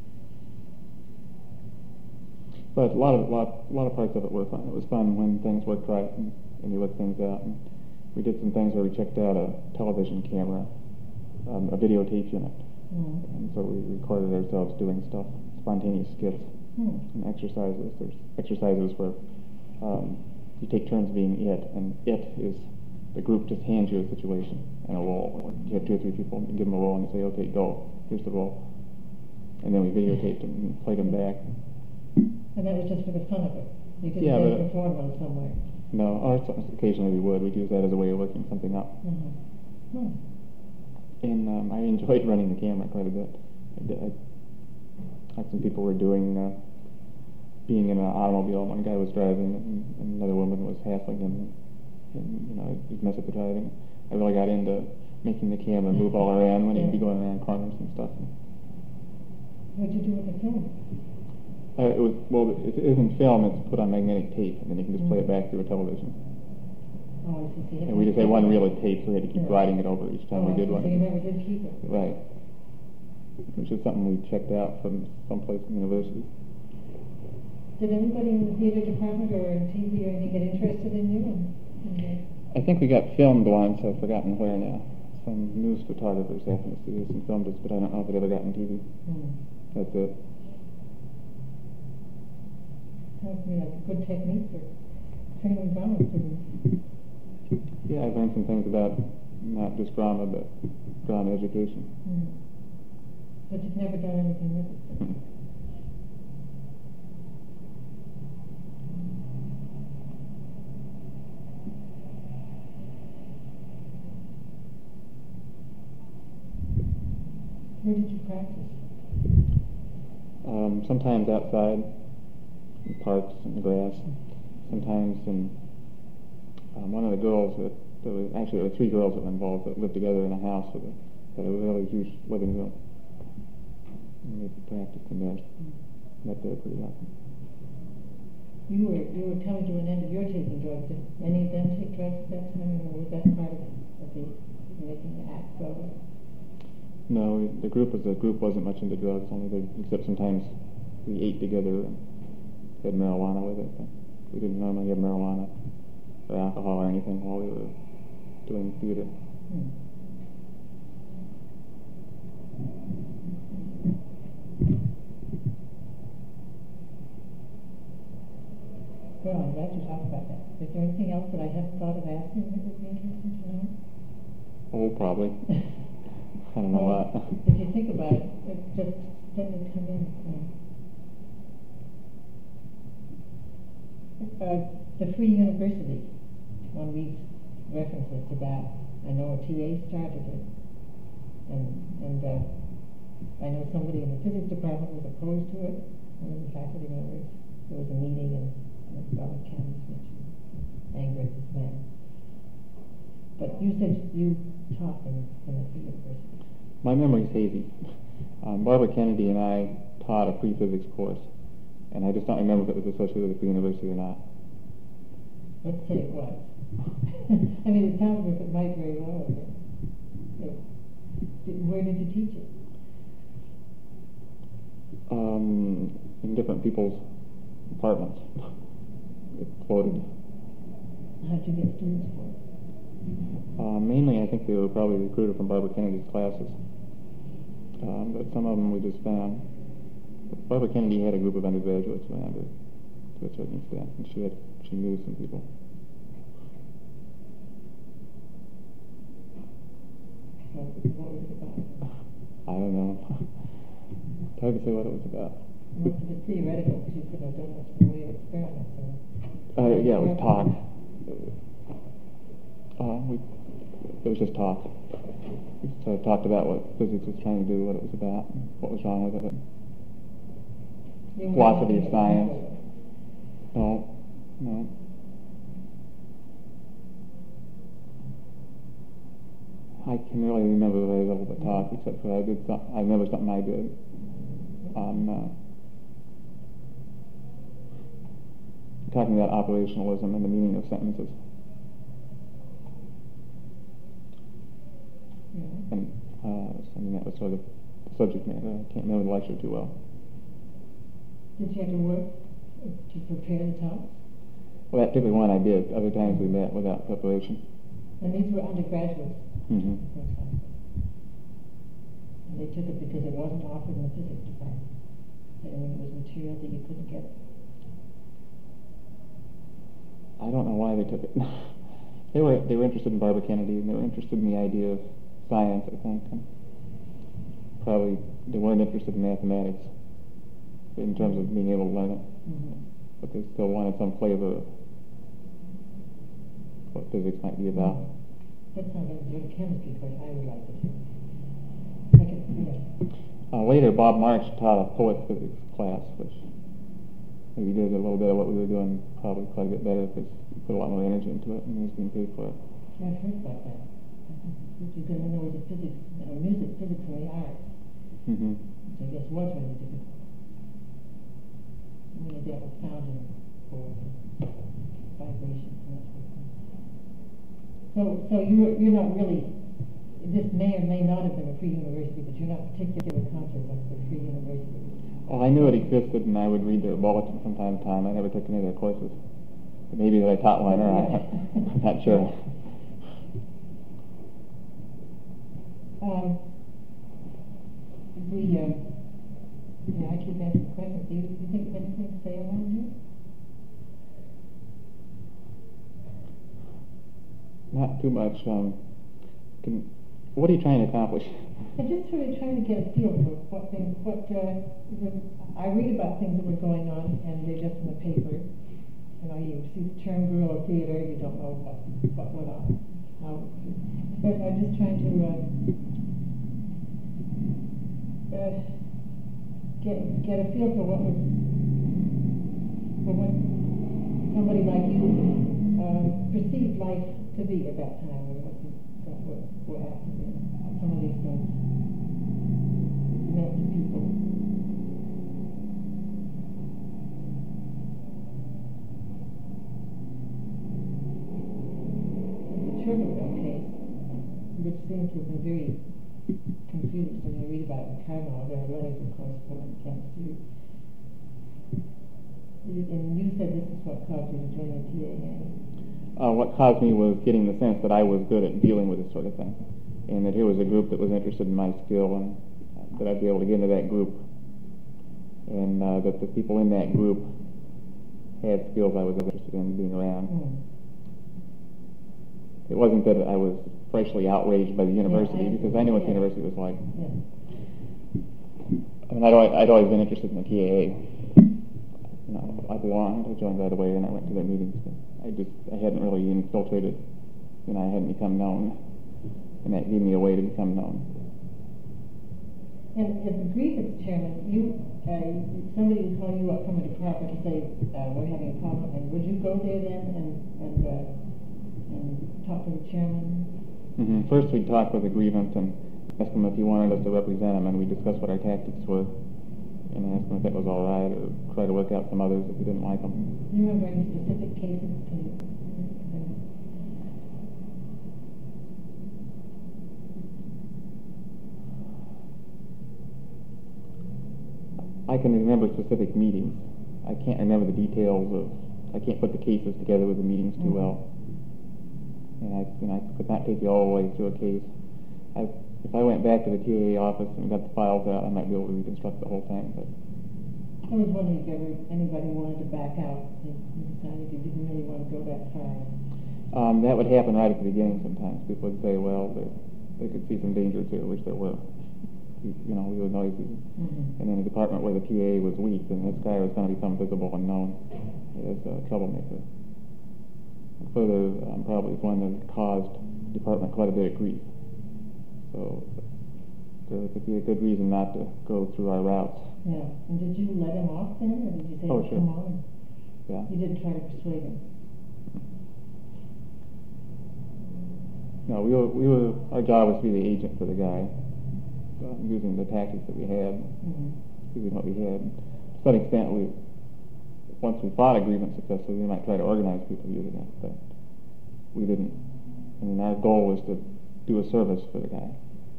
But a lot of lot, a lot of parts of it were fun. It was fun when things worked right and, and you worked things out. And we did some things where we checked out a television camera, um, a videotape unit, Mm. and so we recorded ourselves doing stuff, spontaneous skits Mm. and exercises. There's exercises where um, you take turns being it, and it is the group just hands you a situation and a role. You have two or three people, and you give them a role, and you say, "Okay, go. Here's the role." And then we videotaped them and played them back. And that was just for the fun of it. You didn't Yeah, really but- perform one somewhere. No, or so- occasionally we would. We'd use that as a way of working something up. Mm-hmm. Hmm. And um, I enjoyed running the camera quite a bit. I did, I, like some people were doing, uh, being in an automobile. One guy was driving, and, and another woman was hassling him. And, you know, he'd mess up the driving. I really got into making the camera move all around when he'd be going around corners and stuff. What did you do with the film? Uh, it was, well, it isn't film, it's put on magnetic tape, and then you can just play it back through a television. Oh, I see. So you And we just had one reel of tape, so we had to keep Yeah. writing it over each time oh, we did I see. one. So you never did keep it. Right. which is something we checked out from someplace in university. Did anybody in the theater department or in T V or anything get interested in you? And, and I think we got filmed once. I've forgotten where now. Some news photographers happened to see us and filmed us, but I don't know if it ever got on T V. hmm. That's it. Sounds to me like a good technique for training drama students. Yeah, I've learned some things about not just drama, but drama education. Mm. But you've never done anything with it. So. Mm. Where did you practice? Um, sometimes outside, in parks, in the grass. Sometimes in um, one of the girls that there was actually there were three girls that were involved that lived together in a house with a, with a really huge living room. And we practiced in there. Met there pretty often. You were you were coming to an end of your taking drugs. Did any of them take drugs at that time, or was that part of, of the making the act go? No, we, the group as a group wasn't much into drugs, only they, except sometimes we ate together and had marijuana with it. But we didn't normally have marijuana or alcohol or anything while we were doing theater. Hmm. Well, I'm glad you talked about that. Is there anything else that I haven't thought of asking that would be interesting to know? Oh, probably. I don't know well, what. If you think about it, it just doesn't come in. Um, uh, the Free University, one reads references to that. I know a T A started it, and and uh, I know somebody in the physics department was opposed to it. One of the faculty members. There was a meeting, and, and Robert Kennedy mentioned anger at this man. But you said you taught in, in the Free University. My memory's hazy. Um, Barbara Kennedy and I taught a free physics course, and I just don't remember if it was associated with the university or not. Let's say it was. I mean, it sounds as if it might very well have been. So, where did you teach it? Um, in different people's apartments. It floated. How'd you get students for it? Uh, mainly, I think they were probably recruited from Barbara Kennedy's classes. Um, but some of them we just found. But Barbara Kennedy had a group of undergraduates around her to a certain extent, and she had she knew some people. What, what was it about? I don't know. It's hard to say what it was about. Most of it's theoretical, because you couldn't have done much in the way of experiments. So. Uh, yeah, it was talk. Uh, we, it was just talk. We sort of talked about what physics was trying to do, what it was about, and what was wrong with it. You Philosophy of science. No, no. I can really remember very little of the talk, except for I did. Some, I remember something I did on uh, talking about operationalism and the meaning of sentences. Yeah. And uh, I mean, that was sort of the subject matter. I can't remember the lecture too well. Did you have to work to prepare the talks? Well, that particular one I did. Other times we met without preparation. And these were undergraduates. Mm-hmm. And they took it because it wasn't offered in the physics department. I mean, it was material that you couldn't get. I don't know why they took it. they were they were interested in Barbara Kennedy, and they were interested in the idea of science, I think. And probably they weren't interested in mathematics in terms of being able to learn it. Mm-hmm. But they still wanted some flavor of what physics might be about. That sounds like a good chemistry course. I would like it too. I could, yeah. Uh, later, Bob March taught a poet physics class, which maybe did a little bit of what we were doing, probably quite a bit better because he put a lot more energy into it and he was being paid for it. Yeah, I've heard about that. Which is good. In other words, physics, uh, music, physics, and the arts. Mm-hmm. Which I guess was really difficult. I mean, that was sounding for vibrations and that sort of thing. So, so you're you're not really this may or may not have been a free university, but you're not particularly conscious of the free university. Oh, I knew it existed, and I would read their bulletin from time to time. I never took any of their courses. But maybe that I taught one, or I, I'm not sure. Um, the, uh, yeah, I keep asking questions. Do you, do you think of anything to say around here? Not too much. Um, can, what are you trying to accomplish? I'm just sort of trying to get a feel for what things, what, uh, the, I read about things that were going on, and they're just in the paper. You know, you see the term guerrilla theater, you don't know what, what went on. Um, but I'm just trying to uh, uh, get get a feel for what was, for what somebody like you uh, perceived life to be at that time, and what, what, what, what happened, and some of these things meant to people. Turbeville case, which seems to have been very confused when you read about it in Carmel. There are letters, of course, going against you. And you said this is what caused you to join the T A A. Uh, what caused me was getting the sense that I was good at dealing with this sort of thing, and that here was a group that was interested in my skill, and uh, that I'd be able to get into that group, and uh, that the people in that group had skills I was interested in being around. Mm. It wasn't that I was freshly outraged by the university, yeah, I, because I knew what yeah. the university was like. Yeah. I mean, I'd always, I'd always been interested in the T A A. You know, I belonged. I joined right away, and I went to their meetings. But I just, I hadn't really infiltrated. You know, I hadn't become known, and that gave me a way to become known. And as a grievance chairman, you, uh, somebody would call you up from a department and say, uh, "We're having a problem," and would you go there then and and uh, and talk to the chairman? Mm-hmm. First, we'd talk with the grievance and ask him if he wanted us to represent him, and we'd discuss what our tactics were, and ask him if that was all right, or try to work out some others if we didn't like them. Do you remember any specific cases? Can you, can you? I can remember specific meetings. I can't remember the details of. I can't put the cases together with the meetings too mm-hmm. well. And I, you know, I could not take you all the way through a case. I, if I went back to the T A A office and got the files out, I might be able to reconstruct the whole thing. But I was wondering if ever anybody wanted to back out and decided you didn't really want to go that far. Um, that would happen right at the beginning sometimes. People would say, well, they, they could see some dangers here, which there were. You know, we were noisy. Mm-hmm. And in a department where the T A A was weak, then this guy was going to become visible and known as a troublemaker. And further, um, probably is one that caused the department quite a bit of grief. So there could be a good reason not to go through our routes. Yeah. And did you let him off then, or did you say, oh, sure. come on? Yeah. You didn't try to persuade him? No, we were, we were, our job was to be the agent for the guy, um, using the tactics that we had, mm-hmm. using what we had. To some extent, we, once we fought a grievance successfully, we might try to organize people using it, but we didn't. I mean, our goal was to do a service for the guy.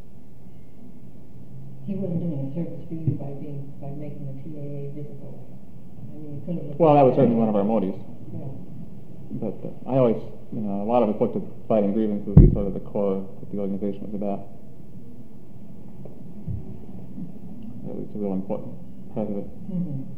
He wasn't doing a service for you by being by making the T A A visible. I mean, you could have. Well, that was certainly one of our motives. Yeah. But uh, I always, you know, a lot of us looked at fighting grievances as sort of the core of what the organization was about. It was a real important part of it. Mm-hmm.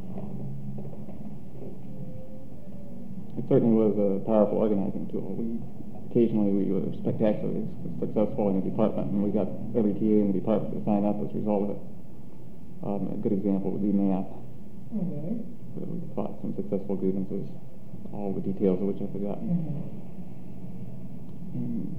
It certainly was a powerful organizing tool. We occasionally we were spectacularly successful in the department, and we got every T A in the department to sign up as a result of it. Um, a good example would be math. Mm-hmm. Where we fought some successful grievances, all the details of which I've forgotten. Mm-hmm. And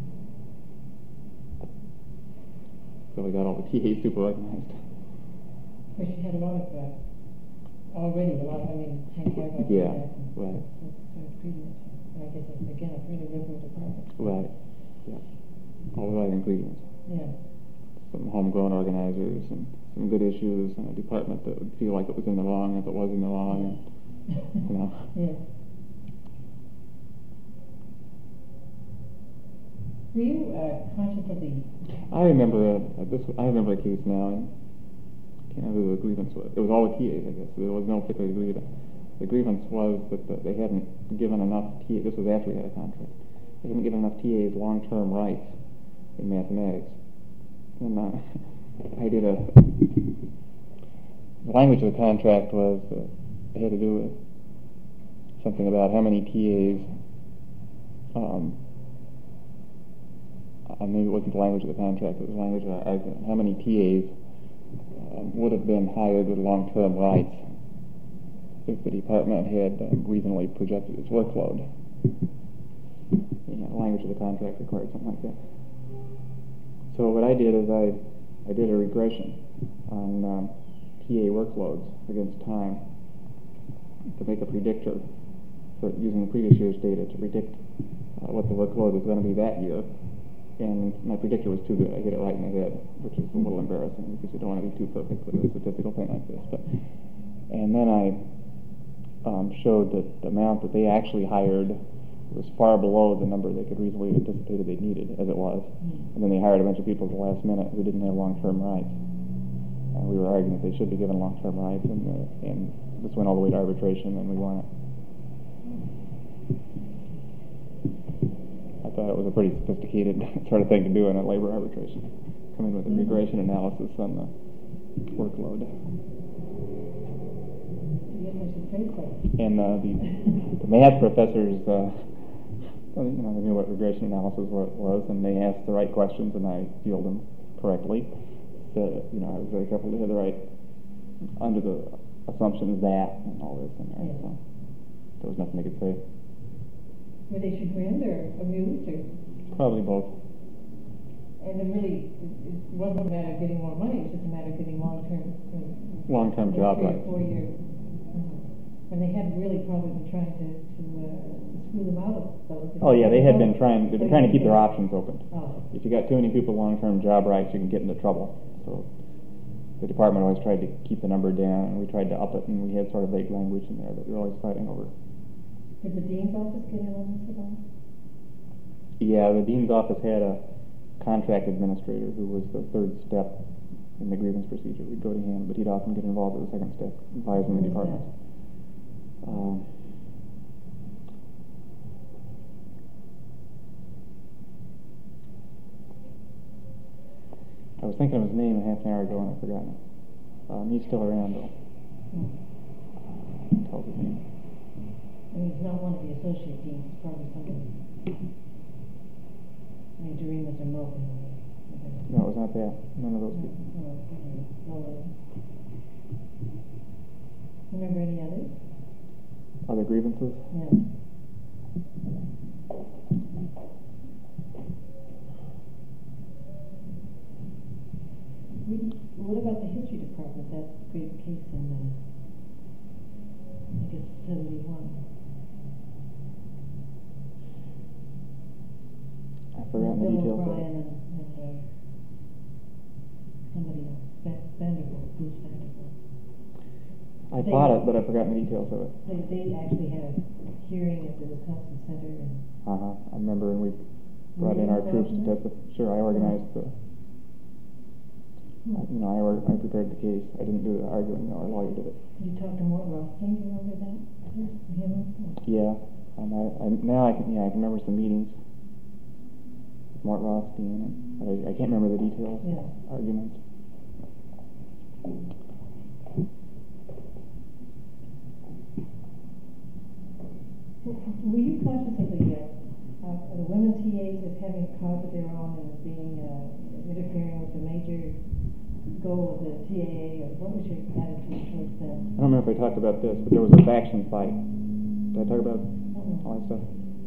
so we got all the T As super organized. Of course, you had a lot of uh, already a lot of, I mean, Hank Harbaugh. Yeah, right. So it's pretty much, I guess it's, again, a pretty liberal department. Right, yeah. All the right ingredients. Yeah. Some homegrown organizers and some good issues, and a department that would feel like it was in the wrong if it was in the wrong, and, you know. Yeah. Were you uh, conscious of the... I remember a, a this. I remember a case now, and I can't remember who the grievance was. It was all with T As, I guess. There was no particular grievance. The grievance was that the, they hadn't given enough T As. This was after we had a contract. They hadn't given enough T As long-term rights in mathematics. And uh, I did a... The language of the contract was, uh, it had to do with something about how many T As, um, uh, maybe it wasn't the language of the contract, it was the language of the argument, how many T As um, would have been hired with long-term rights if the department had um, reasonably projected its workload. You know, the language of the contract required something like that. So what I did is I, I did a regression on um, T A workloads against time to make a predictor for using the previous year's data to predict uh, what the workload was going to be that year. And my predictor was too good. I hit it right in the head, which is a little embarrassing because you don't want to be too perfect with a statistical thing like this. But and then I um, showed that the amount that they actually hired was far below the number they could reasonably have anticipated they needed, as it was. And then they hired a bunch of people at the last minute who didn't have long-term rights. And we were arguing that they should be given long-term rights, and, uh, and this went all the way to arbitration, and we won it. I thought it was a pretty sophisticated sort of thing to do in a labor arbitration. Come in with a regression analysis on the workload. And uh, the, the math professors, uh, well, you know, they knew what regression analysis was, and they asked the right questions, and I fielded them correctly. So, you know, I was very careful to hit the right, under the assumptions that, and all this in there. So there was nothing they could say. Were they chagrined or amused? Or? Probably both. And it really, it wasn't a matter of getting more money, it was just a matter of getting long-term... Long-term job rights. Four year, uh, and they had really probably been trying to, to uh, screw them out of those. Oh yeah, they had been trying, they've been trying to keep their options open. Oh. If you got too many people long-term job rights, you can get into trouble. So the department always tried to keep the number down, and we tried to up it, and we had sort of vague language in there that we were always fighting over. Did the dean's office get in on this at all? Yeah, the dean's office had a contract administrator who was the third step in the grievance procedure. We'd go to him, but he'd often get involved with the second step, advising the department. Um, I was thinking of his name a half an hour ago and I've forgotten it. Um, he's still around though. Hmm. Uh, tell his name. I mean, he's not one of the associate deans, it's probably somebody. I mean, Doreen was a Moulton. No, it was not that. None of those people. No, no, no. Remember any others? Other grievances? Yeah. We, what about the history department? That's the great case in, uh, I guess, seventy-one. I've forgotten the Bill details of O'Brien it. and, and uh, somebody else, Va- Vanderbilt, Bruce Vanderbilt. I They- thought it, but I've forgotten the details of it. They, they actually had a hearing at the Wisconsin Center, and Uh-huh. I remember when we brought in our troops to testify. Sure, I organized the, uh, you know, I, or, I prepared the case. I didn't do the arguing, no, our lawyer did it. you talked to Mort Rothstein, do you remember that? Him? Yeah. Um, I, I, now I can, yeah, I can remember some meetings with Mort Rothstein, and I, I can't remember the details, Yeah. arguments. Were you conscious of the, uh, uh, the women T As as having a cause of their own and as being, uh, interfering with the major goal of the T A A, or what was your attitude towards them? I don't remember if I talked about this, but there was a faction fight. Did I talk about Uh-uh. all that stuff?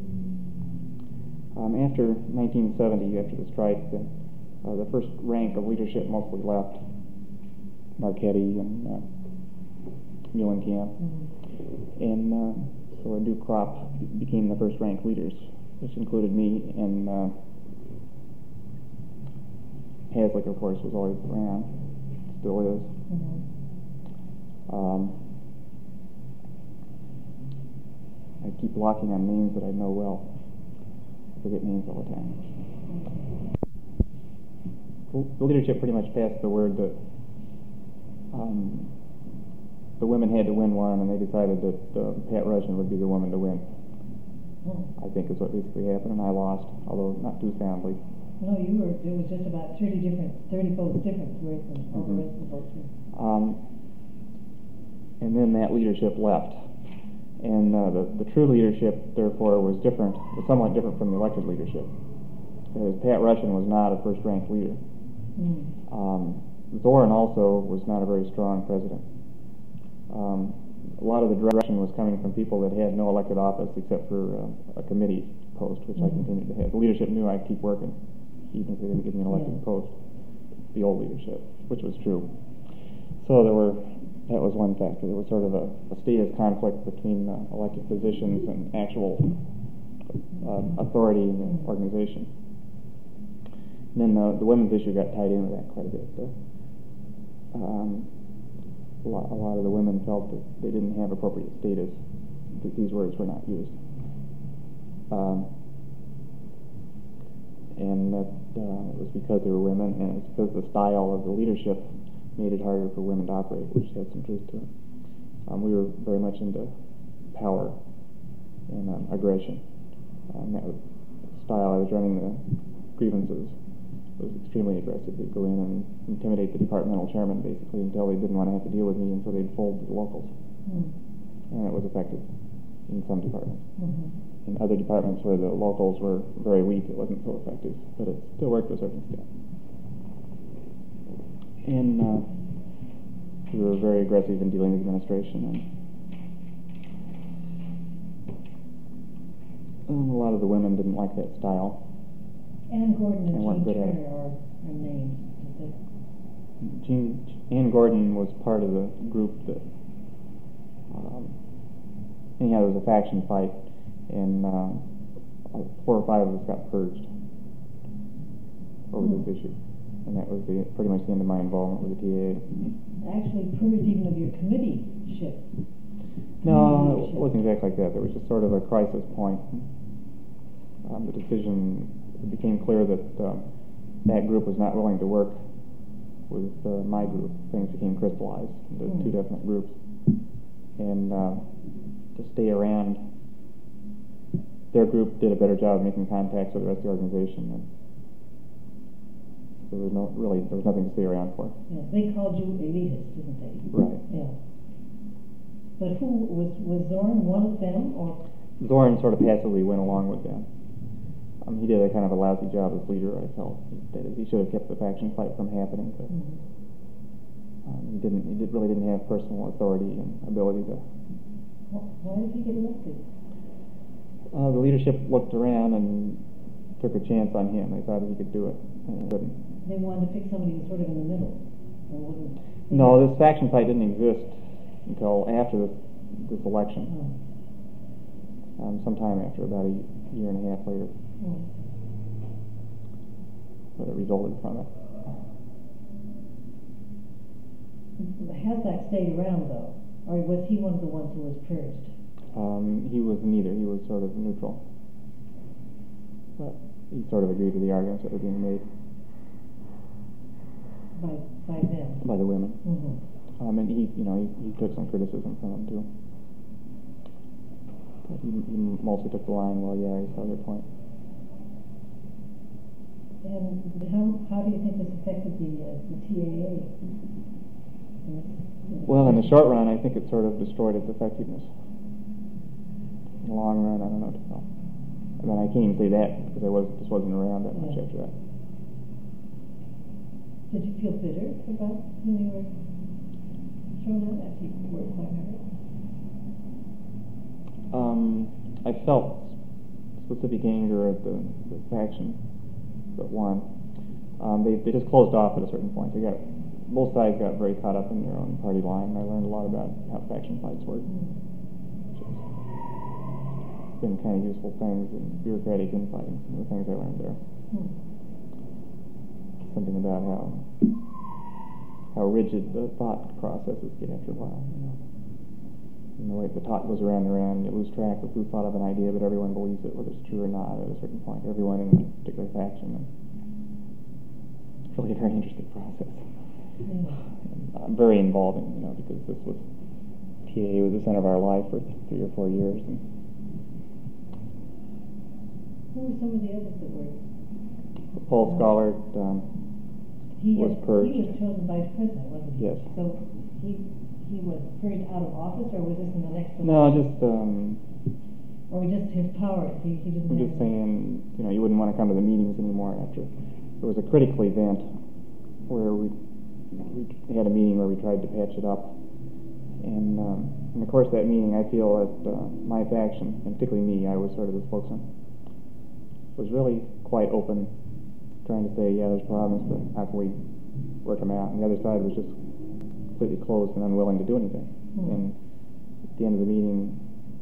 Um, after nineteen seventy, after the strike, the, uh, the first rank of leadership mostly left. Marchetti and uh, Muhlenkamp. Mm-hmm. And uh, so a new crop became the first rank leaders, which included me, and uh, Haslick, of course, was always around, still is. Mm-hmm. Um, I keep blocking on names that I know well. I forget names all the time. The leadership pretty much passed the word that um, the women had to win one, and they decided that uh, Pat Russian would be the woman to win. Oh. I think is what basically happened, and I lost, although not too soundly. No, you were, it was just about thirty different, thirty votes difference, whereas all Mhm. the rest of the votes were. Um, and then that leadership left. And uh, the, the true leadership, therefore, was different, was somewhat different from the elected leadership. Because Pat Russian was not a first-ranked leader. Mm. Um, Zorin also was not a very strong president. Um, a lot of the direction was coming from people that had no elected office except for uh, a committee post, which Mm-hmm. I continued to have. The leadership knew I'd keep working, even if they didn't give me an elected Yeah. post, the old leadership, which was true. So there were, that was one factor. There was sort of a, a status conflict between uh, elected positions and actual uh, authority in the organization. And then the, the women's issue got tied in with that quite a bit. The, um, a, lot, a lot of the women felt that they didn't have appropriate status, that these words were not used. Um, and that uh, it was because they were women, and it's because the style of the leadership made it harder for women to operate, which had some truth to it. Um, we were very much into power and um, aggression. Um, that was the style I was running the grievances. Was extremely aggressive. They'd go in and intimidate the departmental chairman basically until they didn't want to have to deal with me, and so they'd fold to the locals. Mm. And it was effective in some departments. Mm-hmm. In other departments where the locals were very weak, it wasn't so effective, but it still worked to a certain extent. And uh, we were very aggressive in dealing with administration, and um, a lot of the women didn't like that style. Ann Gordon and They weren't Jean good at it. Turner are, are named. Jean, Ann Gordon was part of the group that, um, anyhow, there was a faction fight, and um, four or five of us got purged over Hmm. this issue, and that was the, pretty much the end of my involvement with the T A A. Actually purged even of your committee-ship. No, Committee it wasn't exactly like that. There was just sort of a crisis point. Um, the decision, it became clear that um, that group was not willing to work with uh, my group. Things became crystallized into Hmm. two definite groups. And uh, to stay around, their group did a better job of making contacts with the rest of the organization. And there was no really, there was nothing to stay around for. Yeah, they called you elitist, didn't they? Right. Yeah. But who, was, was Zorn one of them, or? Zorin sort of passively went along with them. Um, he did a kind of a lousy job as leader, I felt. That is, he should have kept the faction fight from happening, but Mm-hmm. um, he didn't. He did, really didn't have personal authority and ability to. Wh- Why did he get elected? Uh, the leadership looked around and took a chance on him. They thought he could do it, and he couldn't. They wanted to pick somebody who was sort of in the middle, or wouldn't? No, this faction fight didn't exist until after this, this election. Oh. Um, sometime after, about a year and a half later, Oh. but it resulted from it. Haslak stayed around, though, or was he one of the ones who was purged? Um, he was neither. He was sort of neutral. But he sort of agreed with the arguments that were being made By, by them? by the women. Mm-hmm. Um, and he, you know, he, he took some criticism from them too. But he, he mostly took the line, well, yeah, he saw their point. And how, how do you think this affected the, uh, the T A A? Well, in the short run, I think it sort of destroyed its effectiveness. In the long run, I don't know what to tell. I mean, I can't even say that because I was just wasn't around that much Yeah. after that. Did you feel bitter about when you were thrown out after you were quite hurt? Um, I felt specific anger at the, the faction that won. Um, they, they just closed off at a certain point. They got both sides got very caught up in their own party line, and I learned a lot about how faction fights work. Which has been kind of useful things in bureaucratic infighting. Some of the things I learned there. Hmm. Something about how how rigid the thought processes get after a while. You know. you know, like the talk goes around and around, and you lose track of who thought of an idea, but everyone believes it, whether it's true or not at a certain point, everyone in a particular faction. And it's really a very interesting process. Yeah. And I'm very involving, you know, because this was, T A A was the center of our life for three or four years. And who were some of the others that were? Paul Scholar um, he was had, purged. He was chosen vice president, wasn't he? Yes. So he he was purged out of office, or was this in the next election? No, just um, or just his power. He, he didn't. I'm have just saying, you know, you wouldn't want to come to the meetings anymore after. There was a critical event where we we had a meeting where we tried to patch it up, and um, in the course of that meeting, I feel that uh, my faction, and particularly me, I was sort of the spokesman, was really quite open, trying to say, yeah, there's problems, but how can we work them out? And the other side was just completely closed and unwilling to do anything. Mm. And at the end of the meeting,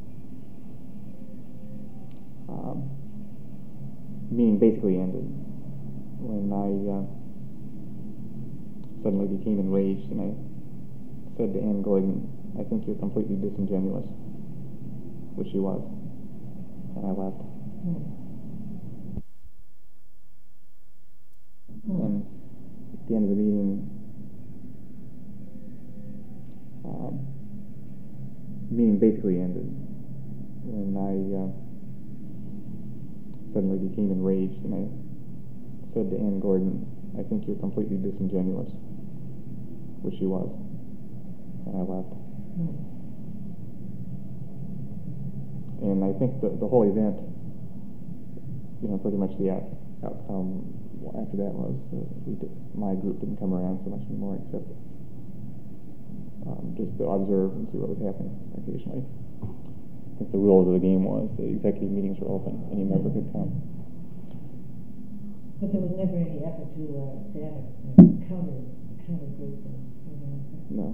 um, the meeting basically ended when I uh, suddenly became enraged, and I said to Ann Gordon, I think you're completely disingenuous, which she was, and I left. Mm. And at the end of the meeting, um, the meeting basically ended when I uh, suddenly became enraged, and I said to Ann Gordon, I think you're completely disingenuous, which she was, and I left. Mm. And I think the, the whole event, you know, pretty much the out, outcome after that was uh, we did, my group didn't come around so much anymore, except um, just to observe and see what was happening occasionally. I think the rules of the game was the executive meetings were open, any member could come. But there was never any effort to uh, to have a counter counter group or something like that. No.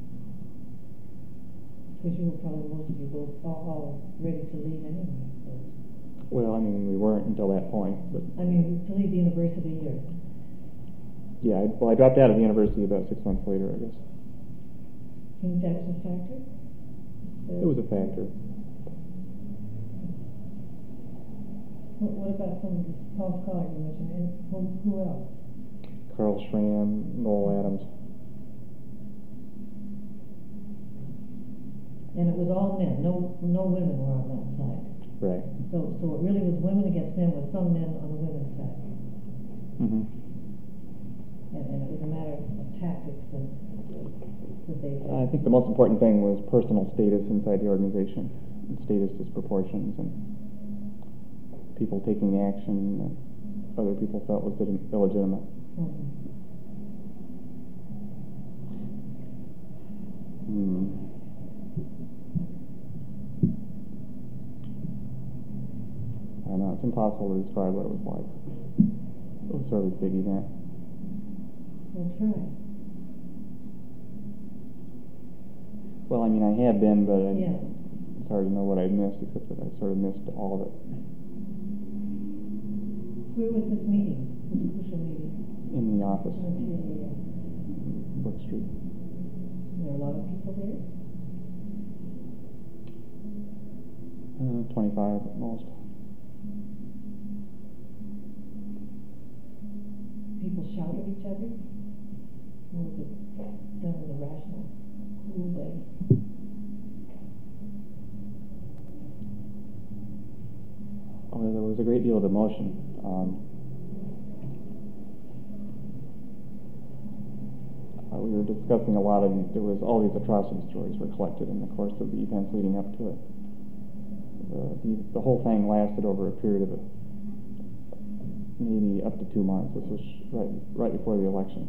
Because you were probably most of you both all, all ready to leave anyway. So. Well, I mean, we weren't until that point, but I mean, to leave the university or. Yeah, I, well, I dropped out of the university about six months later, I guess. Think that was a factor? The it was a factor. What, what about some of the Paul Scholar you mentioned, and who, who else? Carl Schramm, Noel Adams. And it was all men. No, no women were on that side. Right. So, so it really was women against men, with some men on the women's side. Mm-hmm. And, and it was a matter of tactics and that they. I think the most important thing was personal status inside the organization, and status disproportions, and people taking action that other people felt was illegitimate. Mm-hmm. Hmm. I don't know, it's impossible to describe what it was like. It was sort of a big event. That's right. Well, I mean, I had been, but I, yeah. it's hard to know what I'd missed, except that I sort of missed all of it. Where was this meeting, this crucial meeting? In the office. On T A A. Brook Street. Were there a lot of people there? Uh, twenty-five at most. People shout at each other? Or was it done in a rational, cool way? Oh, there was a great deal of emotion. Um, uh, we were discussing a lot of these, there was all these atrocity stories were collected in the course of the events leading up to it. The, the, the whole thing lasted over a period of a, maybe up to two months. This was right, right before the election.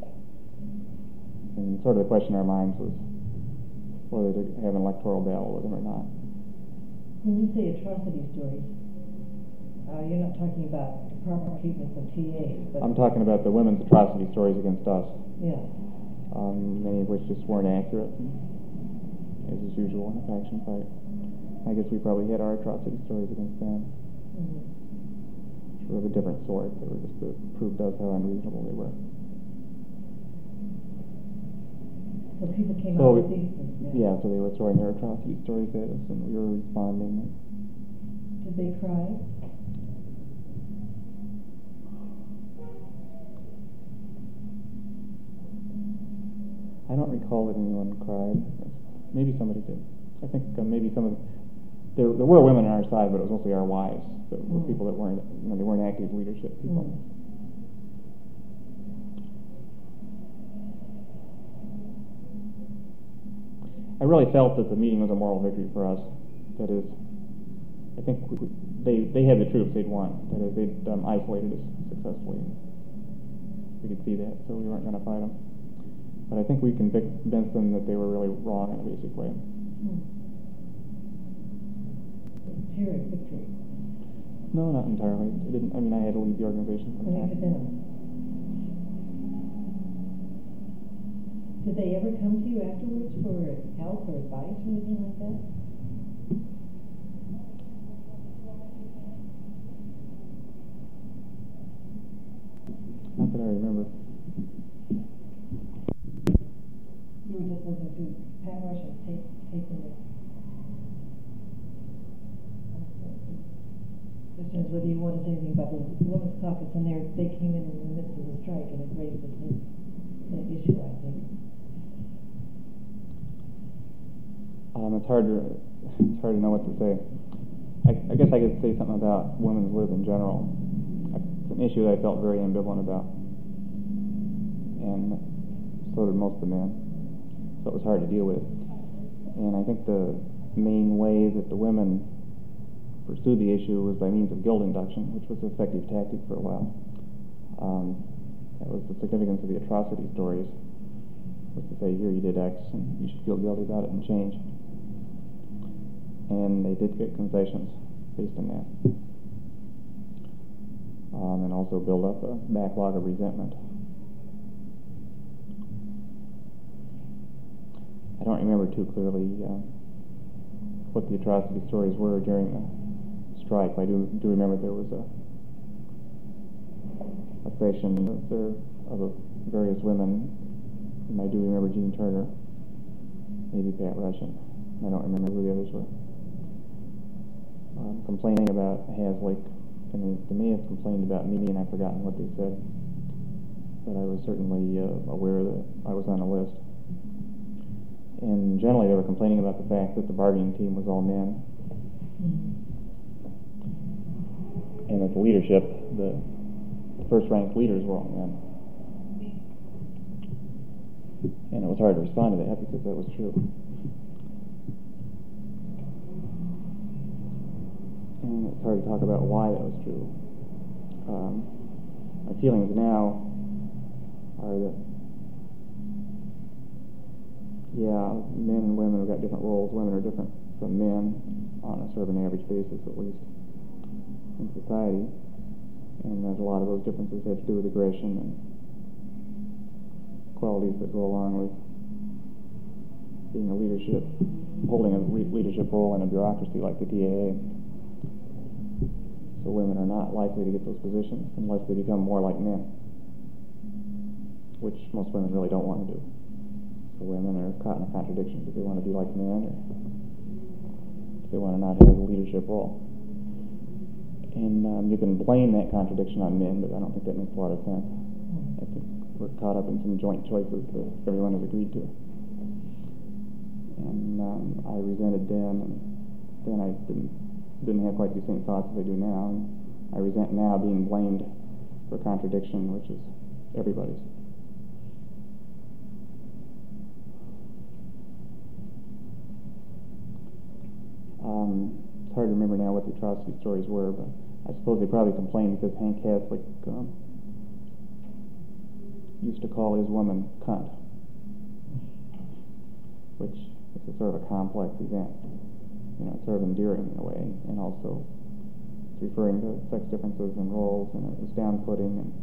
And sort of the question in our minds was whether to have an electoral battle with them or not. When you say atrocity stories, uh, you're not talking about department treatments of T A As, but... I'm talking about the women's atrocity stories against us. Yeah. Um, many of which just weren't accurate, as is usual in a faction fight. I guess we probably had our atrocity stories against them. Mm-hmm. Which were of a different sort. They were just to prove to us how unreasonable they were. So So people came So out we- with these. Yeah, so they were throwing their atrocity stories at us, and we were responding. Did they cry? I don't recall that anyone cried. Maybe somebody did. I think uh, maybe some of the, there, there were women on our side, but it was mostly our wives. So it were Mm. people that weren't, you know, they weren't active leadership people. Mm. I really felt that the meeting was a moral victory for us. That is, I think we, they they had the troops they'd won. That is, they'd um, isolated us successfully. We could see that, so we weren't going to fight them. But I think we convinced them that they were really wrong in a basic way. Mm. Pyrrhic victory. No, not entirely. It didn't. I mean, I had to leave the organization An sometime. academic. Did they ever come to you afterwards for help or advice or anything like that? Not that I remember. You were just listening to Pat Rush and tape, taping it. Question is whether you want to say anything about the Women's Caucus, and they they came in in the midst of the strike, and it raised the same, same issue, I think. Um, it's hard to it's hard to know what to say. I, I guess I could say something about women's lib in general. It's an issue that I felt very ambivalent about, and so did most of the men. So it was hard to deal with. And I think the main way that the women pursued the issue was by means of guilt induction, which was an effective tactic for a while. Um, that was the significance of the atrocity stories, was to say, here you did X, and you should feel guilty about it and change. And they did get concessions based on that. Um, and also build up a backlog of resentment. I don't remember too clearly uh, what the atrocity stories were during the strike. I do do remember there was a a session of, there, of various women, and I do remember Jean Turner, maybe Pat Russian. I don't remember who the others were. Um, complaining about Haslick, and they, they may have complained about me, and I've forgotten what they said. But I was certainly uh, aware that I was on a list. And generally, they were complaining about the fact that the bargaining team was all men, mm-hmm. and that the leadership, the first-ranked leaders, were all men. And it was hard to respond to that because that was true. And it's hard to talk about why that was true. Um, my feelings now are that, yeah, men and women have got different roles. Women are different from men on a sort of an average basis, at least, in society. And there's a lot of those differences have to do with aggression and qualities that go along with being a leadership, holding a re- leadership role in a bureaucracy like the T A A. So women are not likely to get those positions unless they become more like men, which most women really don't want to do. So women are caught in a contradiction. Do they want to be like men, or do they want to not have a leadership role? And um, you can blame that contradiction on men, but I don't think that makes a lot of sense. I think we're caught up in some joint choices that everyone has agreed to. And um, I resented then, and then I didn't didn't have quite the same thoughts as I do now. And I resent now being blamed for contradiction, which is everybody's. Um, it's hard to remember now what the atrocity stories were, but I suppose they probably complained because Hank Haslick um, used to call his woman cunt, which is a sort of a complex event. You know, it's sort of endearing in a way, and also it's referring to sex differences and roles, and it was down-putting. And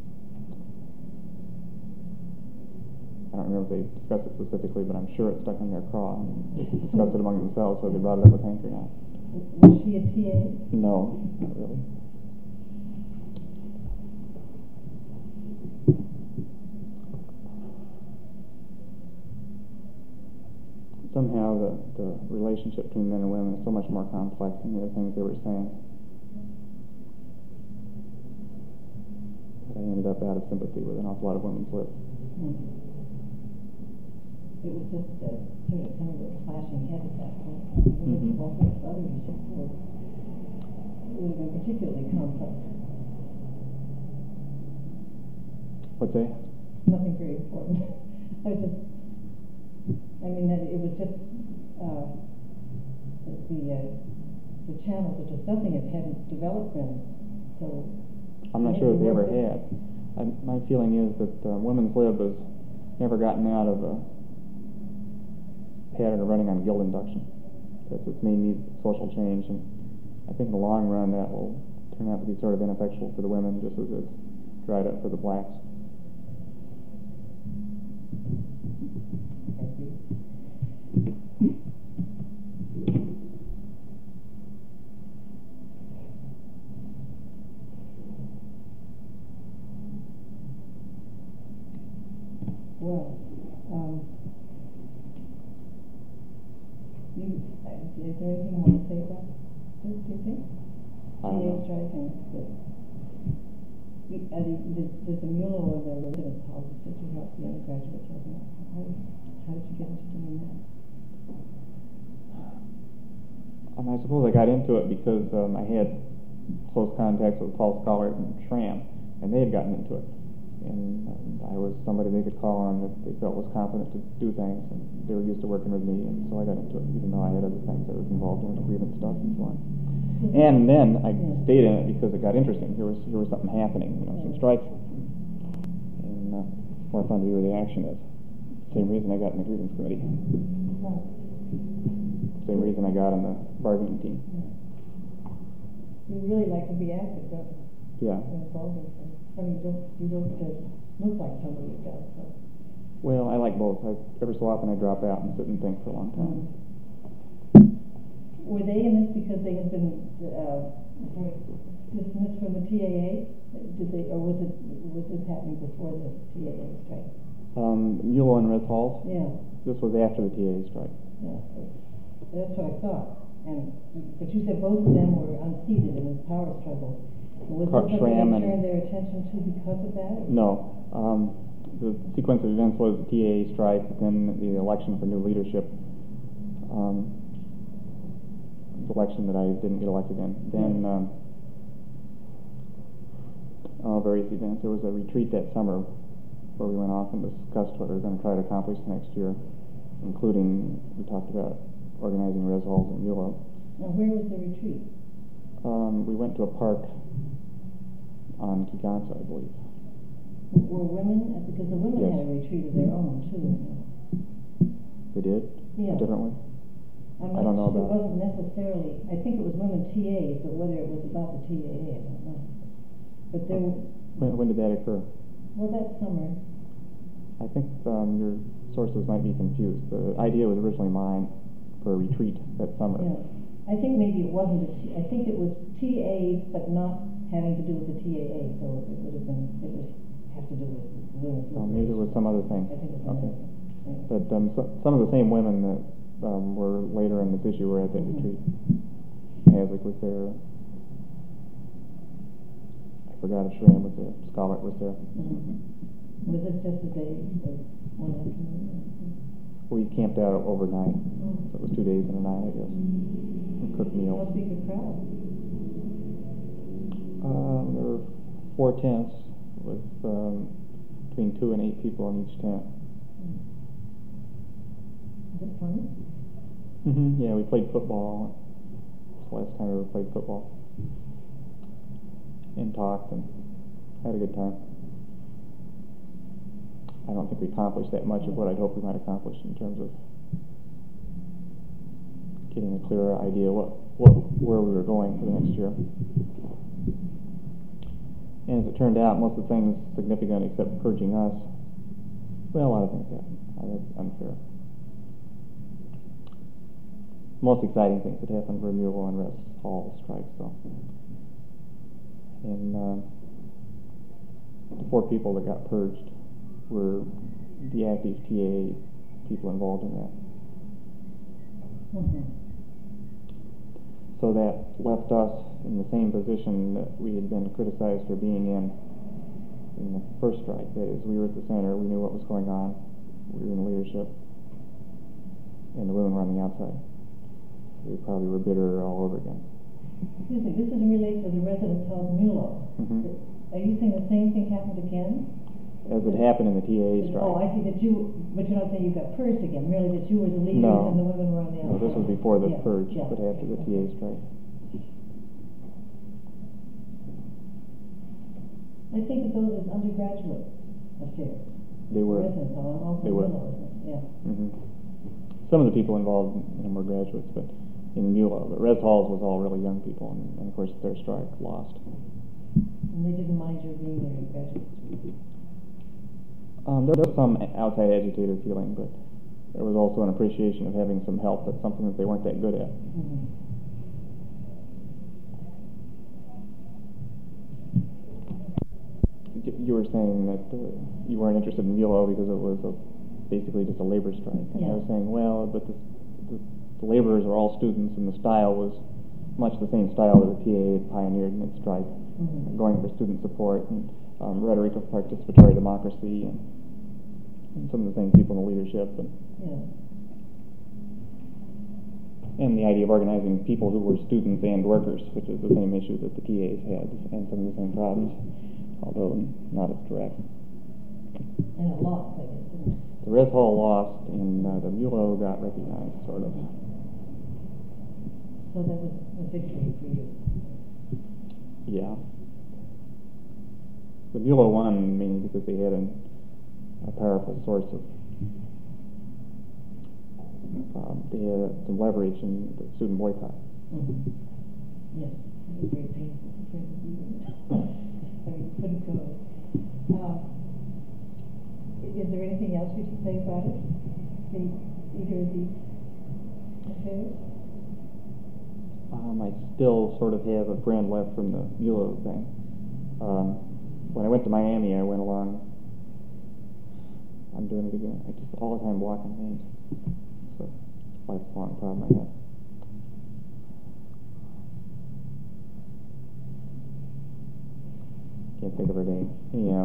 I don't remember if they discussed it specifically, but I'm sure it stuck in their craw. And they discussed it among themselves, whether they brought it up with Hank or not. Was she a T A? No, not really. somehow the, the relationship between men and women is so much more complex than the other things they were saying. But I ended up out of sympathy with an awful lot of women's lib. Mm. It was just uh, sort of kind of a flashing head at that point. Mm-hmm. All sorts of other issues. So it would have been particularly complex. What's that? Nothing very important. I was just, I mean, that it was just uh, the the, uh, the channels of discussing it hadn't developed then. So I'm not sure that they ever had. I, my feeling is that uh, women's lib has never gotten out of a pattern of running on guild induction. That's its main need, social change, and I think in the long run that will turn out to be sort of ineffectual for the women, just as it's dried up for the blacks. Well, um, you, uh, is there anything you want to say about this, do you think? I don't know. T A strike and the, you, uh, the, the, does the Mueller or the residence houses that you help the undergraduate children? How, how did you get into doing that? Um, I suppose I got into it because um, I had close contacts with Paul Schollert and Schramm, and they had gotten into it. And um, I was somebody they could call on that they felt was competent to do things, and they were used to working with me, and so I got into it, even though I had other things I was involved in, grievance stuff and so on. And then I Yeah. stayed in it because it got interesting. Here was here was something happening, you know, some strikes, and uh, it's more fun to be where the action is. Same reason I got in the grievance committee. Right. Same reason I got on the bargaining team. You really like to be active, don't you? Yeah. Involved in things. Funny, you don't, you don't uh, look like somebody who does, so. Well, I like both. I, every so often I drop out and sit and think for a long time. Mm. Were they in this because they had been uh, dismissed from the T A A? Did they, or was it was this happening before the T A A strike? Um, Mueller and Res Halls. Yeah, This was after the T A A strike. yeah. So that's what I thought. And but you said both of them were unseated in this power struggle. Was Clark this Schramm something they and- turned their attention to because of that? Or? No. Um, the sequence of events was the T A A strike, then the election for new leadership. Um, the election that I didn't get elected in. Then, um, uh, various events. There was a retreat that summer where we went off and discussed what we were going to try to accomplish next year, including, we talked about organizing res halls in Mueller. Now, where was the retreat? Um, we went to a park on Kegonsa, I believe. Were women, because the women Yes. had a retreat of their own too. You know. They did? Yeah. A different way? I'm I don't know sure about- It wasn't necessarily, I think it was women T As, but whether it was about the T A A, I don't know. But there, were- When, when did that occur? well, that summer, I think um, your sources might be confused. The idea was originally mine for a retreat that summer. yeah. I think maybe it wasn't a T, I think it was T As, but not having to do with the T A A, so it would have been, it would have to do with women's. Oh, maybe there was some other thing. I think it was Okay. another thing. Yeah. But um, so, some of the same women that um, were later in this issue were at that Mhm. retreat. Haslick was there. I forgot if Schramm was there. Schollert was there. Mhm. Was it just a day, uh, one afternoon? or something? We camped out overnight. Oh. So it was two days and a night, I guess. We cooked How meals. big a crowd? Um, there were four tents with um, between two and eight people in each tent. Was it fun? Mm-hmm. Yeah, we played football. It's the last time we ever played football. And talked and had a good time. I don't think we accomplished that much of what I'd hoped we might accomplish in terms of getting a clearer idea what, what where we were going for the next year. And as it turned out, most of the things significant except purging us, well, a lot of things happened. Uh, That's unfair. Most exciting things that happened were Mueller and Res Hall strikes, so. And uh, the four people that got purged were the active T A A people involved in that. Mm-hmm. So that left us in the same position that we had been criticized for being in in the first strike. That is, we were at the center, we knew what was going on, we were in leadership, and the women were on the outside. We probably were bitter all over again. Excuse me, this is related to the residence hall in Mulo. Mm-hmm. Are you saying the same thing happened again? As it happened in the T A A strike. Oh, I see that you, but you're not saying you got purged again, merely that you were the leaders No. and the women were on the No, outside. this was before the Yeah, purge, yeah. but after the T A A strike. I think of those as undergraduate affairs. They were. Residence hall, and also They were. Mulo, isn't it? Yeah. Mm-hmm. Some of the people involved in them were graduates, but in Mulo, the res halls was all really young people, and, and of course their strike lost. And they didn't mind your being there, graduates. Um, there was some outside agitator feeling, but there was also an appreciation of having some help at something that they weren't that good at. Mm-hmm. Y- You were saying that uh, you weren't interested in Mulo because it was a, basically just a labor strike. And I Yeah. was saying, well, but the, the, the laborers are all students, and the style was much the same style that the T A A had pioneered in its strike, Mm-hmm. going for student support and um, rhetoric of participatory democracy and, and some of the things people in the leadership and, Yeah. and the idea of organizing people who were students and workers, which is the same issue that the T A As had and some of the same problems, although not as direct. And it lost, I guess, didn't it? The res hall lost, and uh, the Mulo got recognized, sort of. So that was a victory for you. Yeah. The Mulo won mainly because they had an, a powerful source of, um, they had some leverage in the student boycott. Mm-hmm. Yes, it was very painful to friends of you. So you couldn't go. Um, i- is there anything else you should say about it? The, either of these affairs? Um, I still sort of have a friend left from the Mulo thing. Um, when I went to Miami, I went along. I'm doing it again. I just all the time blocking names. So it's a lifelong problem I have. Can't think of her name. Anyhow,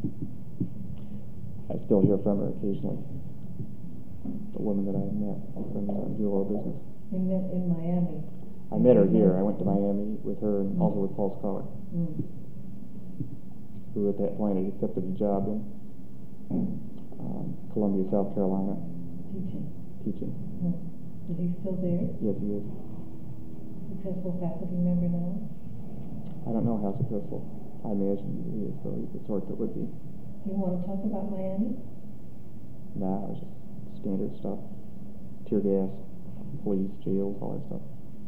I still hear from her occasionally. The woman that I met from the Mulo business. You met in Miami. I met her here. I went to Miami with her and also with Paul Scholar, Mm. who at that point had accepted a job in um, Columbia, South Carolina, Teaching. teaching. Mm. Is he still there? Yes, he is. Successful faculty member now? I don't know how successful. I imagine he is, so he's the sort that would be. Do you want to talk about Miami? Nah, it was just standard stuff. Tear gas, police, jails, all that stuff.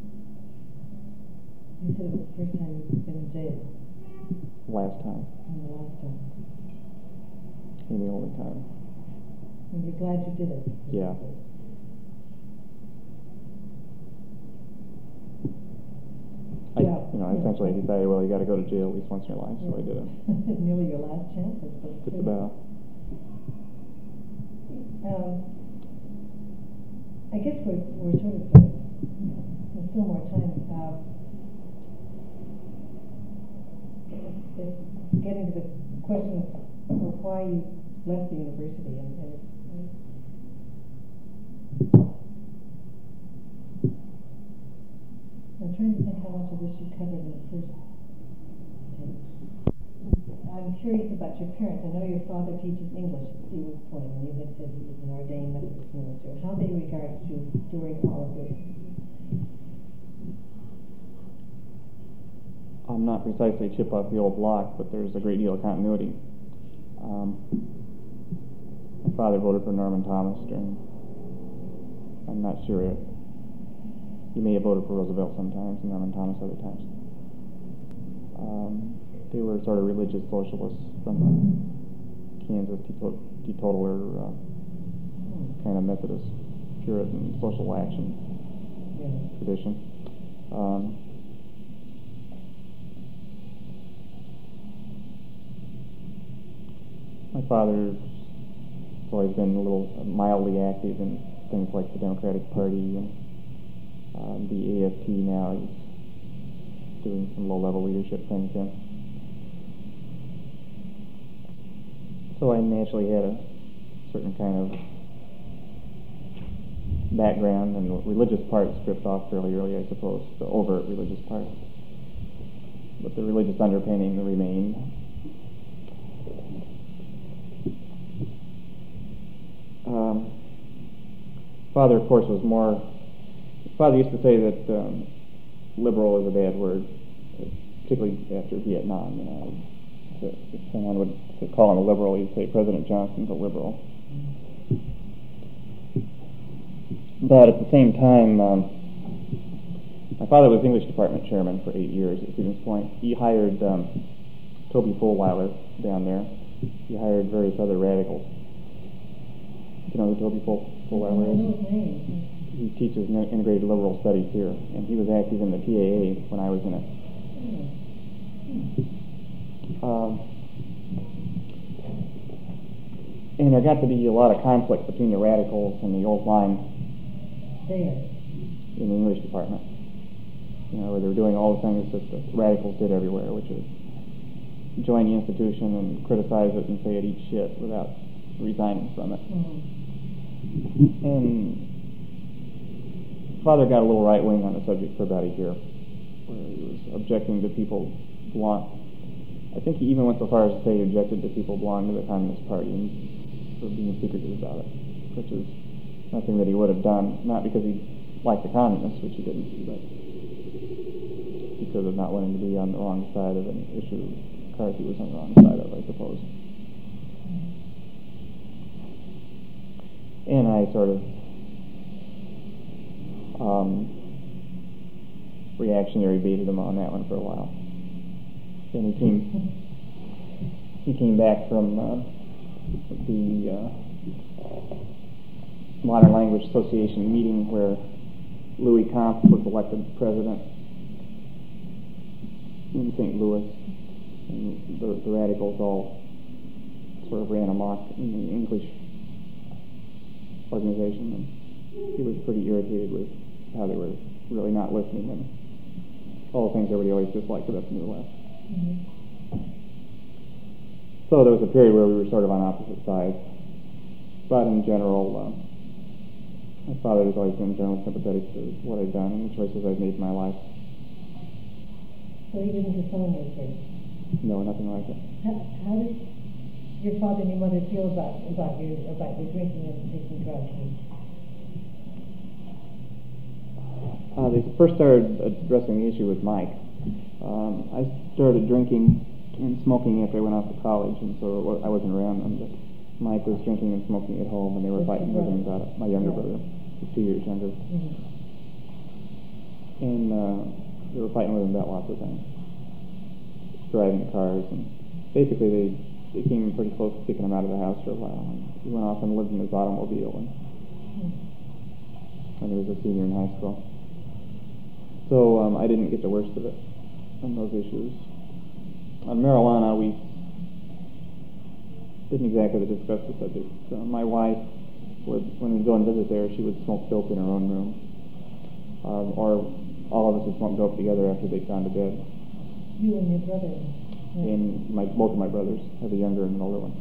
You said it was the first time you've been in jail. Last time, And the last time. and the only time. And you're glad you did it? Yeah. I, Yeah. you know, essentially I decided, well, you got to go to jail at least once in your life, so I did it. Nearly your last chance, I suppose. Just about. Um, I guess we're, we're sort of, uh, there's still more time. Uh, if- if getting to the question of, of why you left the university and, and it's, I'm trying to think how much of this you covered in the first tape. I'm curious about your parents. I know your father teaches English at Stevens Point, and you had said he was an ordained Methodist minister. How they regarded you during all of this? I'm not precisely chip off the old block, but there's a great deal of continuity. Um, my father voted for Norman Thomas during, I'm not sure it, he may have voted for Roosevelt sometimes and Norman Thomas other times. Um, they were sort of religious socialists from the Kansas teetot- teetotaler uh, kind of Methodist Puritan social action Yeah. tradition. Um, My father's always been a little mildly active in things like the Democratic Party and uh, the A F T now. He's doing some low-level leadership things in. So I naturally had a certain kind of background, and the religious part stripped off fairly early, I suppose, the overt religious part. But the religious underpinning remained. Um, father, of course, was more... Father used to say that um, liberal is a bad word, particularly after Vietnam. You know, if, if someone would call him a liberal, he'd say President Johnson's a liberal. But at the same time, um, my father was English department chairman for eight years at Stevens Point. He hired um, Toby Fulweiler down there. He hired various other radicals. You know who Toby Fulweiler is? He teaches integrated liberal studies here, and he was active in the T A A when I was in it. Um, and there got to be a lot of conflict between the radicals and the old line in the English department. You know, where they were doing all the things that the radicals did everywhere, which is join the institution and criticize it and say it eats shit without resigning from it. Mm-hmm. And Father got a little right-wing on the subject for about a year, where he was objecting to people belong. I think he even went so far as to say he objected to people belonging to the Communist Party and for being secretive about it, which is nothing that he would have done, not because he liked the communists, which he didn't, but because of not wanting to be on the wrong side of an issue McCarthy was on the wrong side of, I suppose. And I sort of um, reactionary baited him on that one for a while. Then he came he came back from uh, the uh, Modern Language Association meeting where Louis Kampf was elected president in Saint Louis, and the, the radicals all sort of ran amok in the English organization, and he was pretty irritated with how they were really not listening and all the things everybody always disliked about the New Left. Mm-hmm. So there was a period where we were sort of on opposite sides, but in general, uh, my father has always been generally sympathetic to what I've done and the choices I've made in my life. So he didn't discriminate against you? No, nothing like that. How, how did your father and your mother feel about about your about your drinking and taking drugs? Uh, they first started addressing the issue with Mike. Um, I started drinking and smoking after I went off to college, and so I wasn't around them. But Mike was drinking and smoking at home, and they were What's fighting with him about it. My younger yeah. brother, he's two years younger, mm-hmm. and uh, they were fighting with him about lots of things, driving cars, and basically they they came pretty close to kicking him out of the house for a while. And he went off and lived in his automobile, and mm-hmm. when he was a senior in high school. So um, I didn't get the worst of it on those issues. On marijuana, we didn't exactly discuss the subject. Uh, my wife would, when we'd go and visit there, she would smoke dope in her own room, um, or all of us would smoke dope together after they'd gone to bed. You and your brother. Yeah. And my both of my brothers, I have a younger and an older one,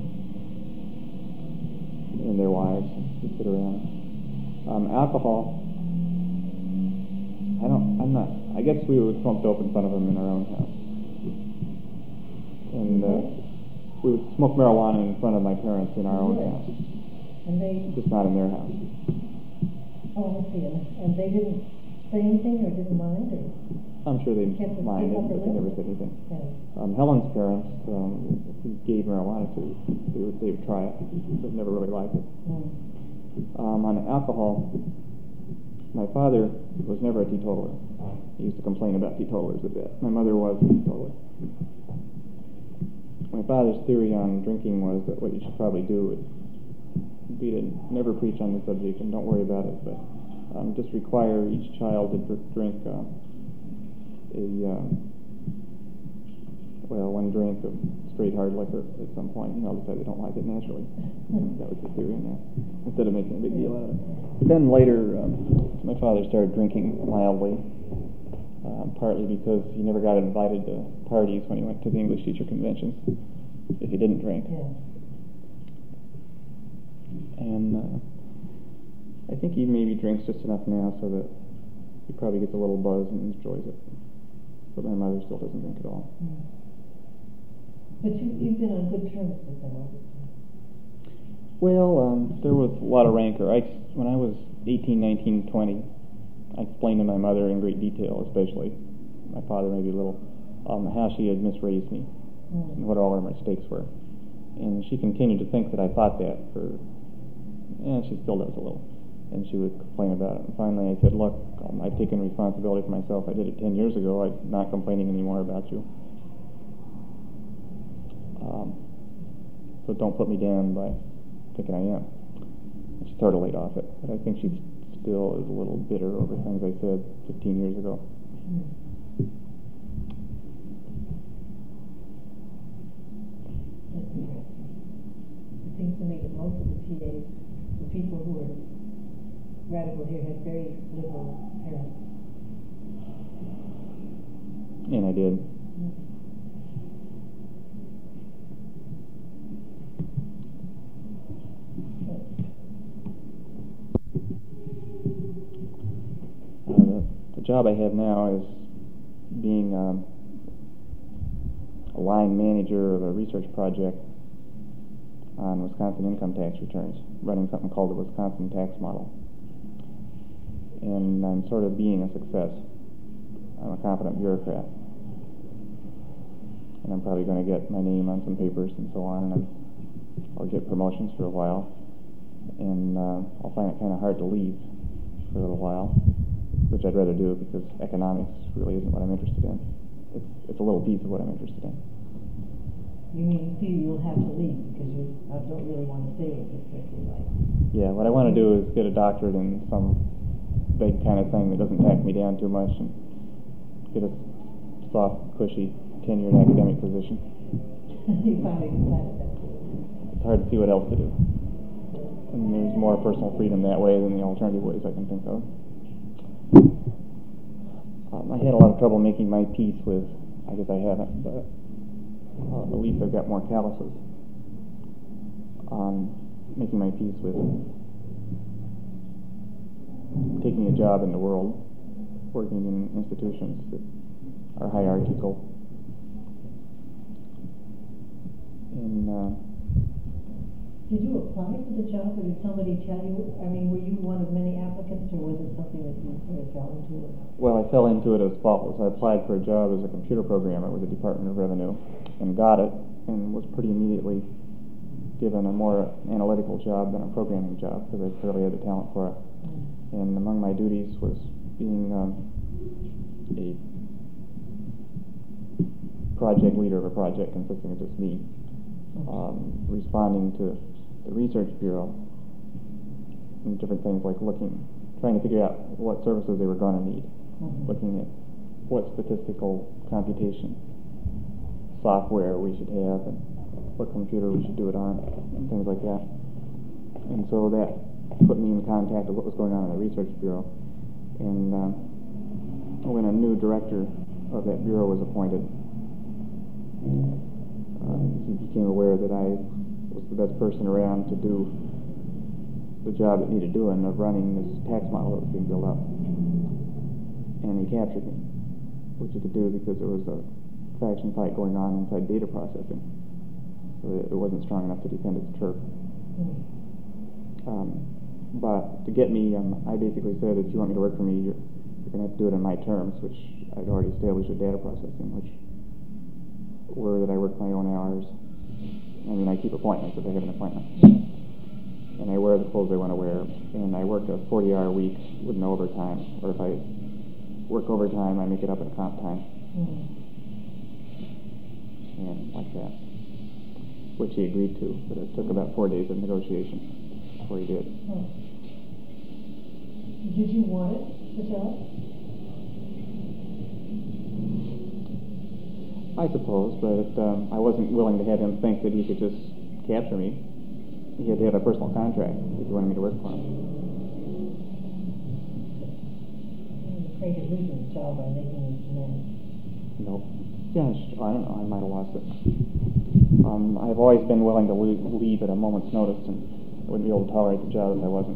mm. and their wives would sit around. Um, alcohol. I don't, I'm not, I guess we would smoke dope in front of them in our own house. And uh, we would smoke marijuana in front of my parents in our own house. And they... Just not in their house. Oh, I see. And they didn't say anything or didn't mind? Or I'm sure they minded, but they never said anything. Yeah. Um, Helen's parents, um, who gave marijuana to, they would, they would try it, but never really liked it. Mm. Um, on alcohol, my father was never a teetotaler. He used to complain about teetotalers a bit. My mother was a teetotaler. My father's theory on drinking was that what you should probably do would be to never preach on the subject and don't worry about it, but um, just require each child to dr- drink uh, a, uh, a well, one drank of straight hard liquor at some point, you know, decide they don't like it naturally. That was the theory in that, instead of making a big deal out of it. But then later, um, my father started drinking mildly, um, partly because he never got invited to parties when he went to the English teacher conventions, if he didn't drink. Yeah. And uh, I think he maybe drinks just enough now so that he probably gets a little buzz and enjoys it. But my mother still doesn't drink at all. Mm. But you, you've been on good terms with them all this time. Well, um, there was a lot of rancor. I, when I was eighteen, nineteen, twenty, I explained to my mother in great detail, especially my father maybe a little, um, how she had misraised me mm. and what all her mistakes were. And she continued to think that I thought that for, yeah, she still does a little. And she would complain about it. And finally I said, look, um, I've taken responsibility for myself. I did it ten years ago. I'm not complaining anymore about you. Um, so don't put me down by thinking I am. And she sort of laid off it. But I think she still is a little bitter over things I said fifteen years ago. Mm. That's interesting. It seems to me that most of the T As, the people who are radical here, had very liberal parents. And I did. Mm. Uh, the, the job I have now is being um, a line manager of a research project on Wisconsin income tax returns, running something called the Wisconsin Tax Model. And I'm sort of being a success. I'm a competent bureaucrat. And I'm probably going to get my name on some papers and so on, and I'm, I'll get promotions for a while. And uh, I'll find it kind of hard to leave for a little while, which I'd rather do because economics really isn't what I'm interested in. It's, it's a little piece of what I'm interested in. You mean you feel you'll have to leave because you uh, don't really want to stay with this rest of your life? Yeah, what I want to do is get a doctorate in some big kind of thing that doesn't tack me down too much and get a soft, cushy, tenured academic position. You finally decided that. It's hard to see what else to do. And there's more personal freedom that way than the alternative ways I can think of. Um, I had a lot of trouble making my peace with, I guess I haven't, but uh, at least I've got more calluses on making my peace with taking a job in the world, working in institutions that are hierarchical. And uh, did you apply for the job, or did somebody tell you? I mean, were you one of many applicants, or was it something that you sort of fell into? Well, I fell into it as follows. I applied for a job as a computer programmer with the Department of Revenue and got it, and was pretty immediately given a more analytical job than a programming job because I clearly had the talent for it. Mm. And among my duties was being um, a project leader of a project consisting of just me, um, responding to the Research Bureau and different things like looking, trying to figure out what services they were going to need, mm-hmm. looking at what statistical computation software we should have and what computer we should do it on and things like that. And so that put me in contact with what was going on in the Research Bureau. And uh, when a new director of that bureau was appointed, uh, he became aware that I was the best person around to do the job that needed doing of running this tax model that was being built up. And he captured me, which he could do because there was a faction fight going on inside data processing. So it wasn't strong enough to defend its turf. Um, but to get me, um, I basically said, if you want me to work for me, you're, you're going to have to do it on my terms, which I'd already established with data processing, which were that I work my own hours. I mean, I keep appointments if I have an appointment. And I wear the clothes I want to wear. And I work a forty-hour week with no overtime. Or if I work overtime, I make it up at comp time. Mm-hmm. And like that. Which he agreed to, but it took about four days of negotiation before he did. Hmm. Did you want it, the job? I suppose, but um, I wasn't willing to have him think that he could just capture me. He had to have a personal contract if he wanted me to work for him. I'm afraid of losing the job by making these demands. Nope. Yeah, sh- I don't know. I might have lost it. Um, I've always been willing to leave, leave at a moment's notice, and I wouldn't be able to tolerate the job if I wasn't.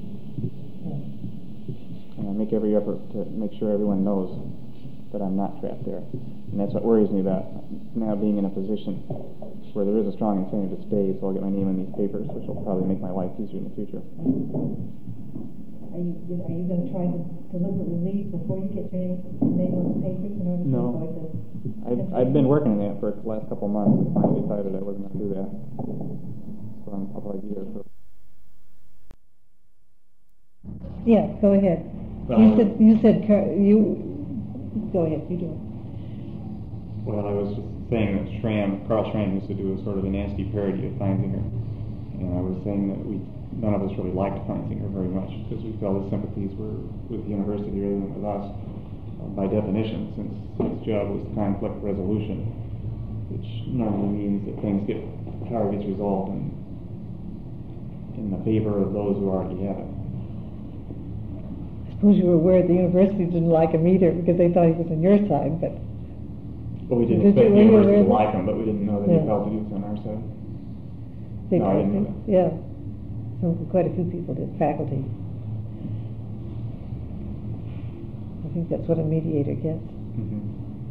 Yeah. And I make every effort to make sure everyone knows that I'm not trapped there. And that's what worries me about now being in a position where there is a strong incentive to stay, so I'll get my name in these papers, which will probably make my life easier in the future. Are you, are you going to try to deliberately leave before you get your name, name on the papers in order No. to avoid the... I've, I've been working on that for the last couple of months and finally decided I wasn't going to do that. So I'm, I'll probably be here for... Yeah, go ahead. Well, you said, you said, you, go ahead, you do it. Well, I was just saying that Schramm, Carl Schramm used to do a sort of a nasty parody of Feinzinger. And I was saying that we, none of us really liked Feinzinger very much because we felt his sympathies were with the university rather than with us. Uh, by definition, since his job was conflict resolution, which normally means that things get, power gets resolved in, in the favor of those who already have it. I suppose you were aware the university didn't like him either because they thought he was on your side, but... Well, we didn't Did expect you- the were you university to aware of like him, but we didn't know that Yeah. he felt that he was on our side. They No, I did, didn't know that. Yeah. Some, quite a few people did, faculty. I think that's what a mediator gets. Mm-hmm.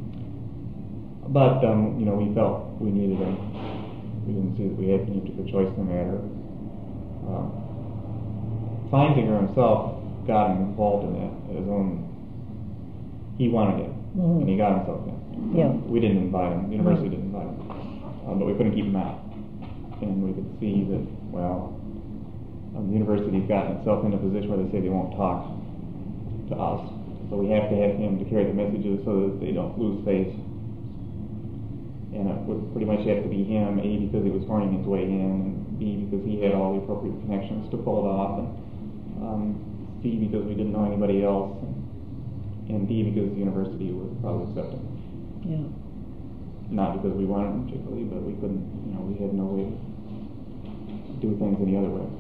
But, um, you know, we felt we needed him. We didn't see that we had any particular choice in the matter. Um, Feinzinger himself got him involved in that at his own. He wanted it, Mhm. and he got himself in. Yeah. We didn't invite him. The university didn't invite him. Um, but we couldn't keep him out. And we could see that, well, um, the university's gotten itself in a position where they say they won't talk to us. So we have to have him to carry the messages so that they don't lose face. And it would pretty much have to be him, A, because he was horning his way in, and B, because he had all the appropriate connections to pull it off, and um, C, because we didn't know anybody else, and, and D, because the university would probably accept him. Yeah. Not because we wanted him particularly, but we couldn't, you know, we had no way to do things any other way.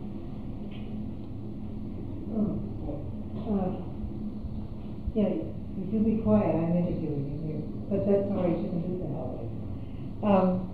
Oh. Uh, yeah, you do be quiet, I'm interviewing you here, but that's all right, you can do that. Um,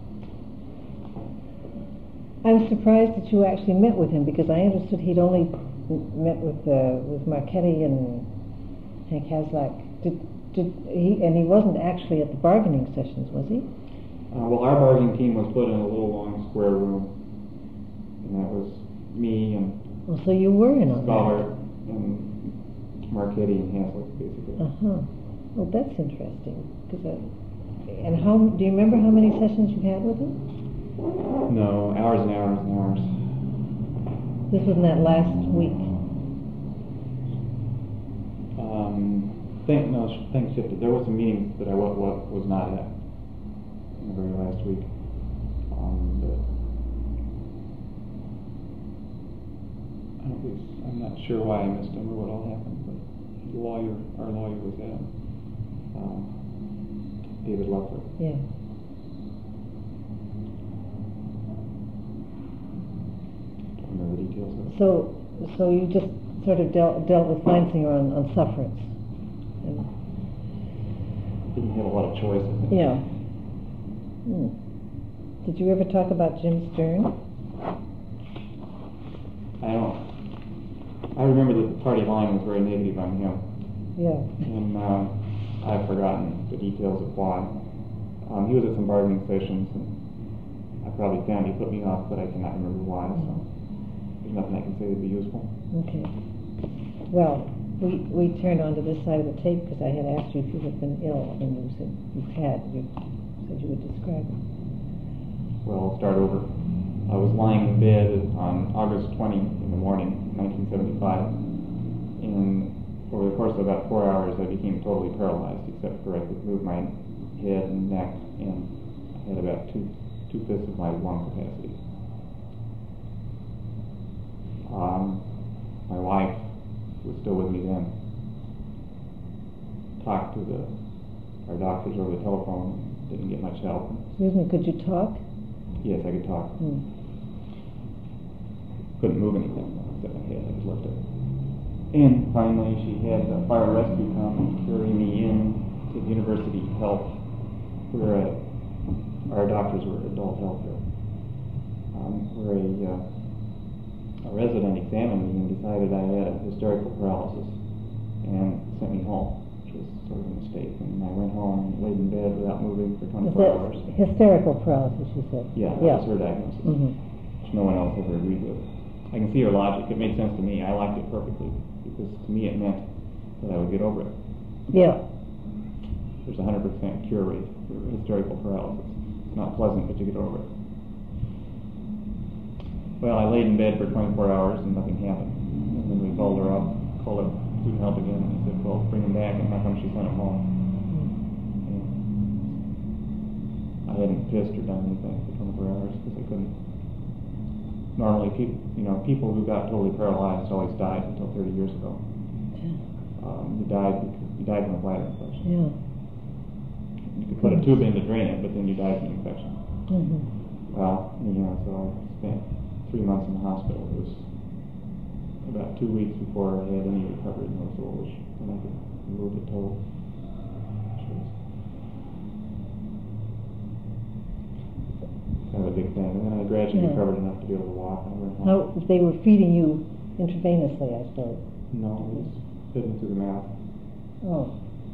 I'm surprised that you actually met with him because I understood he'd only m- met with uh, with Marchetti and Hank Haslak. Did did he? And he wasn't actually at the bargaining sessions, was he? Uh, well, our bargaining team was put in a little long square room, and that was me and Well, so you were in on Scholar and Marchetti and Haslak, basically. that. Uh huh. Well, that's interesting. Cause uh, and how do you remember how many sessions you had with him? No, hours and hours and hours. This was in that last week. Um, think, no, sh- things shifted. There were some meetings that I wa- wa- was not at in the very last week. Um, but I don't was, I'm not sure why I missed him or what all happened, but the lawyer, our lawyer was at him. Um, David Leffler. Yeah. Don't remember the details of it. So, so you just sort of dealt dealt with Feinzinger on, on sufferance. And, Didn't have a lot of choice, I think. yeah. Hmm. Did you ever talk about Jim Stern? I don't. I remember that the party line was very negative on him. Yeah. And uh, I've forgotten the details of why. Um, he was at some bargaining sessions, and I probably found he put me off, but I cannot remember why, so there's nothing I can say that would be useful. Okay. Well, we we turned onto this side of the tape because I had asked you if you had been ill, and you said you had. You said you would describe it. Well, I'll start over. I was lying in bed on August twentieth in the morning, nineteen seventy-five, and over the course of about four hours I became totally paralyzed, except for I could move my head and neck, and I had about two, two-fifths of my lung capacity. Um, my wife was still with me then. Talked to the our doctors over the telephone. Didn't get much help. Excuse me, could you talk? Yes, I could talk. Hmm. Couldn't move anything except my head. I could lift it. And finally, she had the fire rescue come and carry me in to the University Health, where uh, our doctors were adult health care. Um, where a, uh, a resident examined me and decided I had a hysterical paralysis and sent me home, which was sort of a mistake. And I went home and laid in bed without moving for Is twenty-four that hours. hysterical paralysis, you said? Yeah, that Yeah. was her diagnosis, Mm-hmm. which no one else ever agreed with. I can see her logic. It made sense to me. I liked it perfectly because to me it meant that I would get over it. Yeah. There's a one hundred percent cure rate for hysterical paralysis. It's not pleasant, but you get over it. Well, I laid in bed for twenty-four hours and nothing happened. And then we called her up, called her student help again, and he said, well, bring him back, and how come she sent him home? And I hadn't pissed or done anything for twenty-four hours because I couldn't. Normally, people, you know, people who got totally paralyzed always died until thirty years ago. Um, you died because you died from a bladder infection. Yeah. You could put a tube in to drain it, but then you died from the infection. Mm-hmm. Well, you know, so I spent three months in the hospital. It was about two weeks before I had any recovery noticeable, which when I could move the toe. Which was kind of a big thing. And then I gradually Yeah. recovered enough to be able to walk. And I went home. How, they were feeding you intravenously, I suppose? No, it was hidden through the mouth. Oh.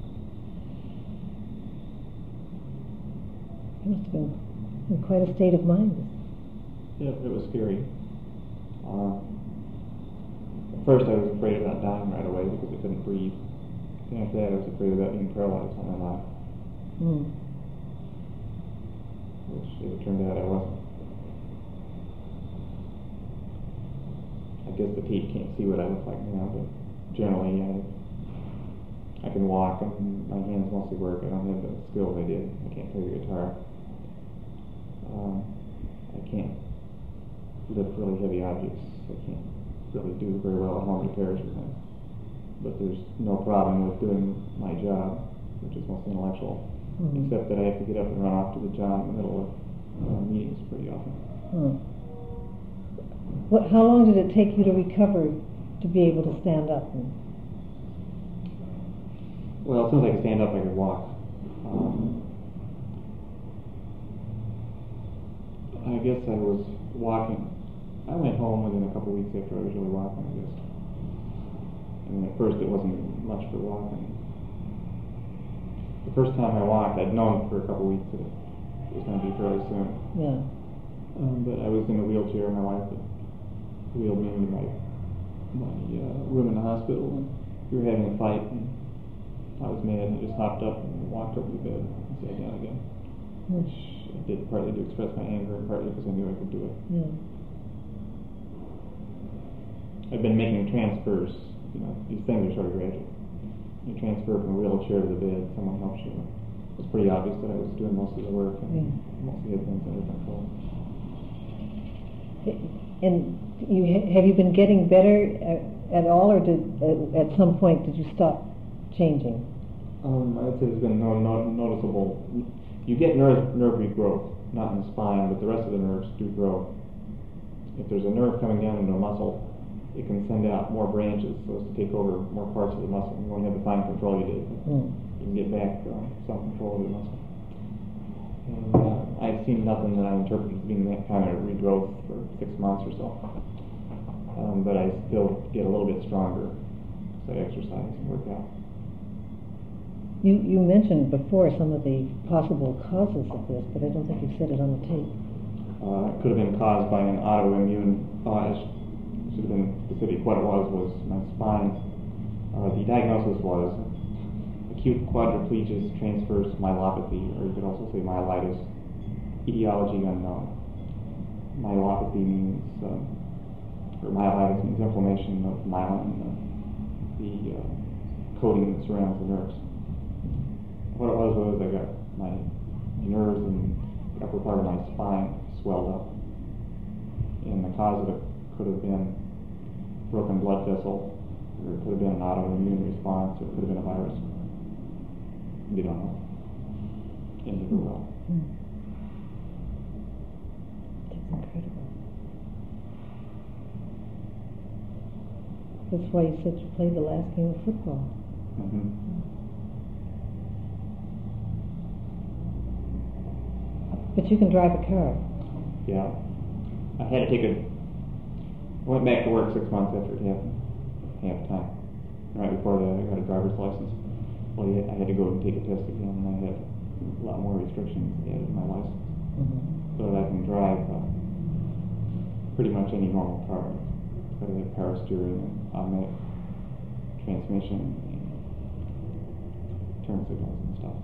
You must have been in quite a state of mind. Yeah, it was scary. Uh, at first I was afraid about dying right away because I couldn't breathe. And after that I was afraid about being paralyzed all my life, Mm. which it turned out I wasn't. I guess the tape can't see what I look like now, but generally I, I can walk and my hands mostly work. I don't have the skills I did. I can't play the guitar. Um, I can't lift really heavy objects. I can't really do very well at home repairs or things. But there's no problem with doing my job, which is mostly intellectual, Mm-hmm. except that I have to get up and run off to the job in the middle of uh, meetings pretty often. Hmm. What, how long did it take you to recover to be able to stand up? And, Well, as soon as I could stand up, I could walk. Um, I guess I was walking. I went home within a couple of weeks after I was really walking, I guess. I mean, at first it wasn't much for walking. The first time I walked, I'd known for a couple of weeks that it was going to be fairly soon. yeah. Um, but I was in a wheelchair. My wife had wheeled me into my, my uh, room in the hospital, and we were having a fight, and I was mad, and I just hopped up and walked over to bed and sat down again, which I did partly to express my anger and partly because I knew I could do it. Yeah. I've been making transfers. You know, these things are sort of gradual. You transfer from a wheelchair to the bed, someone helps you. It was pretty obvious that I was doing most of the work and Yeah. mostly had things under control. And you ha- have you been getting better at, at all, or did uh, at some point did you stop changing? Um, I'd say there's been no, no noticeable. You get nerve nerve regrowth, not in the spine, but the rest of the nerves do grow. If there's a nerve coming down into a muscle, it can send out more branches so as to take over more parts of the muscle. You won't have the fine control you did. Mm. You can get back uh, some control of the muscle. And uh, I've seen nothing that I interpret as being that kind of regrowth for six months or so. Um, but I still get a little bit stronger as I exercise and work out. You you mentioned before some of the possible causes of this, but I don't think you said it on the tape. Uh, it could have been caused by an autoimmune cause. Should have been specific. What it was was my spine. Uh, the diagnosis was acute quadriplegia transverse myelopathy, or you could also say myelitis. Etiology unknown. Myelopathy means, uh, or myelitis means inflammation of myelin, uh, the uh, coating that surrounds the nerves. What it was was I got my nerves and the upper part of my spine swelled up, and the cause of it could have been broken blood vessel, or it could have been an autoimmune response, or it could have been a virus. We don't know. into the will. Mm. That's incredible. That's why you said you played the last game of football. Mm-hmm. But you can drive a car. Yeah. I had to take a, I went back to work six months after it happened, half time, right before the, I got a driver's license. Well, yeah, I had to go and take a test again, and I had a lot more restrictions added to my license. Mm-hmm. So that I can drive uh, pretty much any normal car. It's got to have power steering and automatic transmission and turn signals and stuff.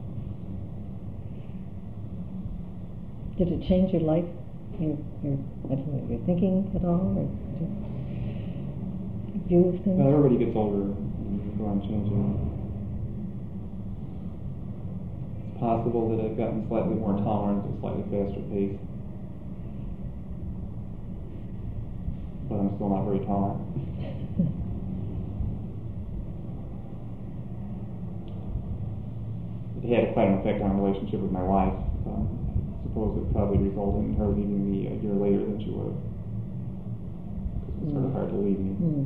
Did it change your life, your, your, I don't know, your thinking at all, or just view of things? Well, everybody gets older and you go on changing. It's possible that I've gotten slightly more tolerant at a slightly faster pace. But I'm still not very tolerant. It had quite an effect on our relationship with my wife. Um, I suppose it probably resulted in her leaving me a year later than she would have. Because it was mm. sort of hard to leave me. Mm.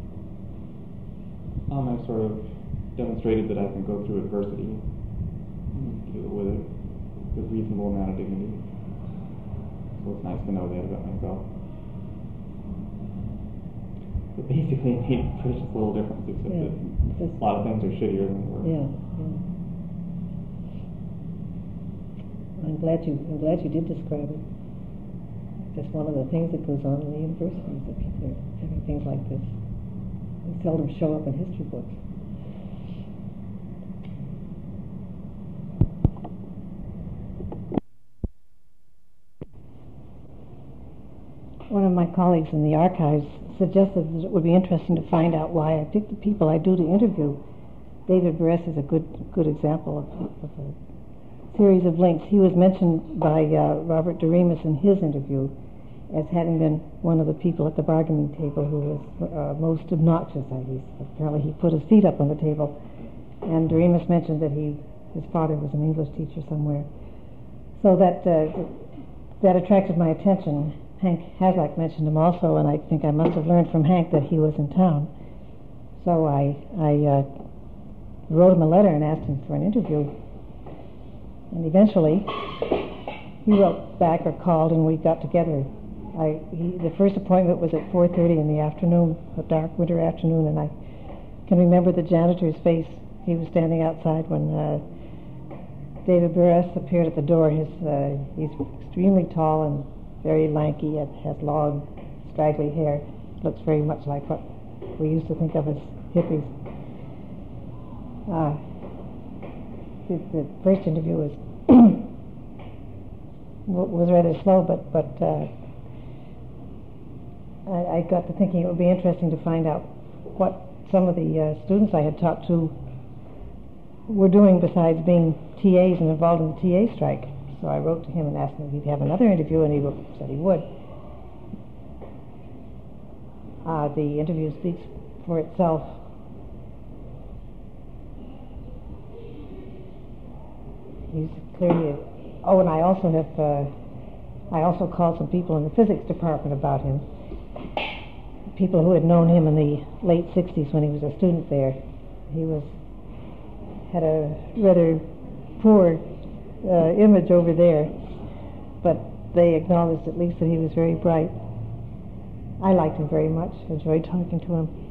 Um, I've sort of demonstrated that I can go through adversity and deal with it with a reasonable amount of dignity. So it's nice to know that about myself. But basically, it made a precious little difference, except Yeah. that a lot of things are shittier than they were. Yeah, yeah. I'm glad you. I'm glad you did describe it. Just one of the things that goes on in the universities, that people are having things like this. They seldom show up in history books. One of my colleagues in the archives suggested that it would be interesting to find out why I picked the people I do to interview. David Buress is a good good example of, of a series of links. He was mentioned by uh, Robert Doremus in his interview as having been one of the people at the bargaining table who was uh, most obnoxious. At least apparently he put his feet up on the table, and Doremus mentioned that he his father was an English teacher somewhere. So that uh, that attracted my attention. Hank Hasluck mentioned him also, and I think I must have learned from Hank that he was in town. So I, I uh, wrote him a letter and asked him for an interview. And eventually, he wrote back or called, and we got together. I, he, the first appointment was at four thirty in the afternoon, a dark winter afternoon, and I can remember the janitor's face. He was standing outside when uh, David Buress appeared at the door. His, uh, he's extremely tall and very lanky, and has long, straggly hair. Looks very much like what we used to think of as hippies. Uh, the, the first interview was was rather slow, but but uh, I, I got to thinking it would be interesting to find out what some of the uh, students I had talked to were doing besides being T As and involved in the T A strike. So I wrote to him and asked him if he'd have another interview, and he said he would. Uh, the interview speaks for itself. He's clearly, a, oh, and I also have, uh, I also called some people in the physics department about him. People who had known him in the late sixties when he was a student there. He was, had a rather poor Uh, image over there, but they acknowledged at least that he was very bright. I liked him very much, enjoyed talking to him.